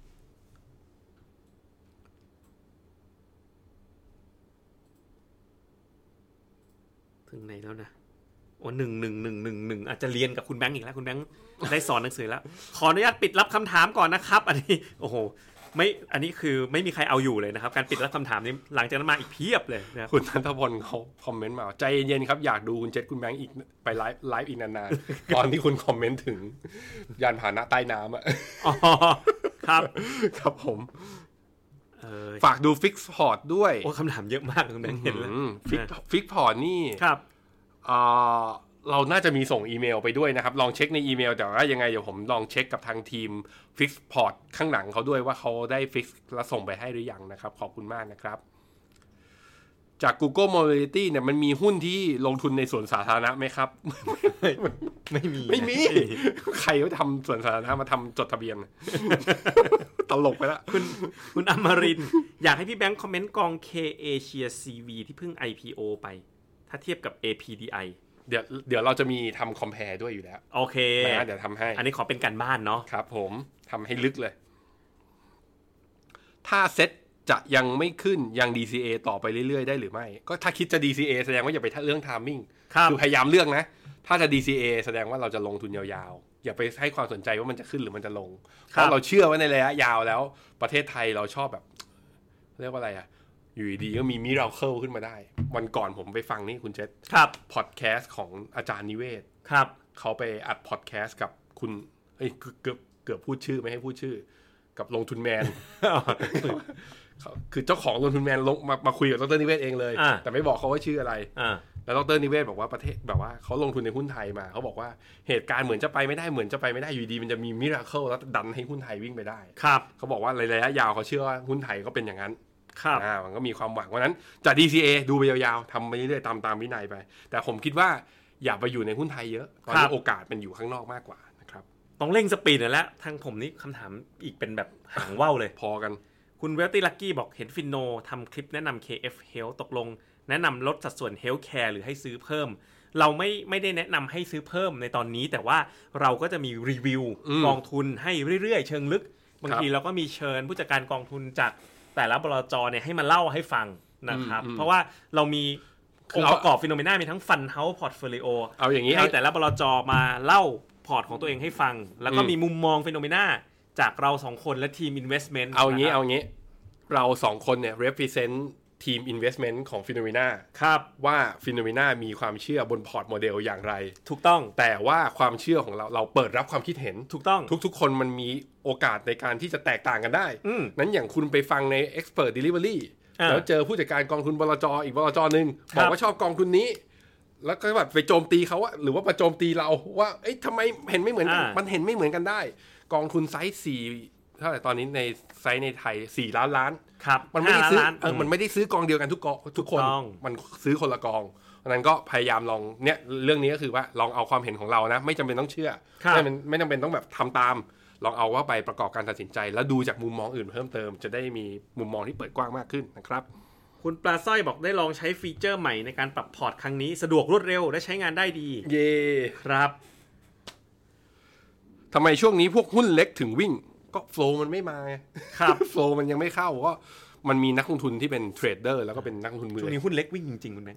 ถึงไหนแล้วนะโอ้หนึ่งหนึ่งหนึ่งหนึ่งหนึ่งอาจจะเรียนกับคุณแบงค์อีกแล้วคุณแบงค์ได้สอนหนังสือแล้วขออนุญาตปิดรับคำถามก่อนนะครับอันนี้โอ้โหไม่อันนี้คือไม่มีใครเอาอยู่เลยนะครับการปิดรับคำถามนี้หลังจากนั้นมาอีกเพียบเลยนะคุณนันทพลเขาคอมเมนต์มาใจเย็นๆครับอยากดูคุณเจษคุณแบงค์อีกไปไลฟ์ไลฟ์อีกนานๆ ตอนที่คุณคอมเมนต์ถึงยานพาหนะใต้น้ำอ่ะอ๋อครับครับผมฝากดูฟิกพอร์ตด้วยโอ้คำถามเยอะมากคุณแบงค์เห็นแล้วฟิกฟิกพอร์ตนี่ครับอ่าเราน่าจะมีส่งอีเมลไปด้วยนะครับลองเช็คในอีเมลแต่ว่ายังไงเดี๋ยวผมลองเช็คกับทางทีม Fix Port ข้างหลังเขาด้วยว่าเขาได้ Fix แล้วส่งไปให้หรือยังนะครับขอบคุณมากนะครับจาก Google Mobility เนี่ยมันมีหุ้นที่ลงทุนในสวนสาธารณะไหมครับไม่มีไม่มีใครเขาทำสวนสาธารณะมาทำจดทะเบียน ตลกไปแล้วคุณคุณอมรินทร์อยากให้พี่แบงค์คอมเมนต์กอง K Asia ซี วี ที่เพิ่ง ไอ พี โอ ไปถ้าเทียบกับ เอ พี ดี ไอเดี๋ยวเดี๋ยวเราจะมีทำคอมแพร์ด้วยอยู่แล้วโอเคนะเดี๋ยวทำให้อันนี้ขอเป็นการบ้านเนาะครับผมทำให้ลึกเลยถ้าเซ็ตจะยังไม่ขึ้นยัง ดี ซี เอ ต่อไปเรื่อยๆได้หรือไม่ก็ถ้าคิดจะ ดี ซี เอ แสดงว่าอย่าไปเรื่อง timing คือพยายามเลือกนะถ้าจะ ดี ซี เอ แสดงว่าเราจะลงทุนยาวๆอย่าไปให้ความสนใจว่ามันจะขึ้นหรือมันจะลงเพราะเราเชื่อว่าในระยะยาวแล้วประเทศไทยเราชอบแบบเรียกว่าอะไรอะอยู่ดีก็มีมิราเคิลขึ้นมาได้วันก่อนผมไปฟังนี่คุณเจษครับพอดแคสต์ของอาจารย์นิเวศครับเขาไปอัดพอดแคสต์กับคุณเอ้ยเกือบเกือบพูดชื่อไม่ให้พูดชื่อกับลงทุนแมน คือเจ้าของลงทุนแมนลงมามาคุยกับดรนิเวศเองเลยแต่ไม่บอกเขาว่าชื่ออะไรแล้วดรนิเวศบอกว่าประเทศแบบว่าเขาลงทุนในหุ้นไทยมาเขาบอกว่าเหตุการณ์เหมือนจะไปไม่ได้เหมือนจะไปไม่ได้อยู่ดีมันจะมีมิราเคิลแล้วดันให้หุ้นไทยวิ่งไปได้ครับเขาบอกว่าระยะยาวเขาเชื่อว่าหุ้นไทยก็เป็นอย่างนั้นครับอ่ามันก็มีความหวังเพราะนั้นจาก ดี ซี เอ ดูไปยาวๆทำไปเรื่อยๆตามตามวินัยไปแต่ผมคิดว่าอย่าไปอยู่ในหุ้นไทยเยอะเพราะโอกาสมันอยู่ข้างนอกมากกว่านะครับต้องเร่งสปีดหน่อยแล้วทางผมนี่คำถามอีกเป็นแบบหางว่าวเลยพอกันคุณเวลตี้ลักกี้บอกเห็นฟินโนทำคลิปแนะนำ เค เอฟ Health ตกลงแนะนำลดสัดส่วน Healthcare หรือให้ซื้อเพิ่มเราไม่ไม่ได้แนะนำให้ซื้อเพิ่มในตอนนี้แต่ว่าเราก็จะมีรีวิวกองทุนให้เรื่อยๆเชิงลึกบางทีเราก็มีเชิญผู้จัดการกองทุนจากแต่ละบลจเนี่ยให้มาเล่าให้ฟังนะครับเพราะว่าเรามีองค์ประกอบฟิโนเมนามีทั้งฟันเฮาส์พอร์ตโฟลิโอเอาอย่างนี้ให้แต่ละบลจมาเล่าพอร์ตของตัวเองให้ฟังแล้วก็มีมุมมองฟิโนเมนาจากเราสองคนและทีม investment เอางี้เอางี้เราสองคนเนี่ย represent ทีม investment ของ Phenomena ครับว่า Phenomena มีความเชื่อบนพอร์ตโมเดลอย่างไรถูกต้องแต่ว่าความเชื่อของเราเราเปิดรับความคิดเห็นถูกต้องทุกๆคนมันมีโอกาสในการที่จะแตกต่างกันได้นั้นอย่างคุณไปฟังใน Expert Delivery แล้วเจอผู้จัดการกองทุนบลจ.อีกบลจ.นึงบอกว่าชอบกองทุนนี้แล้วก็แบบไปโจมตีเขาว่าหรือว่ามาโจมตีเราว่าเอ๊ะทำไมเห็นไม่เหมือนกันมันเห็นไม่เหมือนกันได้กองทุนไซส์สี่เท่าไหร่ตอนนี้ในไซส์ในไทยสี่ล้านล้านครับมันไม่ได้ซื้อเออมันไม่ได้ซื้อกองเดียวกันทุกกองทุกคนมันซื้อคนละกองเพราะนั้นก็พยายามลองเนี่ยเรื่องนี้ก็คือว่าลองเอาความเห็นของเรานะไม่จำเป็นต้องเชื่อไม่ไม่จำเป็นต้องแบบทำตามลองเอาว่าไปประกอบการตัดสินใจแล้วดูจากมุมมองอื่นเพิ่มเติมจะได้มีมุมมองที่เปิดกว้างมากขึ้นนะครับคุณปลาสร้อยบอกได้ลองใช้ฟีเจอร์ใหม่ในการปรับพอร์ตครั้งนี้สะดวกรวดเร็วและใช้งานได้ดีเย่ครับทำไมช่วงนี้พวกหุ้นเล็กถึงวิ่งก็โฟลว์มันไม่มาครับโฟลว์มันยังไม่เข้าก็มันมีนักลงทุนที่เป็นเทรดเดอร์แล้วก็เป็นนักลงทุนมือช่วงนี้หุ้นเล็กวิ่งจริงๆคุณแบงค์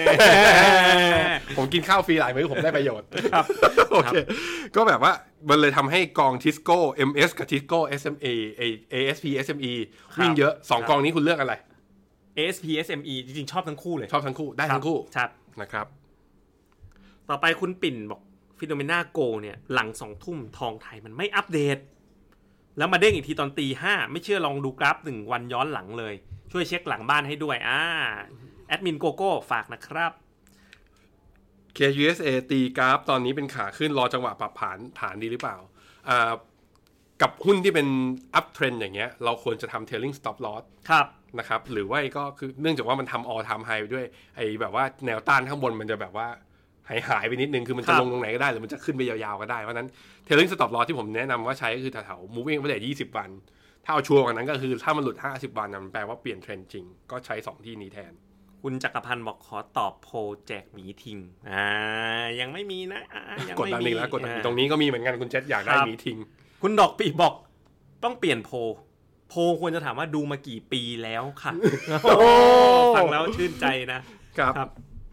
ผมกินข้าวฟรีหลายมื้อผมได้ประโยชน์ครับโอเคก็แบบว่ามันเลยทำให้กองทิสโก้ เอ็ม เอส กับทิสโก้ เอส เอ็ม เอ เอ เอ เอส พี เอส เอ็ม อี วิ่งเยอะสองกองนี้คุณเลือกอะไรเอ เอส พี เอส เอ็ม อี จริงๆชอบทั้งคู่เลยชอบทั้งคู่ได้ทั้งคู่ชัดนะครับต่อไปคุณปิ่นบอก Phenomena Go เนี่ยหลังสองทุ่มทองไทยมันไม่อัปเดตแล้วมาเด้งอีกทีตอนตีห้าไม่เชื่อลองดูกราฟหนึ่งวันย้อนหลังเลยช่วยเช็คหลังบ้านให้ด้วยอ่าแอดมินโกโก้ฝากนะครับเค ยู เอส เอ ตีกราฟตอนนี้เป็นขาขึ้นรอจังหวะปรับฐานฐานดีหรือเปล่าอ่ากับหุ้นที่เป็นอัพเทรนด์อย่างเงี้ยเราควรจะทำ trailing stop loss ครับนะครับหรือว่าก็คือเนื่องจากว่ามันทำ all time high ด้วยไอ้แบบว่าแนวต้านข้างบนมันจะแบบว่าหายหายไปนิดนึงคือมันจะลงตรงไหนก็ได้หรือมันจะขึ้นไปยาวๆก็ได้เพราะนั้น trailing stop loss ที่ผมแนะนำว่าใช้ก็คือแถวๆ moving average ยี่สิบวันถ้าเอาชัวร์กว่านั้นก็คือถ้ามันหลุดห้าสิบวันมันแปลว่าเปลี่ยนเทรนด์จริงก็ใช้สองที่นี้แทนคุณจักรพันธ์บอกขอตอบโพแจกหมีทิงอ่ายังไม่มีนะยังไม่มีกดดันอีกแล้วกดดันตรงนี้ก็มีเหมือนกันคุณเจษอยากได้หมีทิงคุณดอกปีบอกต้องเปลี่ยนโพโพควรจะถามว่าดูมากี่ปีแล้วค่ะฟังแล้วชื่นใจนะครับ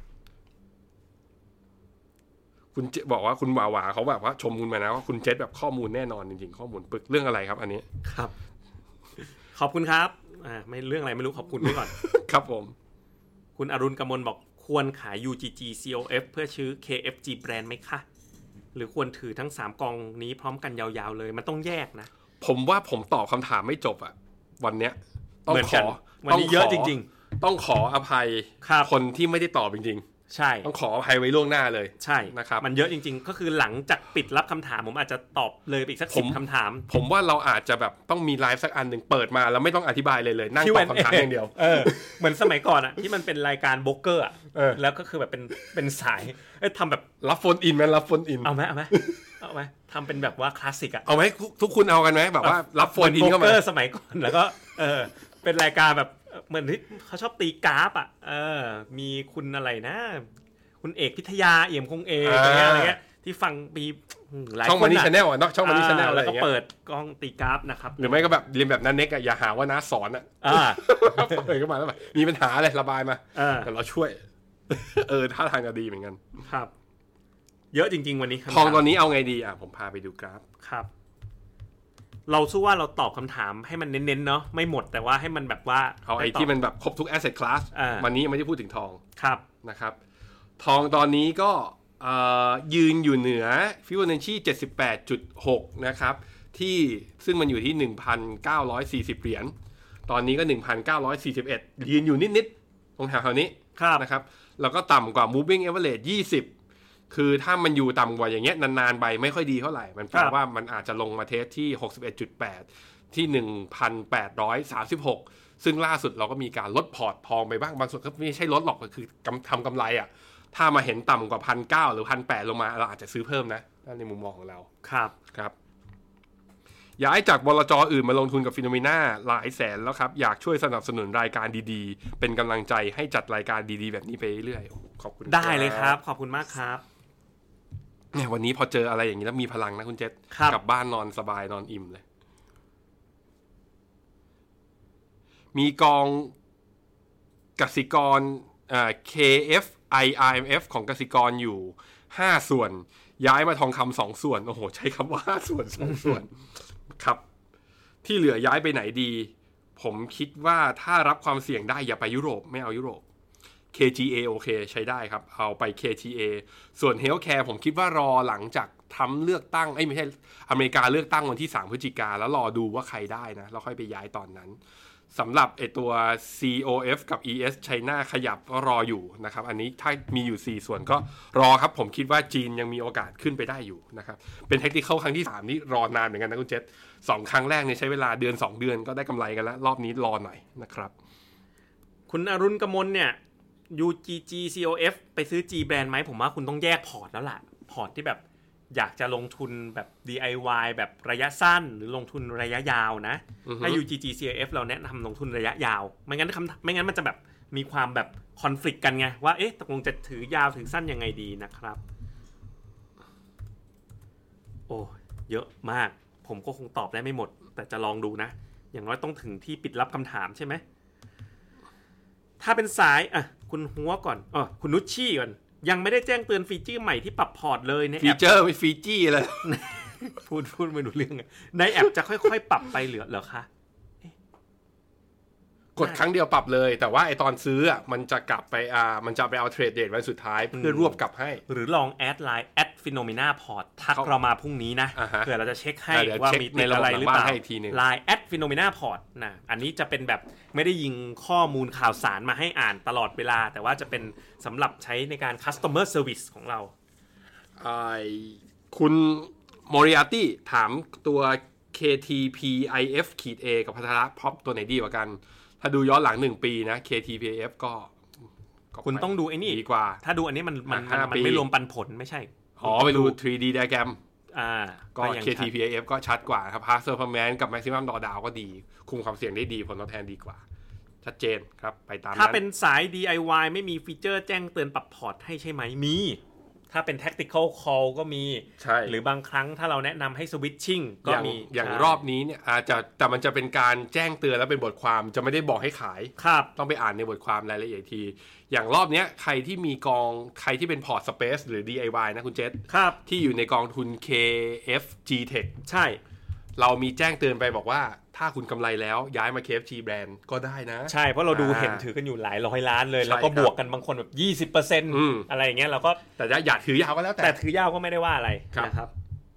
คุณเจบอกว่าคุณหวาหวาเขาแบบว่าชมคุณมานะว่าคุณเจษแบบข้อมูลแน่นอนจริงๆข้อมูลปึกเรื่องอะไรครับอันนี้ครับขอบคุณครับอ่าไม่เรื่องอะไรไม่รู้ขอบคุณไว้ก่อนครับผมคุณอรุณกมลบอกควรขาย ยู จี จี ซี โอ เอฟ เพื่อซื้อ เค เอฟ จี แบรนด์ไหมคะหรือควรถือทั้งสามกองนี้พร้อมกันยาวๆเลยมันต้องแยกนะผมว่าผมตอบคำถามไม่จบอ่ะวันเนี้ยต้องขอวันนี้เยอะจริงๆต้องขออภัยคนที่ไม่ได้ตอบจริงๆใช่ต้องขออภัยไว้ล่วงหน้าเลยใช่นะครับมันเยอะจริงๆก็คือหลังจากปิดรับคำถามผมอาจจะตอบเลยอีกสักสิบคำถามผมว่าเราอาจจะแบบต้องมีไลฟ์สักอันหนึ่งเปิดมาแล้วไม่ต้องอธิบายเลยเลยนั่งตอบคำถามอย่างเดียวเออเหมือนสมัยก่อนอ่ะที่มันเป็นรายการโบล็อกเกอร์อ่ะแล้วก็คือแบบเป็นเป็นสายเอ้ยทำแบบรับโฟนอินไหมรับโฟนอินเอาไหมเอาไหมเอาไหมทำเป็นแบบว่าคลาสสิกอ่ะเอาไหมทุกคุณเอากันไหมแบบว่ารับโฟนอินเข้ามาสมัยก่อนแล้วก็เออเป็นรายการแบบเหมือนที่เขาชอบตีกราฟอ่ะเออมีคุณอะไรนะคุณเอกพิทยาเอี่ยมคงเอกอะไรเงี้ยที่ฟังปีหลายช่องมันนี่ชาแนลอ่ะเนาะช่องมันนี่ชาแนลอะไรอย่างเงี้ยแล้วก็เปิดกล้องตีกราฟนะครับหรือไม่ก็แบบเรียนแบบนั้นเน็กอ่ะอย่าหาว่าน้าสอนอ่ะเปิดเข้ามาแล้วแบบมีปัญหาอะไรระบายมาแต่เราช่วยเออท่าทางจะดีเหมือนกันครับเยอะจริงๆวันนี้ทองตอนนี้เอาไงดีอ่ะผมพาไปดูกราฟครับเราสู้ว่าเราตอบคำถามให้มันเน้นๆเนาะไม่หมดแต่ว่าให้มันแบบว่าเอาไอ้ที่มันแบบครบทุก asset class วันนี้ไม่ได้พูดถึงทองครับนะครับทองตอนนี้ก็ยืนอยู่เหนือฟิโบนัชชี เจ็ดสิบแปดจุดหก นะครับที่ซึ่งมันอยู่ที่ หนึ่งพันเก้าร้อยสี่สิบ เหรียญตอนนี้ก็ หนึ่งพันเก้าร้อยสี่สิบเอ็ด ยืนอยู่นิดๆตรงแถวๆนี้นะครับแล้วก็ต่ำกว่า moving average ยี่สิบคือถ้ามันอยู่ต่ำกว่าอย่างเงี้ยนานๆไปไม่ค่อยดีเท่าไหร่มันแปลว่ามันอาจจะลงมาเทสที่ หกสิบเอ็ดจุดแปด ที่ หนึ่งพันแปดร้อยสามสิบหก ซึ่งล่าสุดเราก็มีการลดพอร์ตทองไปบ้างบางส่วนก็ไม่ใช่ลดหรอกก็คือทำกำไรอ่ะถ้ามาเห็นต่ำกว่า หนึ่งพันเก้าร้อย หรือ หนึ่งพันแปดร้อย ลงมาเราอาจจะซื้อเพิ่มนะในมุมมองของเราครับครับย้ายจากบลจ.อื่นมาลงทุนกับ Phenomena หลายแสนแล้วครับอยากช่วยสนับสนุนรายการดีๆเป็นกำลังใจให้จัดรายการดีๆแบบนี้ไปเรื่อยๆขอบคุณได้เลยครับขอบคุณมากครับเนี่ยวันนี้พอเจออะไรอย่างนี้แล้วมีพลังนะคุณเจษกลับบ้านนอนสบายนอนอิ่มเลยมีกองกสิกรอ่า เค เอฟ ไอ อาร์ เอ็ม เอฟ ของกสิกรอยู่ห้าส่วนย้ายมาทองคำสองส่วนโอ้โหใช้คำว่าห้าส่วนสองส่วนครับที่เหลือย้ายไปไหนดีผมคิดว่าถ้ารับความเสี่ยงได้อย่าไปยุโรปไม่เอายุโรป เค จี เอ โอเคใช้ได้ครับเอาไป เค ที เอ ส่วน Healthcare ผมคิดว่ารอหลังจากทำเลือกตั้งเอ้ยไม่ใช่อเมริกาเลือกตั้งวันที่สามพฤศจิกาแล้วรอดูว่าใครได้นะแล้วค่อยไปย้ายตอนนั้นสำหรับไอตัว ซี โอ เอฟ กับ อี เอส China ขยับรออยู่นะครับอันนี้ถ้ามีอยู่สี่ส่วนก็รอครับผมคิดว่าจีนยังมีโอกาสขึ้นไปได้อยู่นะครับเป็น Technical ครั้งที่สามนี่รอนานเหมือนกันนะคุณเจษสองครั้งแรกเนี่ยใช้เวลาเดือนสองเดือนก็ได้กำไรกันแล้วรอบนี้รอหน่อยนะครับคุณอรุณกมลเนี่ย ยู จี จี ซี โอ เอฟ ไปซื้อ G brand ไหมผมว่าคุณต้องแยกพอร์ตแล้วล่ะพอร์ตที่แบบอยากจะลงทุนแบบ ดี ไอ วาย แบบระยะสั้นหรือลงทุนระยะยาวนะ uh-huh. ถ้า ยู จี จี ซี โอ เอฟ เราแนะนำลงทุนระยะยาวไม่งั้นไม่งั้นมันจะแบบมีความแบบคอนฟลิกต์กันไงว่าเอ๊ะตกลงจะถือยาวถือสั้นยังไงดีนะครับโอ้เยอะมากผมก็คงตอบได้ไม่หมดแต่จะลองดูนะอย่างน้อยต้องถึงที่ปิดรับคำถามใช่ไหมถ้าเป็นสายอ่ะคุณหัวก่อนอ๋อคุณนุชชี่ก่อนยังไม่ได้แจ้งเตือนฟีเจอร์ใหม่ที่ปรับพอร์ตเลยในแอปฟีเจอร์ไม่ฟีจี้เลยพูดพูดไม่รู้เรื่องในแอปจะค่อยๆปรับไปเหลือเหรอคะกดครั้งเดียวปรับเลยแต่ว่าไอตอนซื้ออ่ะมันจะกลับไปอ่ามันจะไปเอาเทรดเดทวันสุดท้ายเพื่อรวบกลับให้หรือลองแอดไลน์แอดฟิโนเมนาพอร์ตทักเรามาพรุ่งนี้นะเผื่อเราจะเช็คให้ว่ามีติดอะไรหรือเปล่าไลน์แอดฟิโนเมนาพอร์ตนะอันนี้จะเป็นแบบไม่ได้ยิงข้อมูลข่าวสารมาให้อ่านตลอดเวลาแต่ว่าจะเป็นสำหรับใช้ในการ customer service ของเราไอคุณโมริอาติถามตัว เค ที พี ไอ เอฟ A กับพัทระพร็อพตัวไหนดีกว่ากันถ้าดูย้อนหลังหนึ่งปีนะ เค ที พี ไอ เอฟ ก็คุณต้องดูไอ้นี่ดีกว่าถ้าดูอันนี้มันมันมันไม่รวมปันผลไม่ใช่อ๋อไปดู ทรี ดี diagram อ่าก็ เค ที พี ไอ เอฟ ก็ชัดกว่าครับ past performance กับ maximum drawdown ก็ดีคุมความเสี่ยงได้ดีผลตอบแทนดีกว่าชัดเจนครับไปตามนั้นถ้าเป็นสาย ดี ไอ วาย ไม่มีฟีเจอร์แจ้งเตือนปรับพอร์ตให้ใช่ไหมมีถ้าเป็น tactical call ก็มีหรือบางครั้งถ้าเราแนะนำให้ switching ก็มีอย่างรอบนี้เนี่ยอาจจะแต่มันจะเป็นการแจ้งเตือนแล้วเป็นบทความจะไม่ได้บอกให้ขายต้องไปอ่านในบทความรายละเอียดทีอย่างรอบนี้ใครที่มีกองใครที่เป็นพอร์ต space หรือ ดี ไอ วาย นะคุณเจษที่อยู่ในกองทุน เค เอฟ จี Tech ใช่เรามีแจ้งเตือนไปบอกว่าถ้าคุณกำไรแล้วย้ายมา เค เอฟ จี Brand ก็ได้นะใช่เพราะเราดูเห็นถือกันอยู่หลายร้อยล้านเลยแล้วก็บวกกันบางคนแบบ ยี่สิบเปอร์เซ็นต์ อะไรอย่างเงี้ยเราก็แต่อยากถือยาวก็แล้วแต่แต่ถือยาวก็ไม่ได้ว่าอะไรนะครับ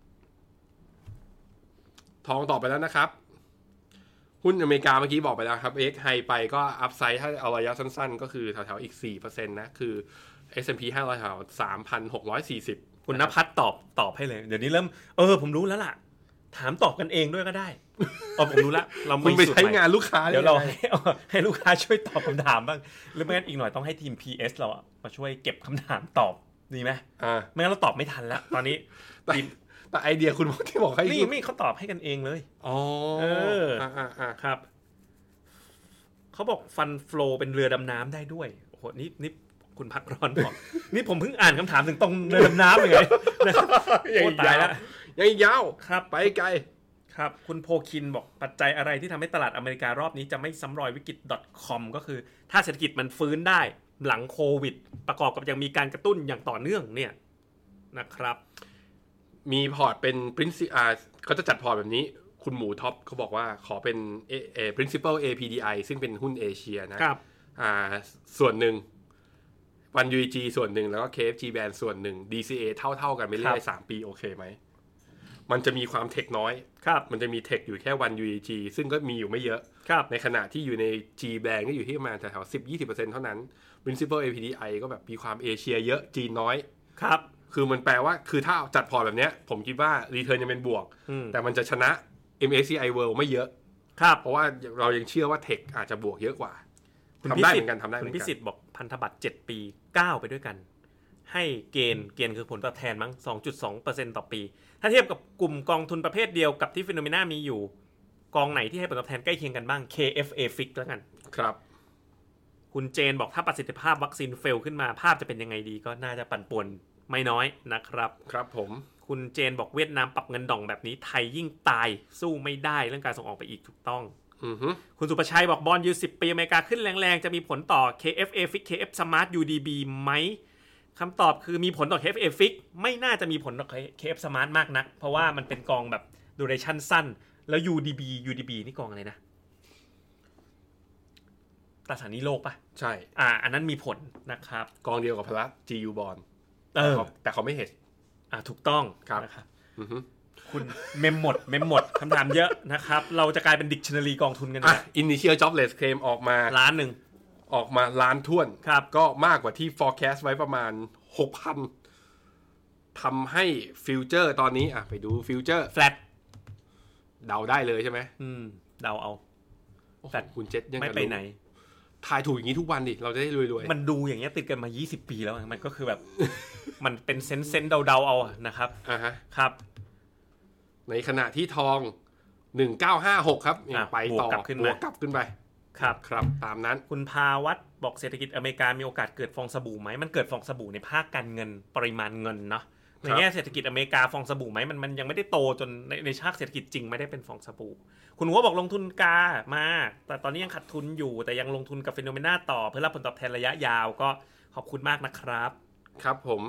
ทองต่อไปแล้วนะครับหุ้นอเมริกาเมื่อกี้บอกไปแล้วครับ เอ็กซ์ ไฮไปก็อัพไซด์ถ้าเอาระยะสั้นๆก็คือแถวๆอีก สี่เปอร์เซ็นต์ นะคือ เอส แอนด์ พี ห้าร้อยแถว สามพันหกร้อยสี่สิบคุณณภัทรตอบตอบให้เลยเดี๋ยวนี้เริ่มเออผมรู้แล้วล่ะถามตอบกันเองด้วยก็ได้อ๋อผมรู้ละเราไม่ไปใช้งานลูกค้าเดี๋ยวเราให้ให้ลูกค้าช่วยตอบคำถามบ้างหรือไม่งั้นอีกหน่อยต้องให้ทีม พี เอส เราอะมาช่วยเก็บคำถามตอบดีไหมอ่าไม่งั้นเราตอบไม่ทันแล้วตอนนี้แต่ไอเดียคุณที่บอกให้นี่ไม่เขาตอบให้กันเองเลยอ๋อเอออ่าครับเขาบอกฟันโฟลเป็นเรือดำน้ำได้ด้วยโอ้โหนี่นี่คุณพักร้อนบอกนี่ผมเพิ่งอ่านคำถามถึงตรงเรือดำน้ำเลยนะครับโอ้ตายแล้วยังยาวครับไปไกลครับคุณโพคินบอกปัจจัยอะไรที่ทำให้ตลาดอเมริการอบนี้จะไม่ซ้ำรอยวิกฤต .com ก็คือถ้าเศรษฐกิจมันฟื้นได้หลังโควิดประกอบกับยังมีการกระตุ้นอย่างต่อเนื่องเนี่ยนะครับมีพอร์ตเป็น principal เขาจะจัดพอร์ตแบบนี้คุณหมูท็อปเขาบอกว่าขอเป็น principal เอ พี ดี ไอ ซึ่งเป็นหุ้นเอเชียนะครับอ่าส่วนหนึ่งวัน ยู อี จี ส่วนหนึ่งแล้วก็ เค เอฟ จี Band ส่วนหนึ่ง ดี ซี เอ เท่าๆกันไปเรื่อยๆสามปีโอเคไหมมันจะมีความเทคน้อยมันจะมีเทคอยู่แค่วัน ยู อี จี ซึ่งก็มีอยู่ไม่เยอะในขณะที่อยู่ใน G Band ก็อยู่ที่ประมาณแถวๆ สิบถึงยี่สิบเปอร์เซ็นต์ เท่านั้น Principal เอ พี ดี ไอ ก็แบบมีความเอเชียเยอะจีนน้อยครับคือมันแปลว่าคือถ้าจัดพอร์ตแบบเนี้ยผมคิดว่า return ยังเป็นบวกแต่มันจะชนะ เอ็ม เอ ซี ไอ World ไม่เยอะเพราะว่าเรายังเชื่อว่าเทคอาจจะบวกเยอะกว่าทำได้เหมือนกันทำได้เหมือนกันคุณพิสิทธิ์บอกพันธบัตรเจ็ดปีก้าวไปด้วยกันให้เกณฑ์เกณฑ์คือผลตอบแทนมั้ง สองจุดสองเปอร์เซ็นต์ ต่อปีถ้าเทียบกับกลุ่มกองทุนประเภทเดียวกับที่ฟิโนเมนามีอยู่กองไหนที่ให้ผลตอบแทนใกล้เคียงกันบ้าง เค เอฟ เอ Fix แล้วกันครับคุณเจนบอกถ้าประสิทธิภาพวัคซีนเฟลขึ้นมาภาพจะเป็นยังไงดีก็น่าจะปั่นป่วนไม่น้อยนะครับครับผมคุณเจนบอกเวียดนามปรับเงินดองแบบนี้ไทยยิ่งตายสู้ไม่ได้เรื่องการส่งออกไปอีกถูกต้องคุณสุประชัยบอกบอนด์ยูสิบปีอเมริกาขึ้นแรงๆจะมีผลต่อ เค เอฟ เอ Fix เค เอฟ Smart ยู ดี บี ไหมคำตอบคือมีผลต่อ เค เอฟ เอ Fix ไม่น่าจะมีผลต่อ เค เอฟ Smart มากนักเพราะว่ามันเป็นกองแบบ duration สั้นแล้ว ยู ดี บี ยู ดี บี นี่กองอะไรนะตราสารหนี้โลกป่ะใช่อ่าอันนั้นมีผลนะครับกองเดียวกับพลัส จี ยู Bond เออแต่เขาไม่เฮดอ่าถูกต้องนะครับอือฮึคุณเมมหมดเมมหมดคำถามเยอะนะครับเราจะกลายเป็น dictionary กองทุนกันอ่ะ initial jobless claim ออกมาล้านนึงออกมาล้านท้วนก็มากกว่าที่ forecast ไว้ประมาณ หกพัน ทำให้ฟิวเจอร์ตอนนี้อ่ะไปดูฟิวเจอร์ flat เดาได้เลยใช่ไหมอืมเดาเอาแต่คุณเจ็ดยังไม่ไปไหนทายถูกอย่างนี้ทุกวันดิเราจะได้รวยๆมันดูอย่างเงี้ยติดกันมายี่สิบปีแล้วมันก็คือแบบ มันเป็นเซนเซนเดาๆเอานะครับอ่าฮะครับในขณะที่ทองหนึ่งพันเก้าร้อยห้าสิบหกครับไปต่อบวกกลับขึ้นไปครับครับตามนั้นคุณภาวัฒน์บอกเศรษฐกิจอเมริกามีโอกาสเกิดฟองสบู่ไหมมันเกิดฟองสบู่ในภาคการเงินปริมาณเงินเนาะในแง่เศรษฐกิจอเมริกาฟองสบู่ไหมมันมันยังไม่ได้โตจนในในภาคเศรษฐกิจจริงไม่ได้เป็นฟองสบู่คุณหัวบอกลงทุนกามาแต่ตอนนี้ยังขาดทุนอยู่แต่ยังลงทุนกับฟีโนเมนาต่อเพื่อรับผลตอบแทนระยะยาวก็ขอบคุณมากนะครับครับผม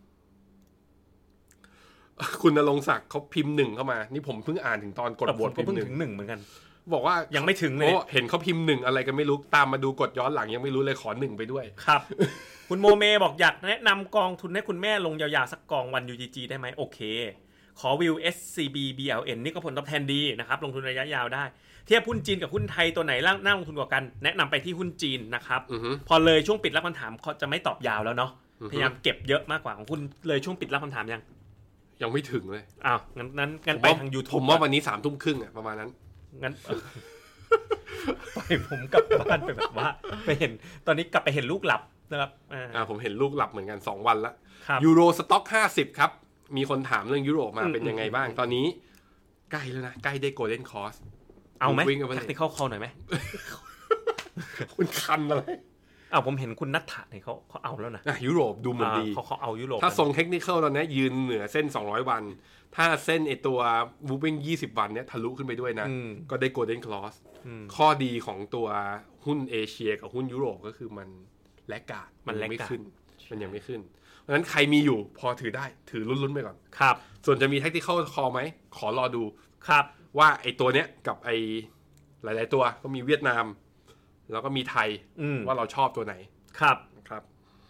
คุณณรงค์ศักดิ์เขาพิมพ์หนึ่งเข้ามานี่ผมเพิ่งอ่านถึงตอนกดโหวตพิมพ์หนึ่งหนึ่งเหมือนกันบอกว่ายังไม่ถึงเลยเห็นเขาพิมพ์หนึ่งอะไรกันไม่รู้ตามมาดูกดย้อนหลังยังไม่รู้เลยขอหนึ่งไปด้วยครับ คุณโมเมบอกอยากแนะนำกองทุนให้คุณแม่ลงยาวๆสักกองวัน ยู จี จี ได้ไหมโอเคขอวิว เอส ซี บี บี แอล เอ็น นี่ก็ผลตอบแทนดีนะครับลงทุนระยะยาวได้เทียบหุ้นจีนกับหุ้นไทยตัวไหนน่าลงทุนกว่ากันแนะนำไปที่หุ้นจีนนะครับพอเลยช่วงปิดรับคำถามเขาจะไม่ตอบยาวแล้วเนาะพยายามเก็บเยอะมากกว่าของคุณเลยช่วงปิดรับคำถามยังยังไม่ถึงเลยอ้าวงั้นงั้นงั้นไปทาง YouTube ผมว่าวันนี้สามทุ่มครึ่งอ่ะประมาณนั้นงั้นไปผมกลับบ้านไปแบบว่าไปเห็นตอนนี้กลับไปเห็นลูกหลับนะครับอ่าผมเห็นลูกหลับเหมือนกันสองวันละยูโรสต็อกห้าสิบครับมีคนถามเรื่องยุโรปมาเป็นยังไงบ้างตอนนี้ใกล้แล้วนะใกล้ได้โกลเด้นคอร์สเอาไหมแท็กติคอลคอลหน่อยไหมคุณคันอะไรอ้าวผมเห็นคุณนัทธะเนี่ยเขาเขาเอาแล้วนะยุโรปดูเหมือนดีเขาเขาเอายุโรปถ้าทรงเทคนิคตอนนี้ยืนเหนือเส้นสองร้อยวันถ้าเส้นไอตัว moving ยี่สิบวันเนี้ยทะลุขึ้นไปด้วยนะก็ได้ golden cross ข้อดีของตัวหุ้นเอเชียกับหุ้นยุโรปก็คือมันแลกกาดมันไม่ขึ้นมันยังไม่ขึ้นเพราะฉะนั้นใครมีอยู่พอถือได้ถือลุ้นๆไปก่อนครับส่วนจะมี tactical call ไหมขอรอดูครับว่าไอตัวเนี้ยกับไอหลายๆตัวก็มีเวียดนามแล้วก็มีไทยว่าเราชอบตัวไหนครับครับ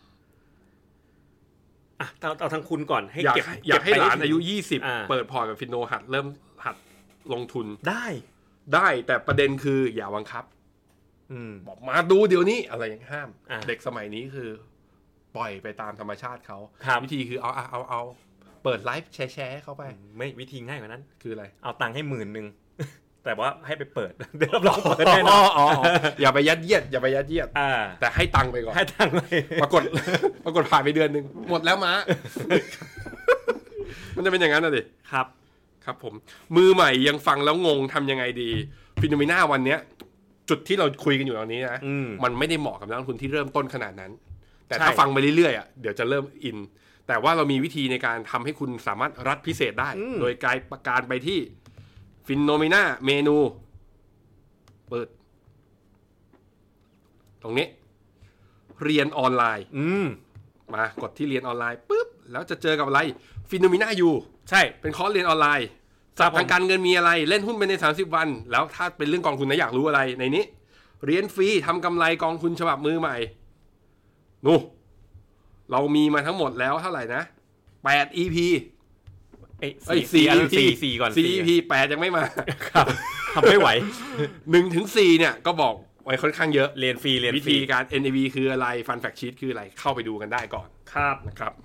อ่ะเอาเอาทางคุณก่อนให้เก็บอยากให้หลานอายุยี่สิบเปิดพอร์ตกับฟิโนหัดเริ่มหัดลงทุนได้ได้แต่ประเด็นคืออย่าบังคับบอกมาดูเดี๋ยวนี้อะไรยังห้ามเด็กสมัยนี้คือปล่อยไปตามธรรมชาติเขาวิธีคือเอาเอาเอาเปิดไลฟ์แชร์ๆเข้าไปไม่วิธีง่ายกว่านั้นคืออะไรเอาตังค์ให้หมื่นนึงแต่ว่าให้ไปเปิดเดี๋ยวเราเปิดแน่นอนอย่าไปยัดเยียดอย่าไปยัดเยียดแต่ให้ตังค์ไปก่อนให้ตังค์ไปปรากฏปรากฏผ่านไปเดือนนึงหมดแล้วม้ามันจะเป็นอย่างนั้นน่ะดิครับครับผมมือใหม่ยังฟังแล้วงงทำยังไงดีฟิโนเมนาวันเนี้ยจุดที่เราคุยกันอยู่ตอนนี้นะมันไม่ได้เหมาะกับนักลงทุนที่เริ่มต้นขนาดนั้นแต่ถ้าฟังไปเรื่อยๆอ่ะเดี๋ยวจะเริ่มอินแต่ว่าเรามีวิธีในการทำให้คุณสามารถรัดพิเศษได้โดยการประการไปที่ฟิโนเมนาเมนูเปิดตรงนี้เรียนออนไลน์มากดที่เรียนออนไลน์ปุ๊บแล้วจะเจอกับอะไรฟิโนเมนาอยู่ใช่เป็นคอร์สเรียนออนไลน์ศัพท์ทางการเงินมีอะไรเล่นหุ้นไปในสามสิบวันแล้วถ้าเป็นเรื่องกองทุนนะอยากรู้อะไรในนี้เรียนฟรีทำกำไรกองทุนฉบับมือใหม่นู่เรามีมาทั้งหมดแล้วเท่าไหร่นะแปด อี พีไอ้สี่ อี พี สี่ก่อนสี่ อี พี แปดยังไม่มาครับทำไม่ไหวหนึ่งถึงสี่เนี่ยก็บอกไว้ค่อนข้งข้าเยอะเรียนฟรีเรียนฟรีวิธีการ เอ็น เอ วี คืออะไร Fun Fact Sheet คืออะไรเข้าไปดูกันได้ก่อนครับนะครับ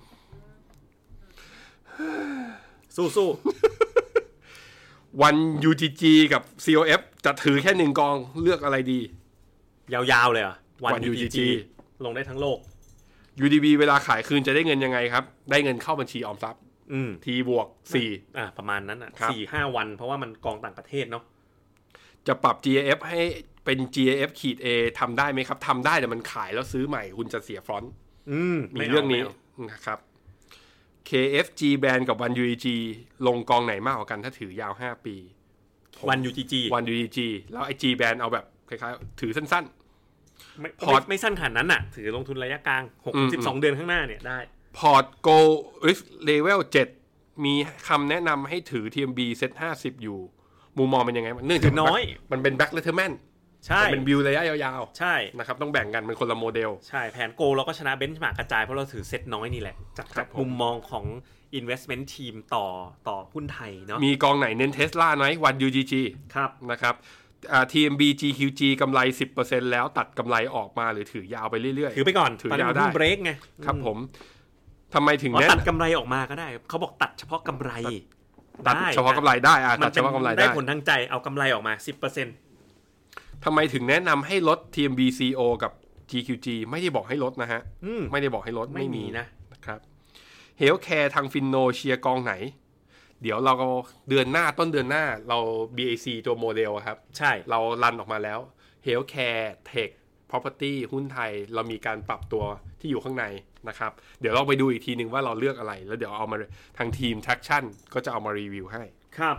สู้ๆวัน ยู จี จี กับ ซี โอ เอฟ จะถือแค่หนึ่งกองเลือกอะไรดียาวๆเลยอ่ะวัน ยู จี จีลงได้ทั้งโลกยู ดี บี เวลาขายคืนจะได้เงินยังไงครับได้เงินเข้าบัญชีออมทรัพย์ทีบวกสี่อ่าประมาณนั้นอ่ะ สี่ห้า วันเพราะว่ามันกองต่างประเทศเนาะจะปรับ จี เอ เอฟ ให้เป็น จี เอ เอฟ ขีด A ทำได้ไหมครับทำได้แต่มันขายแล้วซื้อใหม่คุณจะเสียฟรอนต์มีเรื่องนี้นะครับ เค เอฟ จี Band กับ วัน ยู จี จี ลงกองไหนมากกว่ากันถ้าถือยาวห้าปีวัน ยู จี จีวัน ยู จี จี แล้วไอ้ G Band เอาแบบคล้ายๆถือสั้นๆไม่พอร์ตไม่สั้นขนาดนั้นน่ะถือลงทุนระยะกลางหกถึงสิบสองเดือนข้างหน้าเนี่ยได้พอร์ต Go Risk Level เจ็ดมีคำแนะนำให้ถือ ที เอ็ม บี เซ็ตห้าสิบอยู่มุมมองเป็นยังไงเนื่องจากน้อยมันเป็น Back Letterman ใช่เป็นวิวระยะยาวๆใช่นะครับต้องแบ่งกันเป็นคนละโมเดลใช่แผนโกเราก็ชนะเบนช์มาร์กกระจายเพราะเราถือเซ็ตน้อยนี่แหละจากมุมมองของ investment team ต่อต่อหุ้นไทยเนาะมีกองไหนเน้น Tesla ไหมวัน ยู จี จีครับนะครับอ่า ที เอ็ม บี จี คิว จี กำไร สิบเปอร์เซ็นต์ แล้วตัดกำไรออกมาหรือถือยาวไปเรื่อยๆถือไปก่อนถือยาวได้เบรกไงครับผมทำไมถึงแนะตัดกำไรออกมาก็ได้เขาบอกตัดเฉพาะกำไรตัดเฉพาะกำไรได้อ่ะตัดเฉพาะกำไรได้ได้ผลทางใจเอากำไรออกมา สิบเปอร์เซ็นต์ทำไมถึงแนะนำให้ลด ที เอ็ม บี ซี โอ กับ จี คิว จี ไม่ได้บอกให้ลดนะฮะไม่ได้บอกให้ลดไม่มีนะนะครับเฮลท์แคร์ทางฟินโนเชียร์กองไหนเดี๋ยวเราเดือนหน้าต้นเดือนหน้าเรา บี เอ ซี ตัวโมเดลครับใช่เรารันออกมาแล้วเฮลท์แคร์เทค property หุ้นไทยเรามีการปรับตัวที่อยู่ข้างในนะครับเดี๋ยวเราไปดูอีกทีนึงว่าเราเลือกอะไรแล้วเดี๋ยวเอามาทางทีม Traction ก็จะเอามารีวิวให้ครับ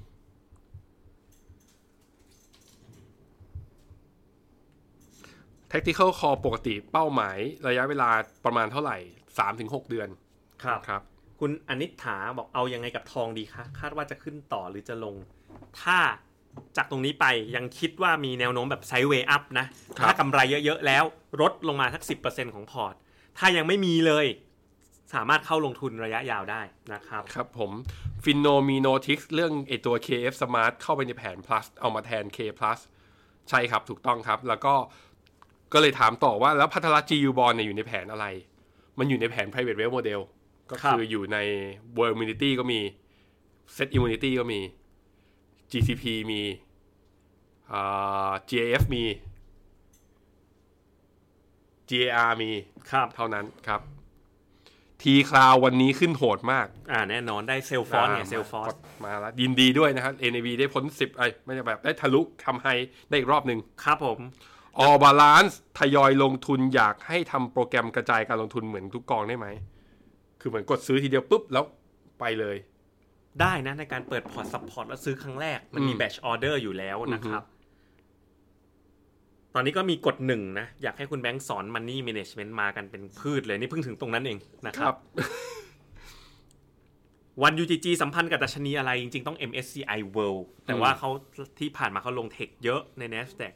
Tactical Call ปกติเป้าหมายระยะเวลาประมาณเท่าไหร่ สามถึงหก เดือนครับครับคุณอนิษฐาบอกเอายังไงกับทองดีคะคาดว่าจะขึ้นต่อหรือจะลงถ้าจากตรงนี้ไปยังคิดว่ามีแนวโน้มแบบไซด์เวย์อัพนะถ้ากำไรเยอะๆแล้วลดลงมาสัก สิบเปอร์เซ็นต์ ของพอร์ตถ้ายังไม่มีเลยสามารถเข้าลงทุนระยะยาวได้นะครับครับผมฟินโนมีโนทิกเรื่องไอตัว เค เอฟ Smart เข้าไปในแผน plus เอามาแทน K plus ใช่ครับถูกต้องครับแล้วก็ก็เลยถามต่อว่าแล้วพัทร จี ยู Bond เนี่ยอยู่ในแผนอะไรมันอยู่ในแผน private wealth model ก็คืออยู่ใน World Immunity ก็มี Set Immunity ก็มี จี ซี พี มีอ่า จี เอ เอฟ มี จี เอ อาร์ มีครับเท่านั้นครับทีคลาววันนี้ขึ้นโหดมากอ่าแน่นอนได้เซลฟอร์สเนี่ยเซลฟอร์สมาแล้วยินดีด้วยนะครับ เอ็น เอ วี ได้พ้นสิบไอ้ไม่ใช่แบบได้ทะลุทำไฮได้อีกรอบนึงครับผม All Balance ทยอยลงทุนอยากให้ทำโปรแกรมกระจายการลงทุนเหมือนทุกกองได้ไหมคือเหมือนกดซื้อทีเดียวปุ๊บแล้วไปเลยได้นะในการเปิดพอร์ตซัพพอร์ตแล้วซื้อครั้งแรกมันมีแบตช์ออเดอร์อยู่แล้วนะครับตอนนี้ก็มีกฎหนึ่งนะอยากให้คุณแบงค์สอน Money Management มากันเป็นพืชเลยนี่เพิ่งถึงตรงนั้นเองนะครับวัน ยู จี จี สัมพันธ์กับดัชนีอะไรจริงๆต้อง เอ็ม เอส ซี ไอ World แต่ว่าเขาที่ผ่านมาเขาลงเทคเยอะใน Nasdaq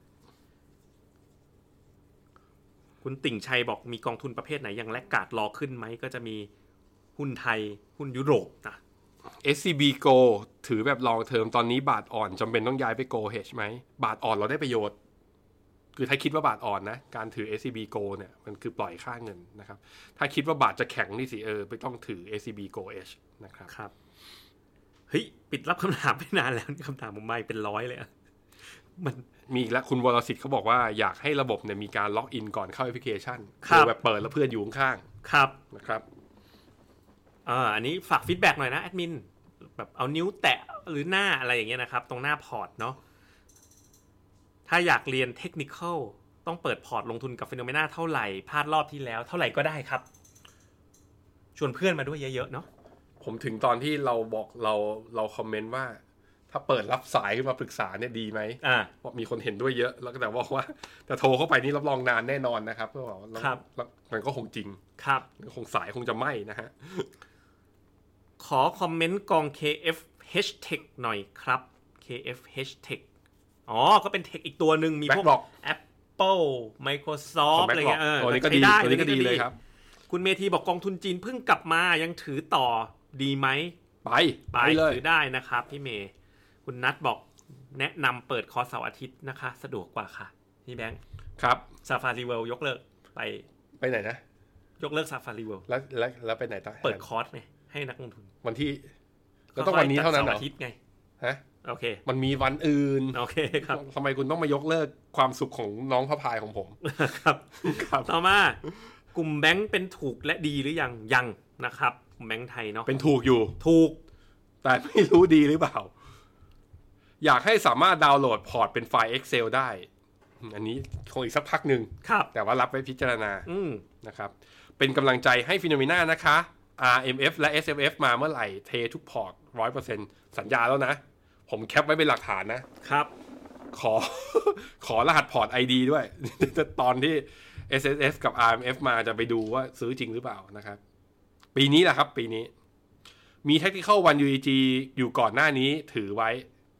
คุณติ่งชัยบอกมีกองทุนประเภทไหนยังแลกการ์ดรอขึ้นไหมก็จะมีหุ้นไทยหุ้นยุโรปนะเอส ซี บี Go ถือแบบ long term ตอนนี้บาทอ่อนจำเป็นต้องย้ายไป Go Hedge ไหมบาทอ่อนเราได้ประโยชน์คือถ้าคิดว่าบาทอ่อนนะการถือ เอส ซี บี Go เนี่ยมันคือปล่อยค่าเงินนะครับถ้าคิดว่าบาทจะแข็งนี่สิเออไปต้องถือ เอส ซี บี Go Edge นะครับครับเฮ้ยปิดรับคำถามไปนานแล้วคำถามผมมาเป็นร้อยเลยมันมีอีกแล้วคุณวรสิทธิ์เขาบอกว่าอยากให้ระบบเนี่ยมีการล็อกอินก่อนเข้าแอปพลิเคชันคือแบบเปิดแล้วเพื่อนอยู่ข้างๆครับนะครับอ่าอันนี้ฝากฟีดแบ็กหน่อยนะแอดมินแบบเอานิ้วแตะหรือหน้าอะไรอย่างเงี้ยนะครับตรงหน้าพอร์ตเนาะถ้าอยากเรียนเทคนิคอลต้องเปิดพอร์ตลงทุนกับ Phenomena เท่าไหร่พลาดรอบที่แล้วเท่าไหร่ก็ได้ครับชวนเพื่อนมาด้วยเยอะๆเนาะผมถึงตอนที่เราบอกเราเราคอมเมนต์ว่าถ้าเปิดรับสายขึ้นมาปรึกษาเนี่ยดีไหมอ่ามีคนเห็นด้วยเยอะแล้วก็แต่บอกว่าแต่โทรเข้าไปนี่รับรองนานแน่นอนนะครับเพื่อบอกครับมันก็คงจริงครับคงสายคงจะไหม้นะฮะขอคอมเมนต์กอง เค เอฟ Hashtag หน่อยครับ เค เอฟ Hashtag อ๋อก็เป็นเทคอีกตัวหนึ่งมีพวก Apple Microsoft อะไรเงี้ยเออตัวนี้ก็ดีตัวนี้ก็ดีเลยครับคุณเมธีบอกกองทุนจีนเพิ่งกลับมายังถือต่อดีไหมไปไปเลยถือได้นะครับพี่เมย์คุณนัทบอกแนะนำเปิดคอร์สเสาร์อาทิตย์นะคะสะดวกกว่าค่ะพี่แบงค์ครับ Safari World ยกเลิกไปไปไหนนะยกเลิก Safari World แล้วแล้วแล้วไปไหนต่อเปิดคอร์สไงให้นักลงทุนวันที่แล้วต้องวันนี้เท่านั้นเหรอเสาร์อาทิตย์ไงฮะโอเคมันมีวันอื่นโอเคครับทำไมคุณต้องมายกเลิกความสุขของน้องพระพายของผมครับครับต่อมากลุ่มแบงค์เป็นถูกและดีหรือยังยังนะครับกลุ่มแบงค์ไทยเนาะเป็นถูกอยู่ถูกแต่ไม่รู้ดีหรือเปล่าอยากให้สามารถดาวน์โหลดพอร์ตเป็นไฟล์ Excel ได้อันนี้คงอีกสักพักหนึ่งแต่ว่ารับไว้พิจารณานะครับเป็นกำลังใจให้ Phenomena นะคะ อาร์ เอ็ม เอฟ และ เอส เอ็ม เอฟ มาเมื่อไหร่เททุกพอร์ต ร้อยเปอร์เซ็นต์ สัญญาแล้วนะผมแคปไว้เป็นหลักฐานนะครับขอขอรหัสพอร์ต ไอ ดี ด้วยตอนที่ เอส เอส เอฟ กับ อาร์ เอ็ม เอฟ มาจะไปดูว่าซื้อจริงหรือเปล่านะครับปีนี้แหละครับปีนี้มี Tactical วัน ยู อี จี อยู่ก่อนหน้านี้ถือไว้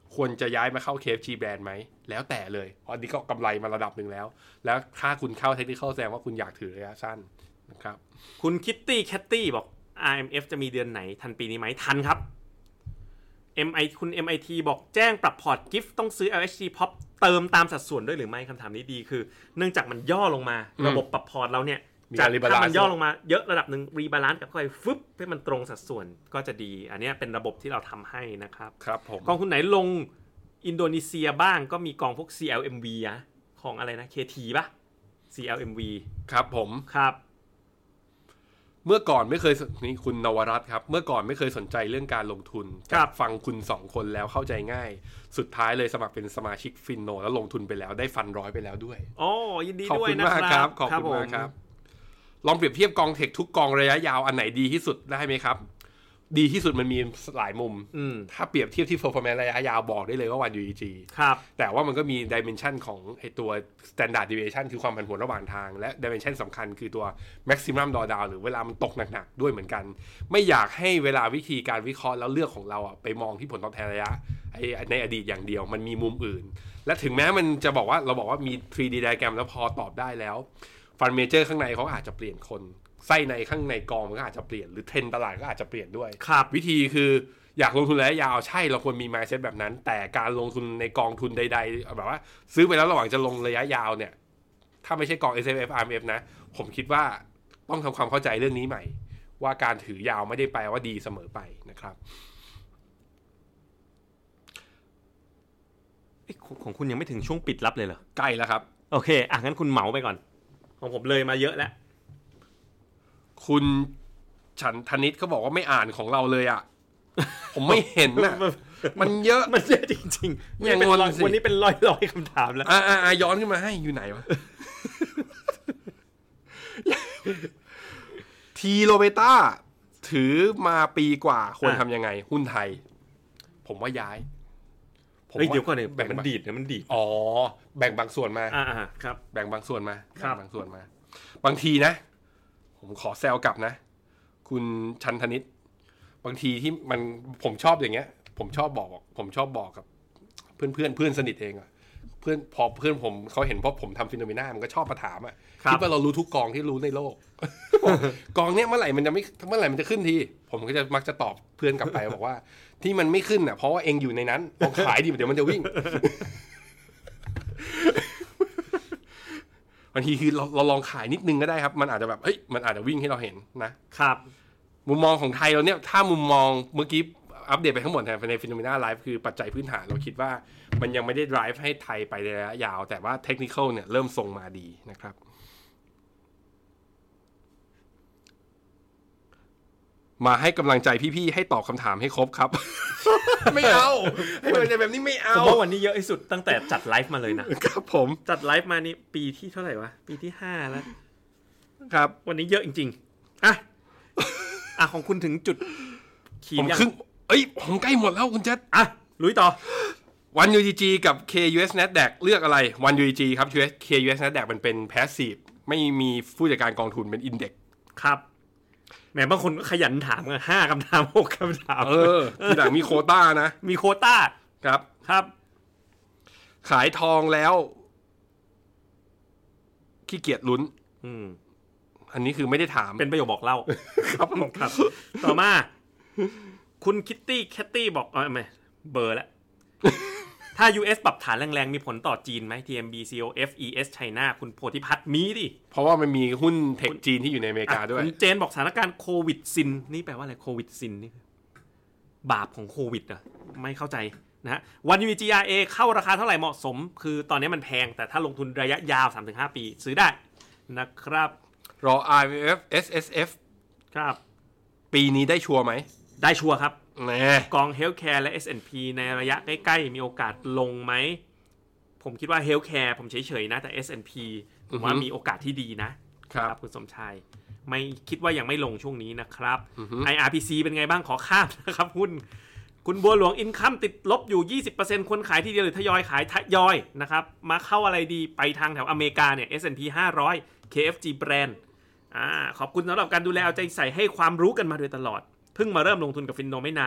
ควรจะย้ายมาเข้า เค เอฟ จี แบรนด์ไหมแล้วแต่เลยเพราะอันนี้ก็กำไรมาระดับหนึ่งแล้วแล้วถ้าคุณเข้า Technical แสดงว่าคุณอยากถือระยะสั้นนะครับคุณคิตตี้แคตตี้บอก อาร์ เอ็ม เอฟ จะมีเดือนไหนทันปีนี้ไหมทันครับ เอ็ม ไอ คุณ เอ็ม ไอ ที บอกแจ้งปรับพอร์ต กิฟต์ ต้องซื้อ แอล เอช จี Pop เติมตามสัดส่วนด้วยหรือไม่คำถามนี้ดีคือเนื่องจากมันย่อลงมาระบบปรับพอร์ตเราเนี่ยจากถ้ามันย่อลงมาเยอะระดับหนึ่งรีบาลานซ์กับค่อยฟึบให้มันตรงสัดส่วนก็จะดีอันนี้เป็นระบบที่เราทำให้นะครับครับผมกองทุนไหนลงอินโดนีเซียบ้างก็มีกองพวก ซี แอล เอ็ม วี อะของอะไรนะ เค ที ป่ะ ซี แอล เอ็ม วีครับผมครับเมื่อก่อนไม่เคยนี่คุณนวรัตน์ครับเมื่อก่อนไม่เคยสนใจเรื่องการลงทุนฟังคุณสองคนแล้วเข้าใจง่ายสุดท้ายเลยสมัครเป็นสมาชิกฟินโนแล้วลงทุนไปแล้วได้ฟันร้อยไปแล้วด้วยอ๋อยินดีด้วยนะครับขอบคุณมากครับลองเปรียบเทียบกองเทคทุกกองระยะยาวอันไหนดีที่สุดได้ไหมครับดีที่สุดมันมีหลายมุมถ้าเปรียบเทียบที่ performance ระยะยาวบอกได้เลยว่า วัน ยู อี จีครับแต่ว่ามันก็มี dimension ของไอ้ตัว standard deviation คือความผันผวนระหว่างทางและ dimension สำคัญคือตัว maximum drawdown หรือเวลามันตกหนักๆด้วยเหมือนกันไม่อยากให้เวลาวิธีการวิเคราะห์แล้วเลือกของเราอ่ะไปมองที่ผลตอบแทนระยะในอดีตอย่างเดียวมันมีมุมอื่นและถึงแม้มันจะบอกว่าเราบอกว่ามี ทรี ดี diagram แล้วพอตอบได้แล้วฟันเมเจอร์ข้างในเขาอาจจะเปลี่ยนคนไส้ในข้างในกองมันก็อาจจะเปลี่ยนหรือเทรนด์ตลาดก็อาจจะเปลี่ยนด้วยวิธีคืออยากลงทุนระยะยาวใช่เราควรมี mindset แบบนั้นแต่การลงทุนในกองทุนใดๆแบบว่าซื้อไปแล้วระหว่างจะลงระยะยาวเนี่ยถ้าไม่ใช่กอง เอส เอฟ เอฟ อาร์ เอ็ม เอฟ นะผมคิดว่าต้องทำความเข้าใจเรื่องนี้ใหม่ว่าการถือยาวไม่ได้แปลว่าดีเสมอไปนะครับของคุณยังไม่ถึงช่วงปิดลับเลยเหรอใกล้แล้วครับโอเคอ่ะงั้นคุณเหมาไปก่อนของผมเลยมาเยอะแล้วคุณฉันธนิตเขาบอกว่าไม่อ่านของเราเลยอ่ะผมไม่เห็นน่ะมันเยอะมันเยอะจริงๆอย่างวันนี้เป็นร้อยๆคำถามแล้วอ่าย้อนขึ้นมาให้อยู่ไหนวะทีโรเบต้าถือมาปีกว่าควรทำยังไงหุ้นไทยผมว่าย้ายเฮ้ยเดี๋ยวก่อนเนี่ยแบ่งมันดีดเนี่ยมันดีดอ๋อแบ่งบางส่วนมาอ่าครับแบ่งบางส่วนมาบางส่วนมาบางทีนะผมขอแซวกลับนะคุณชันธนิตบางทีที่มันผมชอบอย่างเงี้ยผมชอบบอกผมชอบบอกกับเพื่อนเพื่อนเพื่อนสนิทเองอะเพื่อนพอเพื่อนผมเขาเห็นเพราะผมทำฟิโนเมนามันก็ชอบมาถามอะคิดว่าเรารู้ทุกกองที่รู้ในโลก กองเนี้ยเมื่อไหร่มันจะไม่เมื่อไหร่มันจะขึ้นทีผมก็จะมักจะตอบเพื่อนกลับไปบอกว่าที่มันไม่ขึ้นอะเพราะว่าเองอยู่ในนั้นพอขายดิเดี๋ยวมันจะวิ่งบางทีคือเราเราลองขายนิดนึงก็ได้ครับมันอาจจะแบบเฮ้ยมันอาจจะวิ่งให้เราเห็นนะครับมุมมองของไทยเราเนี่ยถ้ามุมมองเมื่อกี้อัปเดตไปทั้งหมดในฟิโนเมนาไลฟ์คือปัจจัยพื้นฐานเราคิดว่ามันยังไม่ได้ drive ให้ไทยไปในระยะยาวแต่ว่าเทคนิคอลเนี่ยเริ่มทรงมาดีนะครับมาให้กำลังใจพี่ๆให้ตอบคำถามให้ครบครับ ไม่เอาให้กำลังใจแบบนี้ไม่เอาผมว่าวันนี้เยอะที่สุดตั้งแต่จัดไลฟ์มาเลยนะครับผมจัดไลฟ์มานี่ปีที่เท่าไหร่วะปีที่ห้าแล้วครับวันนี้เยอะจริงๆอ่ะอ่ะของคุณถึงจุดขีดยังผมครึ่งเอ้ยผมใกล้หมดแล้วคุณเจษอ่ะลุยต่อวัน ยู จี จี กับ เค ยู เอส Nasdaq เลือกอะไรวัน ยู จี จี ครับ เค ยู เอส Nasdaq มันเป็น passive ไม่มีผู้จัดการกองทุนเป็น index ครับแหมบางคนก็ขยันถามกันห้าคำถามหกคำถามเออทีหลังมีโควต้านะมีโควต้าครับครับขายทองแล้วขี้เกียจลุ้นอืมอันนี้คือไม่ได้ถามเป็นประโยคบอกเล่าครับครับต่อมาคุณคิตตี้แคตตี้บอกเออไม่เบอร์แล้วถ้า ยู เอส ปรับฐานแรงๆมีผลต่อจีนไหม ที เอ็ม บี ซี โอ เอฟ อี เอส China คุณโพธิพัฒน์มีดิเพราะว่ามันมีหุ้นเทคจีนที่อยู่ในอเมริกาด้วยคุณเจนบอกสถานการณ์โควิดซินนี่แปลว่าอะไรโควิดซินนี่บาปของโควิดอ่ะไม่เข้าใจนะฮะวัน ยู จี อาร์ เอ เข้าราคาเท่าไหร่เหมาะสมคือตอนนี้มันแพงแต่ถ้าลงทุนระยะยาว สามถึงห้า ปีซื้อได้นะครับรอ อาร์ เอ็ม เอฟ เอส เอส เอฟครับปีนี้ได้ชัวร์ไหมได้ชัวร์ครับแหมกอง Healthcare และ เอส แอนด์ พี ในระยะใกล้ๆมีโอกาสลงไหมผมคิดว่า Healthcare ผมเฉยๆนะแต่ เอส แอนด์ พี ผมว่ามีโอกาสที่ดีนะครับคุณสมชายไม่คิดว่ายังไม่ลงช่วงนี้นะครับ ไอ อาร์ พี ซี เป็นไงบ้างขอข้ามนะครับหุ้นคุณบัวหลวงอินคัมติดลบอยู่ ยี่สิบเปอร์เซ็นต์ คนขายทีเดียวหรือทยอยขายทยอยนะครับมาเข้าอะไรดีไปทางแถวอเมริกาเนี่ย เอส แอนด์ พี ห้าร้อย เค เอฟ จี Brand อ่าขอบคุณสำหรับการดูแลเอาใจใส่ให้ความรู้กันมาโดยตลอดเพิ่งมาเริ่มลงทุนกับฟินโนไม่นาน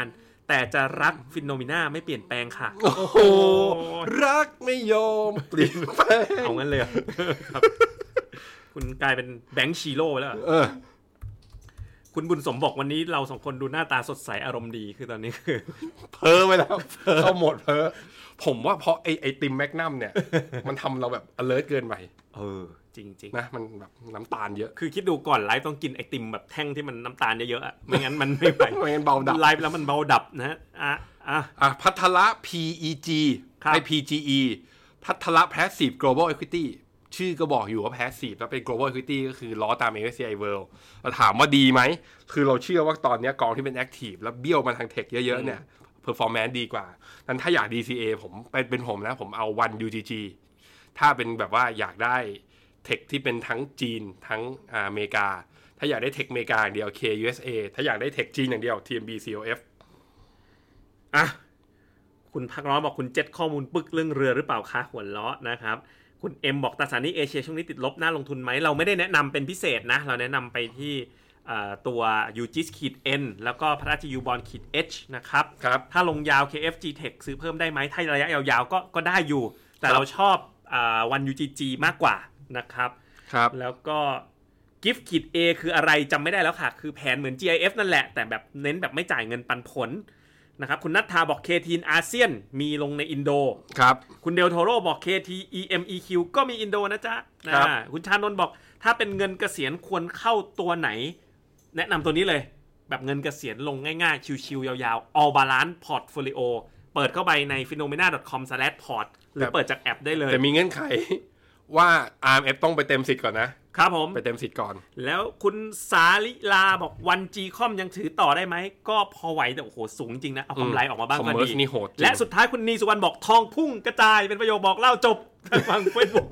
แต่จะรักฟิโนเมนาไม่เปลี่ยนแปลงค่ะโอ้โหรักไม่ยอมเปลี่ยนแปลงเอางั้นเลยครับคุณกลายเป็นแบงค์ชีโร่ไปแล้วเออคุณบุญสมบอกวันนี้เราสองคนดูหน้าตาสดใสอารมณ์ดีคือตอนนี้คือเพ้อไปแล้วเข้าหมดเพ้อผมว่าเพราะไอไอติมแมกนัมเนี่ยมันทำเราแบบ alert เกินไปเออจริงๆนะมันแบบน้ำตาลเยอะคือคิดดูก่อนไลฟ์ต้องกินไอติมแบบแท่งที่มันน้ำตาลเยอะๆอ่ะไม่งั้นมันไม่ไหวไม่งั้นเบาดับไลฟ์แล้วมันเบาดับนะอ่ะอ่ะอ่ะพัทละ พี อี จี ไอ พี จี อี พัทละ Passive Global Equity ชื่อก็บอกอยู่ว่า Passive แล้วเป็น Global Equity ก็คือล้อตาม เอ็ม เอส ซี ไอ World เราถามว่าดีไหมคือเราเชื่อว่าตอนนี้กองที่เป็น Active แล้วเบี้ยวมาทางเทคเยอะๆเนี่ย performance ดีกว่านั้นถ้าอยาก ดี ซี เอ ผมเป็นเป็นผมนะผมเอา วัน ยู จี จี ถ้าเป็นแบบว่าอยากได้เทคที่เป็นทั้งจีนทั้งอเมริกาถ้าอยากได้เทคอเมริกาอย่างเดียว K ยู เอส เอ ถ้าอยากได้เทคจีนอย่างเดียว ที เอ็ม บี ซี โอ เอฟอ่ะคุณพักร้อนบอกคุณเจ็ดข้อมูลปึกเรื่องเรือหรือเปล่าคะหัวล้อนะครับคุณเอ็มบอกตราสารหนี้เอเชียช่วงนี้ติดลบน่าลงทุนไหมเราไม่ได้แนะนำเป็นพิเศษนะเราแนะนำไปที่ตัว ยู จี เอส N แล้วก็พระราชยูบอนด์ H นะครับถ้าลงยาว เค เอฟ จี Tech ซื้อเพิ่มได้ไหมถ้าระยะยาวๆก็ก็ได้อยู่แต่เราชอบวัน ยู จี จี มากกว่านะครับครับแล้วก็ Gift Kit A คืออะไรจำไม่ได้แล้วค่ะคือแผนเหมือน จี ไอ เอฟ นั่นแหละแต่แบบเน้นแบบไม่จ่ายเงินปันผลนะครับคุณนัทธาบอก เค ที อาเซียนมีลงในอินโดครับคุณเดลโทโร่บอก เค ที อี เอ็ม อี คิว ก็มีอินโดนะจ๊ะนะคุณชานนท์บอกถ้าเป็นเงินเกษียณควรเข้าตัวไหนแนะนำตัวนี้เลยแบบเงินเกษียณลงง่ายๆชิวๆยาวๆ All Balance Portfolio เปิดเข้าไปใน ฟีโนเมนา ดอท คอม สแลช พอร์ต หรือเปิดจากแอปได้เลยแต่มีเงื่อนไขว่า อาร์ เอ็ม เอฟ ต้องไปเต็มสิทธิ์ก่อนนะครับผมไปเต็มสิทธิ์ก่อนแล้วคุณสาลิลาบอกวัน จี คอม ยังถือต่อได้ไหมก็พอไหวแต่โอ้โหสูงจริงนะเอากำไรออกมาบ้างก็ดีและสุดท้ายคุณนีสุวรรณบอกทองพุ่งกระจายเป็นประโยคบอกเล่าจบฟัง Facebook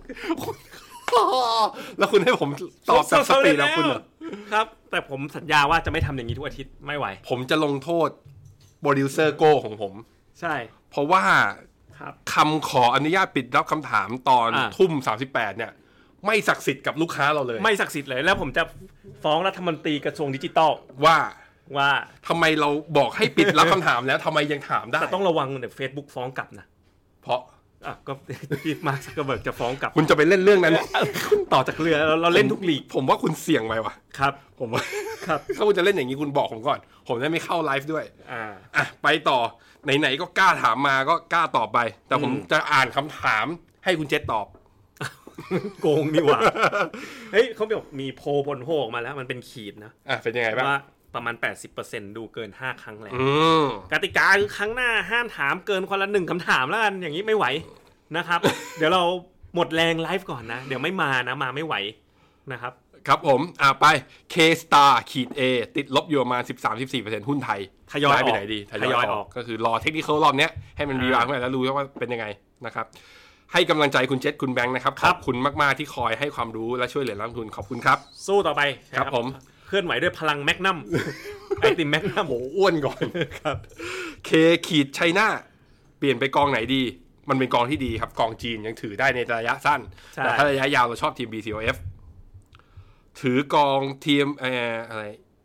แล้วคุณให้ผมตอบจากสปีดแล้วคุณเหรอครับแต่ผมสัญญาว่าจะไม่ทำอย่างนี้ทุกอาทิตย์ไม่ไหวผมจะลงโทษโปรดิวเซอร์โก้ของผมใช่เพราะว่าคำขออนุญาตปิดรับคำถามตอนทุ่มสามสิบแปดเนี่ยไม่ศักดิ์สิทธิ์กับลูกค้าเราเลยไม่ศักดิ์สิทธิ์เลยแล้วผมจะฟ้องรัฐมนตรีกระทรวงดิจิทัลว่าว่าทำไมเราบอกให้ปิดรับคำถามแล้วทำไมยังถามได้แต่ต้องระวังเดี๋ยว Facebook ฟ้องกลับนะเพราะอ่ะก็ที่มาร์ค ซักเคอร์เบิร์กจะฟ้องกลับคุณจะไปเล่นเรื่องนั้นต่อจากเรือเราเล่นทุกลีกผมว่าคุณเสี่ยงไปว่ะครับผมว่าครับถ้าคุณจะเล่นอย่างนี้คุณบอกผมก่อนผมจะไม่เข้าไลฟ์ด้วยอ่าอ่ะไปต่อไหนๆก็กล้าถามมาก็กล้าตอบไปแต่ผมจะอ่านคำถามให้คุณเจษตอบโกงนี่หว่าเฮ้ยเขาบอกมีโพลผลโหออกมาแล้วมันเป็นขีดนะอ่ะเป็นยังไงบ้างว่าประมาณ แปดสิบเปอร์เซ็นต์ ดูเกินห้าครั้งแล้วอืมกติกาคือครั้งหน้าห้ามถามเกินคนละหนึ่งคำถามแล้วกันอย่างนี้ไม่ไหวนะครับเดี๋ยวเราหมดแรงไลฟ์ก่อนนะเดี๋ยวไม่มานะมาไม่ไหวนะครับครับผมอ่ะไป K-Star ขีด A ติดลบอยู่ประมาณ สิบสามถึงสิบสี่เปอร์เซ็นต์ หุ้นไทยทยอยไปไหนดีทยอยออกก็คือรอเทคนิครอบเนี้ยให้มันรีบาวขึ้นมาแล้วรู้ว่าเป็นยังไงนะครับให้กำลังใจคุณเจษคุณแบงค์นะครับขอบคุณมากๆที่คอยให้ความรู้และช่วยเหลือนักลงทุนขอบคุณครับสู้ต่อไปครับผมเคลื่อนไหวด้วยพลังแมกนัมไอติมแมกนัมโหอ้วนก่อนครับ K ขีดไชน่าเปลี่ยนไปกองไหนดีมันเป็นกองที่ดีครับกองจีนยังถือได้ในระยะสั้นแต่ถ้าระยะยาวเราชอบทีม บี ซี โอ เอฟ ถือกองทีมเอ่ออะไร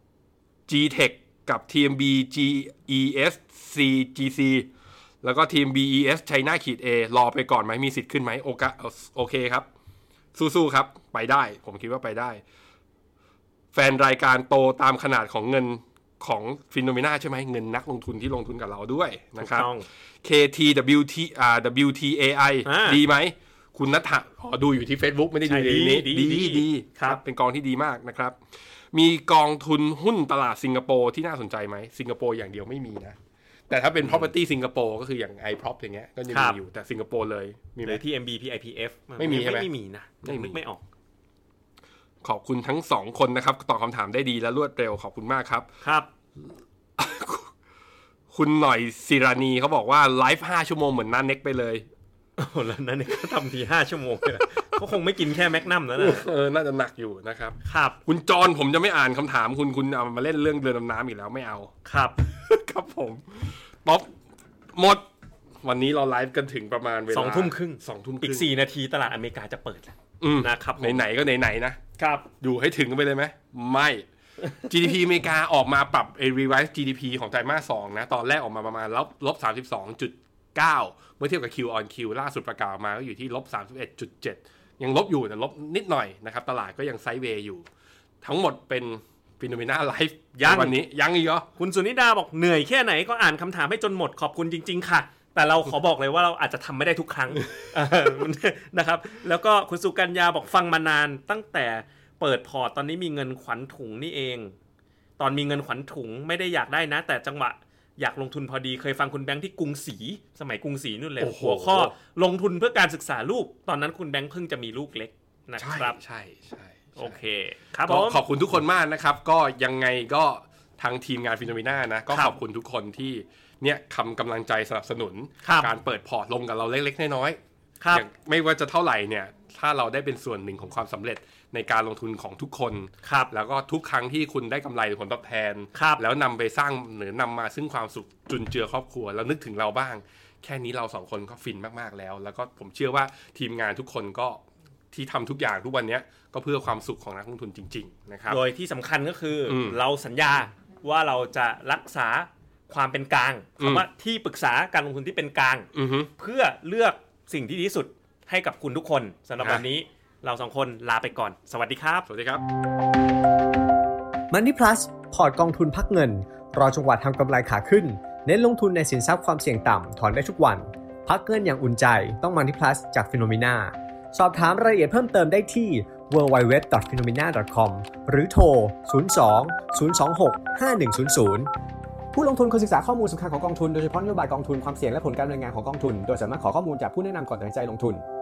G-Tech กับทีม บี จี อี เอส ซี จี ซี แล้วก็ทีม บี อี เอส China ขีด A รอไปก่อนไหมมีสิทธิ์ขึ้นไหมโอเคโอเคครับสู้ๆครับไปได้ผมคิดว่าไปได้แฟนรายการโตตามขนาดของเงินของฟิโนเมนาใช่ไหมเงินนักลงทุนที่ลงทุนกับเราด้วยนะครับ เค ที ดับเบิลยู ที อ่า ดับเบิลยู ที เอ ไอ ดีไหมคุณณัฐะอ๋อดูอยู่ที่ Facebook ไม่ได้ดูในนี้ดีดีดีครับเป็นกองที่ดีมากนะครับมีกองทุนหุ้นตลาดสิงคโปร์ที่น่าสนใจไหมสิงคโปร์อย่างเดียวไม่มีนะแต่ถ้าเป็น property สิงคโปร์ก็คืออย่าง ไอ พี โอ พี อย่างเงี้ยก็ยังมีอยู่แต่สิงคโปร์เลยมีไหมที่ เอ็ม บี พี ไอ พี เอฟไม่มีใช่ไหมไม่มีนะนึกไม่ออกขอบคุณทั้งสองคนนะครับตอบคำถามได้ดีและรวดเร็วขอบคุณมากครับครับคุณหน่อยศิรานีเขาบอกว่าไลฟ์ห้าชั่วโมงเหมือนนั่นเน็กไปเลยโอ้แล้วนั่นเน็กก็ทำทีห้าชั่วโมงเลยเขาคงไม่กินแค่แมกนัมแล้วนะเออน่าจะหนักอยู่นะครับครับคุณจอนผมจะไม่อ่านคำถามคุณคุณเอามาเล่นเรื่องเรือดำน้ำอีกแล้วไม่เอาครับครับผมป๊อปหมดวันนี้เราไลฟ์กันถึงประมาณเวลาสองทุ่มครึ่งสองทุ่มอีกสี่นาทีตลาดอเมริกาจะเปิดแล้วนะครับไหนๆก็ไหนๆนะครับอยู่ให้ถึงกันไปเลยไหมไม่จี ดี พี อเมริกาออกมาปรับไอ้ revise จี ดี พี ของไตรมาสสองนะตอนแรกออกมาประมาณลบลบ สามสิบสองจุดเก้า เมื่อเทียบกับ Q on Q ล่าสุดประกาศออกมาก็อยู่ที่ลบ สามสิบเอ็ดจุดเจ็ด ยังลบอยู่แต่ลบนิดหน่อยนะครับตลาดก็ยังไซด์เวย์อยู่ทั้งหมดเป็นฟิโนเมนาไลฟ์วันนี้ยังอีกเหรอคุณสุนิดาบอกเหนื่อยแค่ไหนก็อ่านคำถามให้จนหมดขอบคุณจริงๆค่ะแต่เราขอบอกเลยว่าเราอาจจะทำไม่ได้ทุกครั้ง นะครับแล้วก็คุณสุกัญญาบอกฟังมานานตั้งแต่เปิดพอร์ตตอนนี้มีเงินขวัญถุงนี่เองตอนมีเงินขวัญถุงไม่ได้อยากได้นะแต่จังหวะอยากลงทุนพอดีเคยฟังคุณแบงค์ที่กรุงศรีสมัยกรุงศรีนู่นเลยหัวข้อลงทุนเพื่อการศึกษาลูกตอนนั้นคุณแบงค์เพิ่งจะมีลูกเล็กนะครับใช่ใช่โอเคครับผมขอบคุณทุกคนมากนะครับก็ยังไงก็ทางทีมงานฟิโนเมนานะก็ขอบคุณทุกคนที่เนี่ยคำกำลังใจสนับสนุนการเปิดพอร์ตลงกับเราเล็กๆน้อยๆอย่างไม่ว่าจะเท่าไหร่เนี่ยถ้าเราได้เป็นส่วนหนึ่งของความสำเร็จในการลงทุนของทุกคนแล้วก็ทุกครั้งที่คุณได้กำไรหรือผลตอบแทนแล้วนำไปสร้างหรือนำมาซึ่งความสุขจุนเจือครอบครัวแล้วนึกถึงเราบ้างแค่นี้เราสองคนก็ฟินมากๆแล้วแล้วก็ผมเชื่อว่าทีมงานทุกคนก็ที่ทำทุกอย่างทุกวันนี้ก็เพื่อความสุขของนักลงทุนจริงๆนะครับโดยที่สำคัญก็คือเราสัญญาว่าเราจะรักษาความเป็นกลางคำว่าที่ปรึกษาการลงทุนที่เป็นกลางเพื่อเลือกสิ่งที่ดีที่สุดให้กับคุณทุกคนสำหรับวันนี้เราสองคนลาไปก่อนสวัสดีครับสวัสดีครับ Money Plus พอร์ตกองทุนพักเงินรอจังหวะทำกำไรขาขึ้นเน้นลงทุนในสินทรัพย์ความเสี่ยงต่ำถอนได้ทุกวันพักเงินอย่างอุ่นใจต้อง Money Plus จาก Phenomena สอบถามรายละเอียดเพิ่มเติมได้ที่ ดับเบิลยู ดับเบิลยู ดับเบิลยู ดอท ฟีโนเมนา ดอท คอม หรือโทรศูนย์ สอง ศูนย์ สอง หก ห้า หนึ่ง ศูนย์ ศูนย์ผู้ลงทุนควรศึกษาข้อมูลสำคัญของกองทุนโดยเฉพาะนโยบายกองทุนความเสี่ยงและผลการดำเนินงานของกองทุนโดยสามารถขอข้อมูลจากผู้แนะนำก่อนตัดสินใจลงทุน